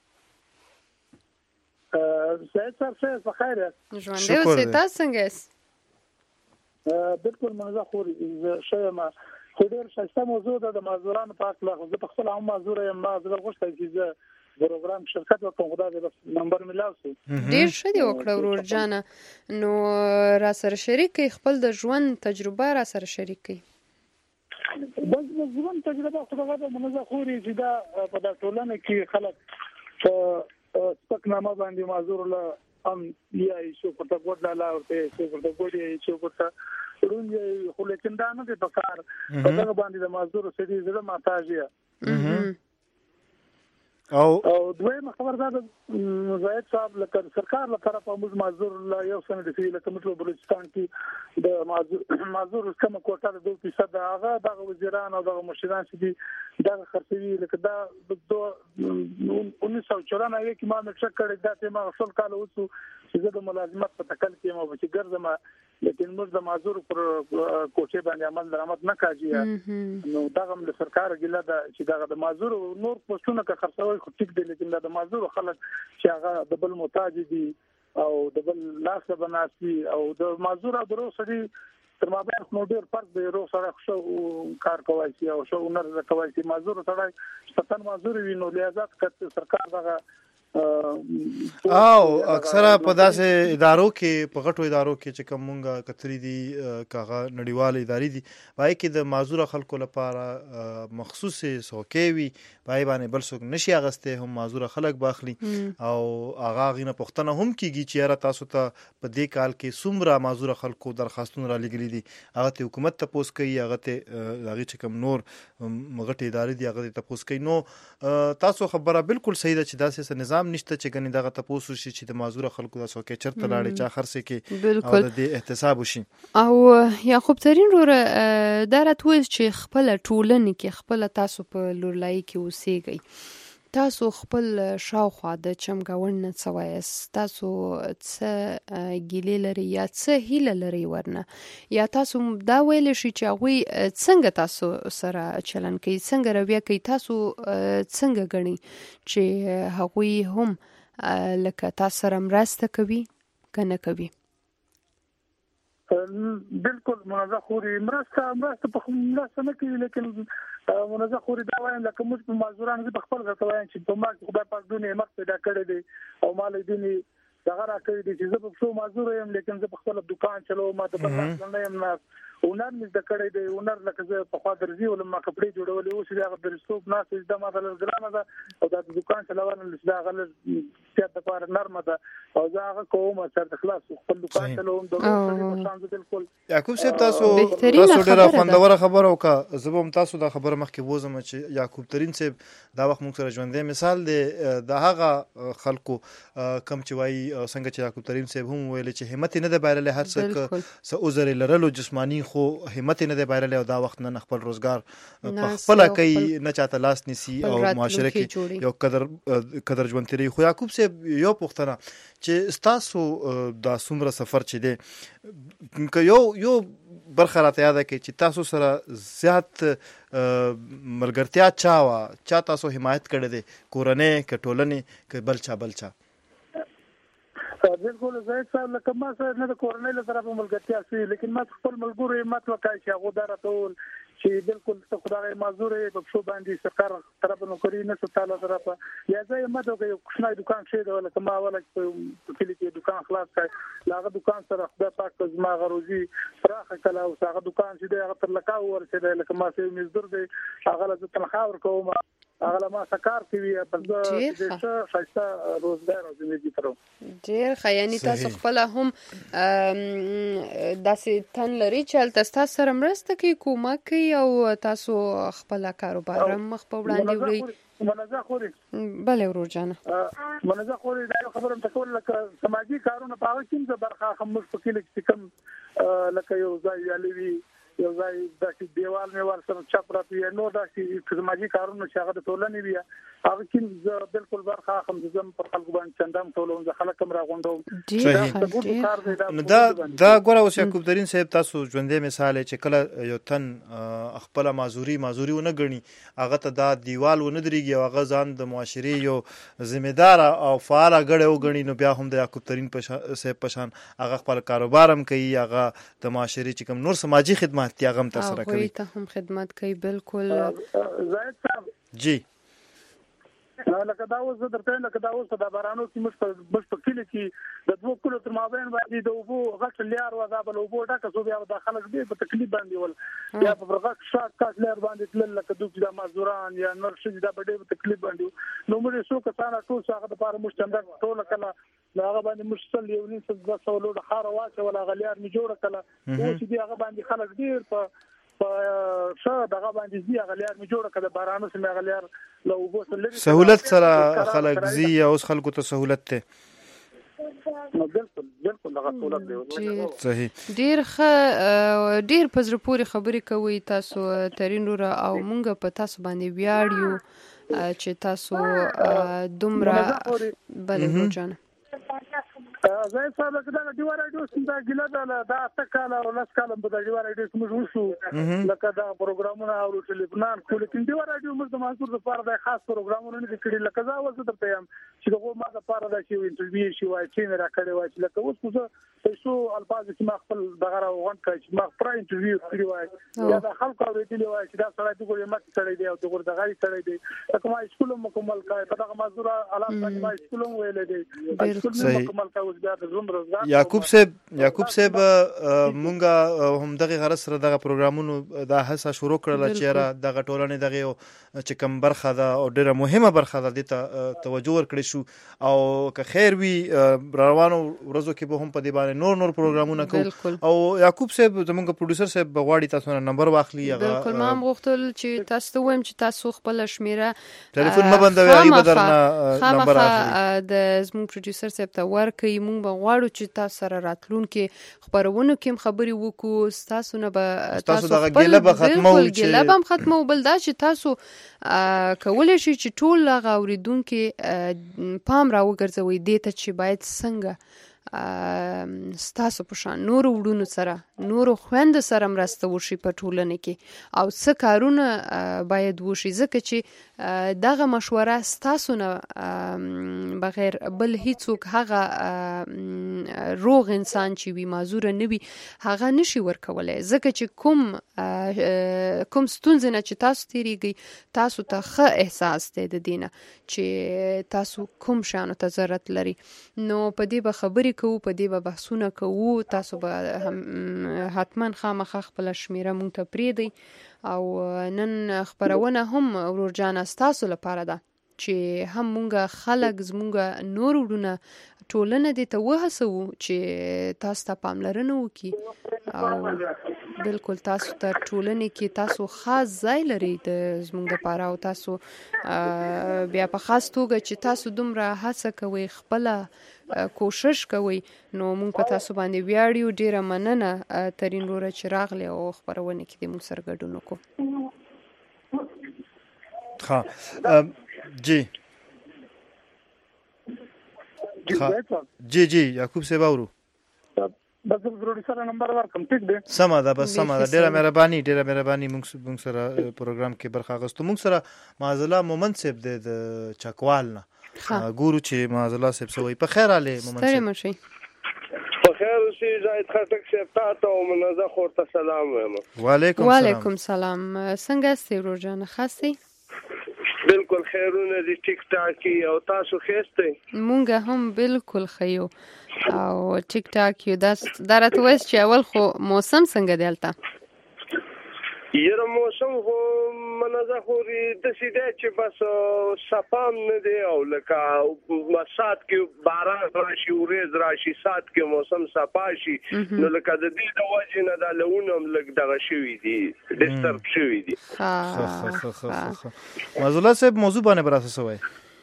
زاید صاحب په خیر یاست؟ ژوندی اوسئ. تاسو څنګه یاست؟ بالکل منظر خور شویم. خو ډېر ښایسته موضوع ده د معذورانو په هکله. زه په خپله هم معذوره یم. ما زه غوښتی چې زه پروګرام شرکت وکړم، خو دا دی بس نمبر مې لاو شو. ډېر ښه دې وکړه ورور جانه. نو را سره شریک کړئ، خپل د ژوند تجربه را سره شریک کړئ. بس د ژوند تجربه خو دغه ده منظر خوري چې دا په دا ټولنه کې خلک په سپکنامه باندې معذور له هم یا شو پرته ګوډ لاله ورته شو پرته ګوډ یې شو پرته ورونی خو لیکن دا نه دی په کار په دغه باندې د معذور سړي زړه ماتاجه او دویمه خبر دا زاید صاحب لکه سرکار لپاره په موږ معذور لا یو سند دی لکه موږ بلوچستان کې د معذور کوم کوټه د 2% هغه د وزیران او د مشران چې دا خرڅوي لکه دا د 1994 کې ما مکشک کړی دا ته ما اصل کال وڅو چې د ملازمت په تکل کې ما چې ګرځم لیکن موږ د معذور پر کوټه باندې عمل درآمد نه کاږي نو دا هم د سرکار ګیله دا چې دا د معذور نور پښتون کا خرڅوي خو ټیک دی لیکن دا د معذور خلک چې هغه د بل محتاج دي او د بل لاس بناسي او د معذور او درو سړي تر ما به نو ډیر فرق دی روغ سره شو کار کوي شي او شو نر کوي شي معذور سره ستن معذور وینو لیازات کړ سرکار دغه او اکثره په داسې ادارو کې په غټو ادارو کې چې کوم مونږه کتري دي کاغه نړیوال ادارې دي پای کې د معذور خلکو لپاره مخصوصي سوکوي پای باندې بل څوک نشي اغسته هم معذور خلک باخلي او اغا غینه پښتنه هم کیږي چې را تاسو ته په دې کال کې څومره معذور خلکو درخواستونه را لګلې دي هغه ته حکومت ته پوس کوي هغه ته هغه چې کوم نور غټي ادارې دي هغه ته پوس کوي نو تاسو خبره بالکل صحیح ده چې داسې نظام نشته چې کني دغه تاسو شي چې د معذور خلکو د سوکې چرته لاړې چا خرڅه کې او د احتساب وشي او یعقوب ترين ور دا راتوي چې خپل ټولنه کې خپل تاسو په لورلای کې اوسېږي تاسو خپل شاوخوا د چمګاون نه څوایس تاسو څه ګیلې لري یا څه هیله لري ورنه یا تاسو دا ویل شي چې هغه څنګه تاسو سره چلن کوي څنګه رویه کوي تاسو څنګه غني چې هغه هم لکه تاسو سره مرسته کوي کنه کوي بالکل منازع خوري مرسته په مرسته نه کوي لیکن منازع خوري دا وایم لکه موږ په معذوران په خپل غوښتل چې په ما خدای پاک دونه مخ پیدا کړی دی او مال دې دغه راکړي دي چې زه په څو معذور یم لیکن زه په خپل دکان چلو ما ته بل نه یم نه ونر مې د کړی دی ونر لکه زه په خوا درځي ولما کپڑے جوړولې اوس دا د رسوب نه چې دا ما د ګرامه ده او د دکان چلوان دا غل چې د پاره نرمه ده او زه هغه کوم چې د خلاص خپل دکان چلوم د شان بالکل یعقوب صاحب تاسو ډیره خوندوره خبره وکړه زه هم تاسو دا خبره مخکې وزم چې یعقوب ترين صاحب دا وخت موږ سره ژوندې مثال دی د هغه خلکو کم چې وایي څنګه چې یعقوب ترين صاحب هم ویل چې همت نه ده بایرله هر څه څه عذر لرلو جسمانی خو همت نه ده بایرله او دا وخت نه خپل روزګار په خپل کوي نه چاته لاس نسی او معاشره کې یو قدر ژوند تیری خو یعقوب صاحب یو پوښتنه چې تاسو دا څومره سفر چې دی یو برخه راته یاد کړئ چې تاسو سره زیات ملګرتیا چا تاسو حمایت کړی دی کورنۍ کټولنې ک بلچا بالکل زاید صاحب لکه ما سره نه د کورنۍ له طرفه ملګرتیا شي لیکن ما خپل ملګرو مت وکای چې هغه درته چې بالکل څه خدای معذور په شو باندې سرکار طرف نو کوي نه ستاله طرفه یا زه ما ته یو کوچنی دکان شه دا ولکه ما ولا په کلی کې دکان خلاص کړ لاغه دکان سره خدای پاک زما غروزي فراخه کله او هغه دکان چې دا تر لکاو ورسېده لکه ما سه مزدور دی هغه له تنخواه ورکوم هغه ما سکار کوي په دې شایسته روزګار او زندگی ترو ډیر خیاني تاسو خپل هم داسې تن لري چې تاسو سره مرسته کوي کومک کوي او تاسو خپل کاروبار مخ په وړاندې وړي منازع خوري بله ورور جانه منازع خوري دا خبره تکول لکه سماجی کارونه په هغه کې برخه هم مشکل کې کم لکه یو ځای یالوي یو ځای د دیوال میوال سره چپ راځي نو دا چې سماجی کارونه چې هغه د ټولنې وي هغه کې بالکل برخه هم زم پر خلکو باندې چندام ټولوم ځکه خلک هم راغونډوم نو دا ګوره اوس یعقوب ترين صاحب تاسو ژوندې مثال چې کله یو تن خپل معذوري ونه غني هغه ته دا دیوال ونه دريږي او هغه ځان د معاشري یو ذمہدار او فعال غړی وګڼي نو بیا هم د یعقوب ترين صاحب پشان هغه خپل کاروبار هم کوي هغه د معاشري چې کوم نور سماجی خدمات ته هغه تر سره کوي ته هم خدمت کوي بالکل زاید صاحب جی لکه دا اوس درته لکه دا اوس د بارانو کې مش په کلی کې د دوه کلو تر مابین باندې د وبو غټ لیار و دا بل وبو ډکه سو بیا د خلک دی په تکلیف باندې ول یا په غټ شاک کاس لیار باندې تل لکه دوی د مزدوران یا نور شي دا په ډېر تکلیف باندې نو موږ څو کسانه ټول څنګه د پاره مشتمل ټول کله هغه باندې مشتل یو نیم څه 200 لوډ خار واچول هغه لار می جوړ کړه او چې هغه باندې خلک ډیر په دغه باندې زی هغه لار می جوړ کړه بارانو سم هغه لار له وبو سره سہولت سره خلک زی او خلکو ته سہولت ته نو بالکل هغه سہولت دی صحیح ډیر پزره پوری خبرې کوي تاسو ترين ور او مونږ په تاسو باندې ویاړیو چې تاسو دومره بلې روزانه زه صاحب کله دیوار راډیو څنګه ګیله دا تکاله او لاس کاله په دیوار راډیو موږ وشو لکه دا پروګرامونه او ټلیفونان خو لیکن دیوار راډیو موږ د منصور لپاره د خاص پروګرامونه نه کړی لکه زه وځم ته یم چې دغه ما لپاره دا شی انټرویو شي وای چې نه راکړی وای لکه اوس څه څو الفاظ چې ما خپل دغه راوغون کړی چې ما پر انټرویو کړی وای یا د خلکو اورېدلی وای چې دا سړی دغه ما سړی دی او دغه دغه سړی دی لکه ما سکول مکمل کړی په دغه مزور علامه باندې ما سکول ویل دی سکول مکمل کړی یعقوب صاحب مونږه هم دغه غرض سره دغه پروګرامونو د هڅه شروع کړل چې را دغه ټولنې دغه چې کوم برخه ده او ډیره مهمه برخه ده د توجه ورکړې شو او که خیر وي روانو ورځو کې به هم په دې باندې نور پروګرامونه کوو او یعقوب صاحب زمونږ پروډوسر صاحب بغواړي تاسو نه نمبر واخلي بالکل ما هم غوښتل چې تاسو ته وایم چې تاسو خپل شمیره ټلیفون ما بندوي هغه بدرنه نمبر اخلي د زموږ پروډوسر صاحب ته ورکړي مونږ به غواړو چې تاسو سره راتلونکي خبرونه کې خبري وکړو تاسو نه به تاسو دغه ګیله به ختمو ګیله به ختمو بل دا چې تاسو کولای شي چې ټول هغه اوریدونکو پام راوګرځوي دې ته چې باید څنګه ستاسو په شان نور وډونو سره نور خويند سره مرسته وشي په ټولنه کې او څه کارونه باید وشي ځکه چې دغه مشوره ستاسو نه بغیر بل هیڅوک هغه روغ انسان چې وي معذور نه وي هغه نشي ورکولای ځکه چې کوم ستونزه نه چې تاسو تیریږي تاسو ته ښه احساس دی د دینه چې تاسو کوم شانو ته ضرورت لري نو په دې به خبرې کوو په دې به بحثونه کوو تاسو به حتما خامخا خپل شمیره مونږ ته پریدي او نن خبرونه هم ورور جان تاسو لپاره ده چې هم مونږه خلک زمونږه نور وډونه ټولنه دې ته وهڅو چې تاسو ته پاملرنه وکړي او بالکل تاسو ته ټولنه کې تاسو خاص ځای لري د زمونږ لپاره او تاسو بیا په خاص توګه چې تاسو دومره هڅه کوئ خپل کوشش کوي نو مونږ په تاسو باندې ویاړیو ډیره مننه ترين وروره چې راغلی او خبرونه کې د مونږ سره ګډون وکړو ها جی یعقوب صاحب اورو بس ضروري سره نمبر ورکم ټیک دی سم ده ډیره مهرباني مونږ سره پروګرام کې برخه غوښتو مونږ سره معزله مومن صاحب د چکوال نه ګورو چې معزله صاحب سوې په خیر علي مومن صاحب په خیر اوسې زاید خټک صاحب تاسو او منازه خورته سلام وایم وعلیکم سلام څنګه استې ورجانه خاصي بالکل خیرونه دي ټیک ټاک او تاسو خسته مونږ هم بالکل خیو او ټیک ټاک یو درته وایي چې اول خو موسم څنګه دی البته یره موسم خو منازه خوري د سیده چې بس صفام نه دی او لکه مسات کې باران راشي ورځ راشي سات کې موسم صفا شي نو لکه د دې د وجه نه د لونم لګ دغه شوی دی ډیسټرب شوی دی معزوله صاحب موضوع باندې براسه سوای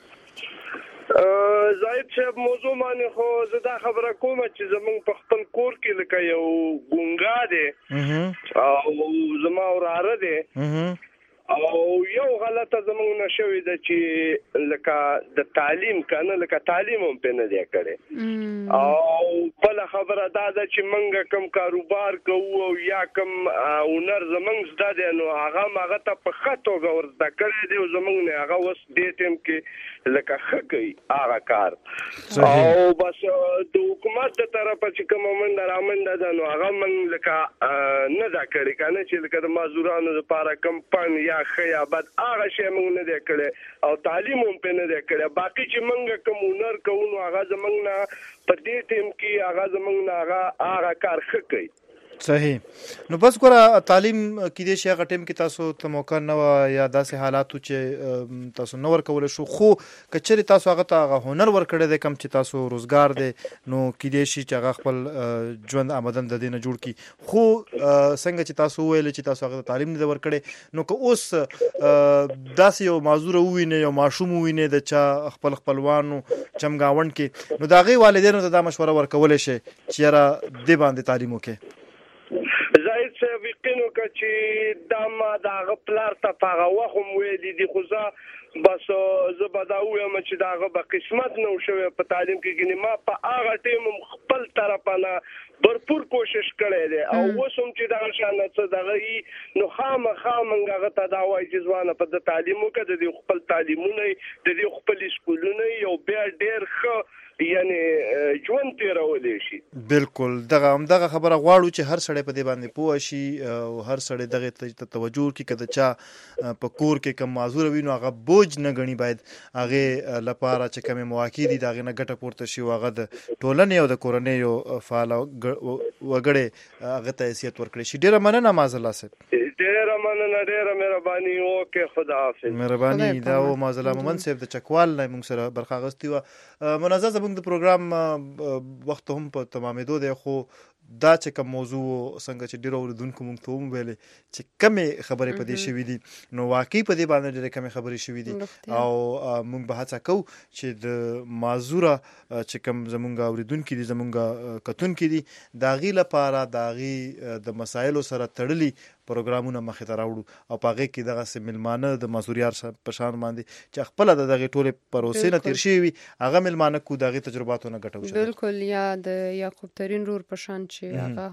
زاید صاحب موضوع باندې خو زدا خبره کوم چې زمونږ په خپل کور کې لکه یو ګونګا دی او زما وراره دی او یو غلطه زمونږ نشوي ده چې لکه د تعلیم کنه لکه تعلیم هم په نه دی کړی او بل خبره دا ده چې منګه کم کاروبار کوو او یا کم اونر زمونږ زده دی نو هغه ته په خطو ورزده کړی دی زمونږ نه هغه وس دې ټیم کې لکه خکې هغه کار او بس د حکومت د طرفه چې کوم منډه رامنډه ده نو هغه من لکه نه دا کړی کنه چې لکه د مازورانو لپاره کمپاین یا خیا بد هغه شی موږ نه دی کړی او تعلیم هم په نه دی کړی باقي چې موږ کوم هنر کوو هغه زمونږ نه په دې ټیم کې هغه زمونږ نه هغه کار خکې صحیح. نو بس ګوره تعلیم کې دې شي هغه ټیم کې تاسو ته موقع نه یا داسې حالاتو چې تاسو نه ورکولی شو، خو که چېرې تاسو هغه ته هغه هنر ورکړی دی کم چې تاسو روزګار دی، نو کې دې شي چې هغه خپل ژوند آمدن د دې نه جوړ کړي. خو څنګه چې تاسو وویل چې تاسو هغه ته تعلیم نه دی ورکړی، نو که اوس داسې یو معذوره ووینئ، یو ماشوم ووینئ د چا خپلوانو چمګاونډ کې، نو د هغې والدینو ته دا مشوره ورکولی شئ چې یاره دې باندې تعلیم وکړئ؟ زاهد صاحب یقین وکړه چې دا ما د هغه پلار ته په هغه وخت هم ویلي دي، خو بس زه به دا ووایم چې د هغه به قسمت نه و شوی په تعلیم کې. ګینې ما په هغه ټیم هم خپل طرفه نه भरपूर कोशिश کړی دی او اوس هم چې دغه شان څه دغه وي نو خامخا موږ هغه ته دا وایو چې ځوانه په د تعلیم وکړه، د دې خپل تعلیمونه د دې خپل سکولونه یو بیا ډېر ښه یعنی ژوند تېرولی شي. بالکل دغه خبره غواړو چې هر سړی په دې باندې پوه شي او هر سړی دغې ته توجه وکړي که د چا په کور کې کوم معذوره وي نو هغه بوج نه ګڼي، باید هغې لپاره چې کومې مواقع دي د هغې نه ګټه پورته شي او هغه د ټولنې او د کورنۍ یو فعاله وګړی هغه ته حیثیت ورکړی شي. ډېره مننه معاذالله صاحب. ډېره مننه، ډېره مهرباني. اوکې، خداحافظ. مهرباني. دا و معاذالله مومند صاحب د چکوال نه موږ سره برخه اخیستې وه. منازه زموږ د پروګرام وخت هم په تمامېدو دی، خو دا چې کوم موضوع څنګه چې ډېرو اورېدونکو موږ ته وویلې چې کمې خبرې په دې شوي دي، نو واقعي په دې باندې ډېرې کمې خبرې شوي دي او موږ به هڅه کوو چې د معذوره چې کوم زموږ اورېدونکي دي، زموږ کتونکي دي، د هغې لپاره د هغې د مسایلو سره تړلي پروګرامونه مخې ته راوړو او په هغې کې دغسې مېلمانه د معذوریار په شان باندې چې خپله د دغې ټولې پروسې نه تېر شوي وي هغه مېلمانه کړو، د هغې تجرباتو نه ګټه وشي. بالکل. یا د یعقوب ترین رور په شان چې هغه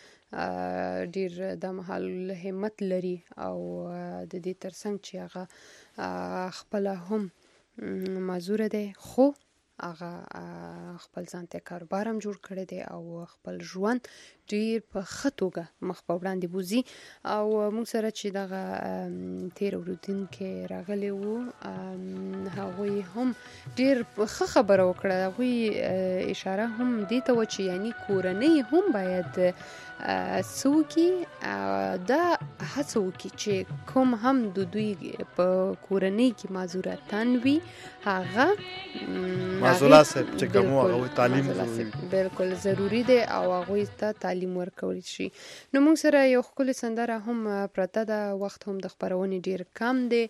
هم ډېر د مهال همت لري او د دې ترڅنګ چې هغه خپله هم معذوره دی خو هغه خپل ځان ته کاروبار هم جوړ کړی دی او خپل ژوند ډېر په ښه توګه مخ په وړاندې بوځي. او موږ سره چې دغه تېر اورېدونکي راغلي وو هغوی هم ډېر ښه خبره وکړه. هغوی اشاره هم دې ته وه چې یعنې کورنۍ هم باید څه وکړي، دا هڅه وکړي چې کوم هم د دوی په کورنۍ کې معذورتان وي هغه معذولا صاحب چې کوم هغوی تعلیم بالکل ضروري دی او هغوی ته تعلیم ورکول شي. نو موږ سره یو ښکلې سندره هم پرته ده، وخت هم د خپرونې ډېر کم دی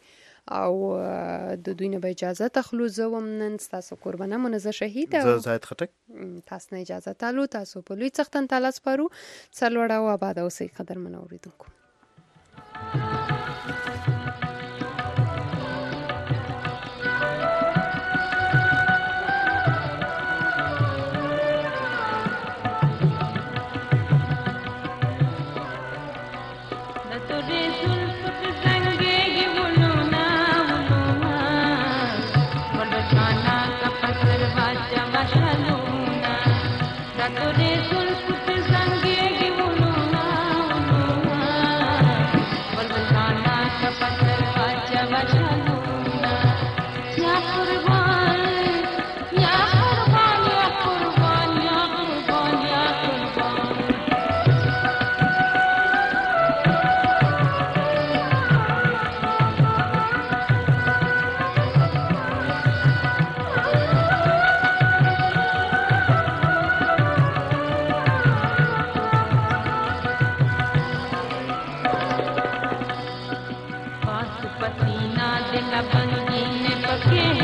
او د دوی نه به اجازه تخلو. زه وم نن ستاسو قربانه منزه شهید زه زاهد خټک تاسو نه اجازه تالو. تاسو په لوی څښتن تعالی سپارو. سرلوړه او آباد اوسئ قدرمن اورېدونکو. पसीना दिल बंदी ने पके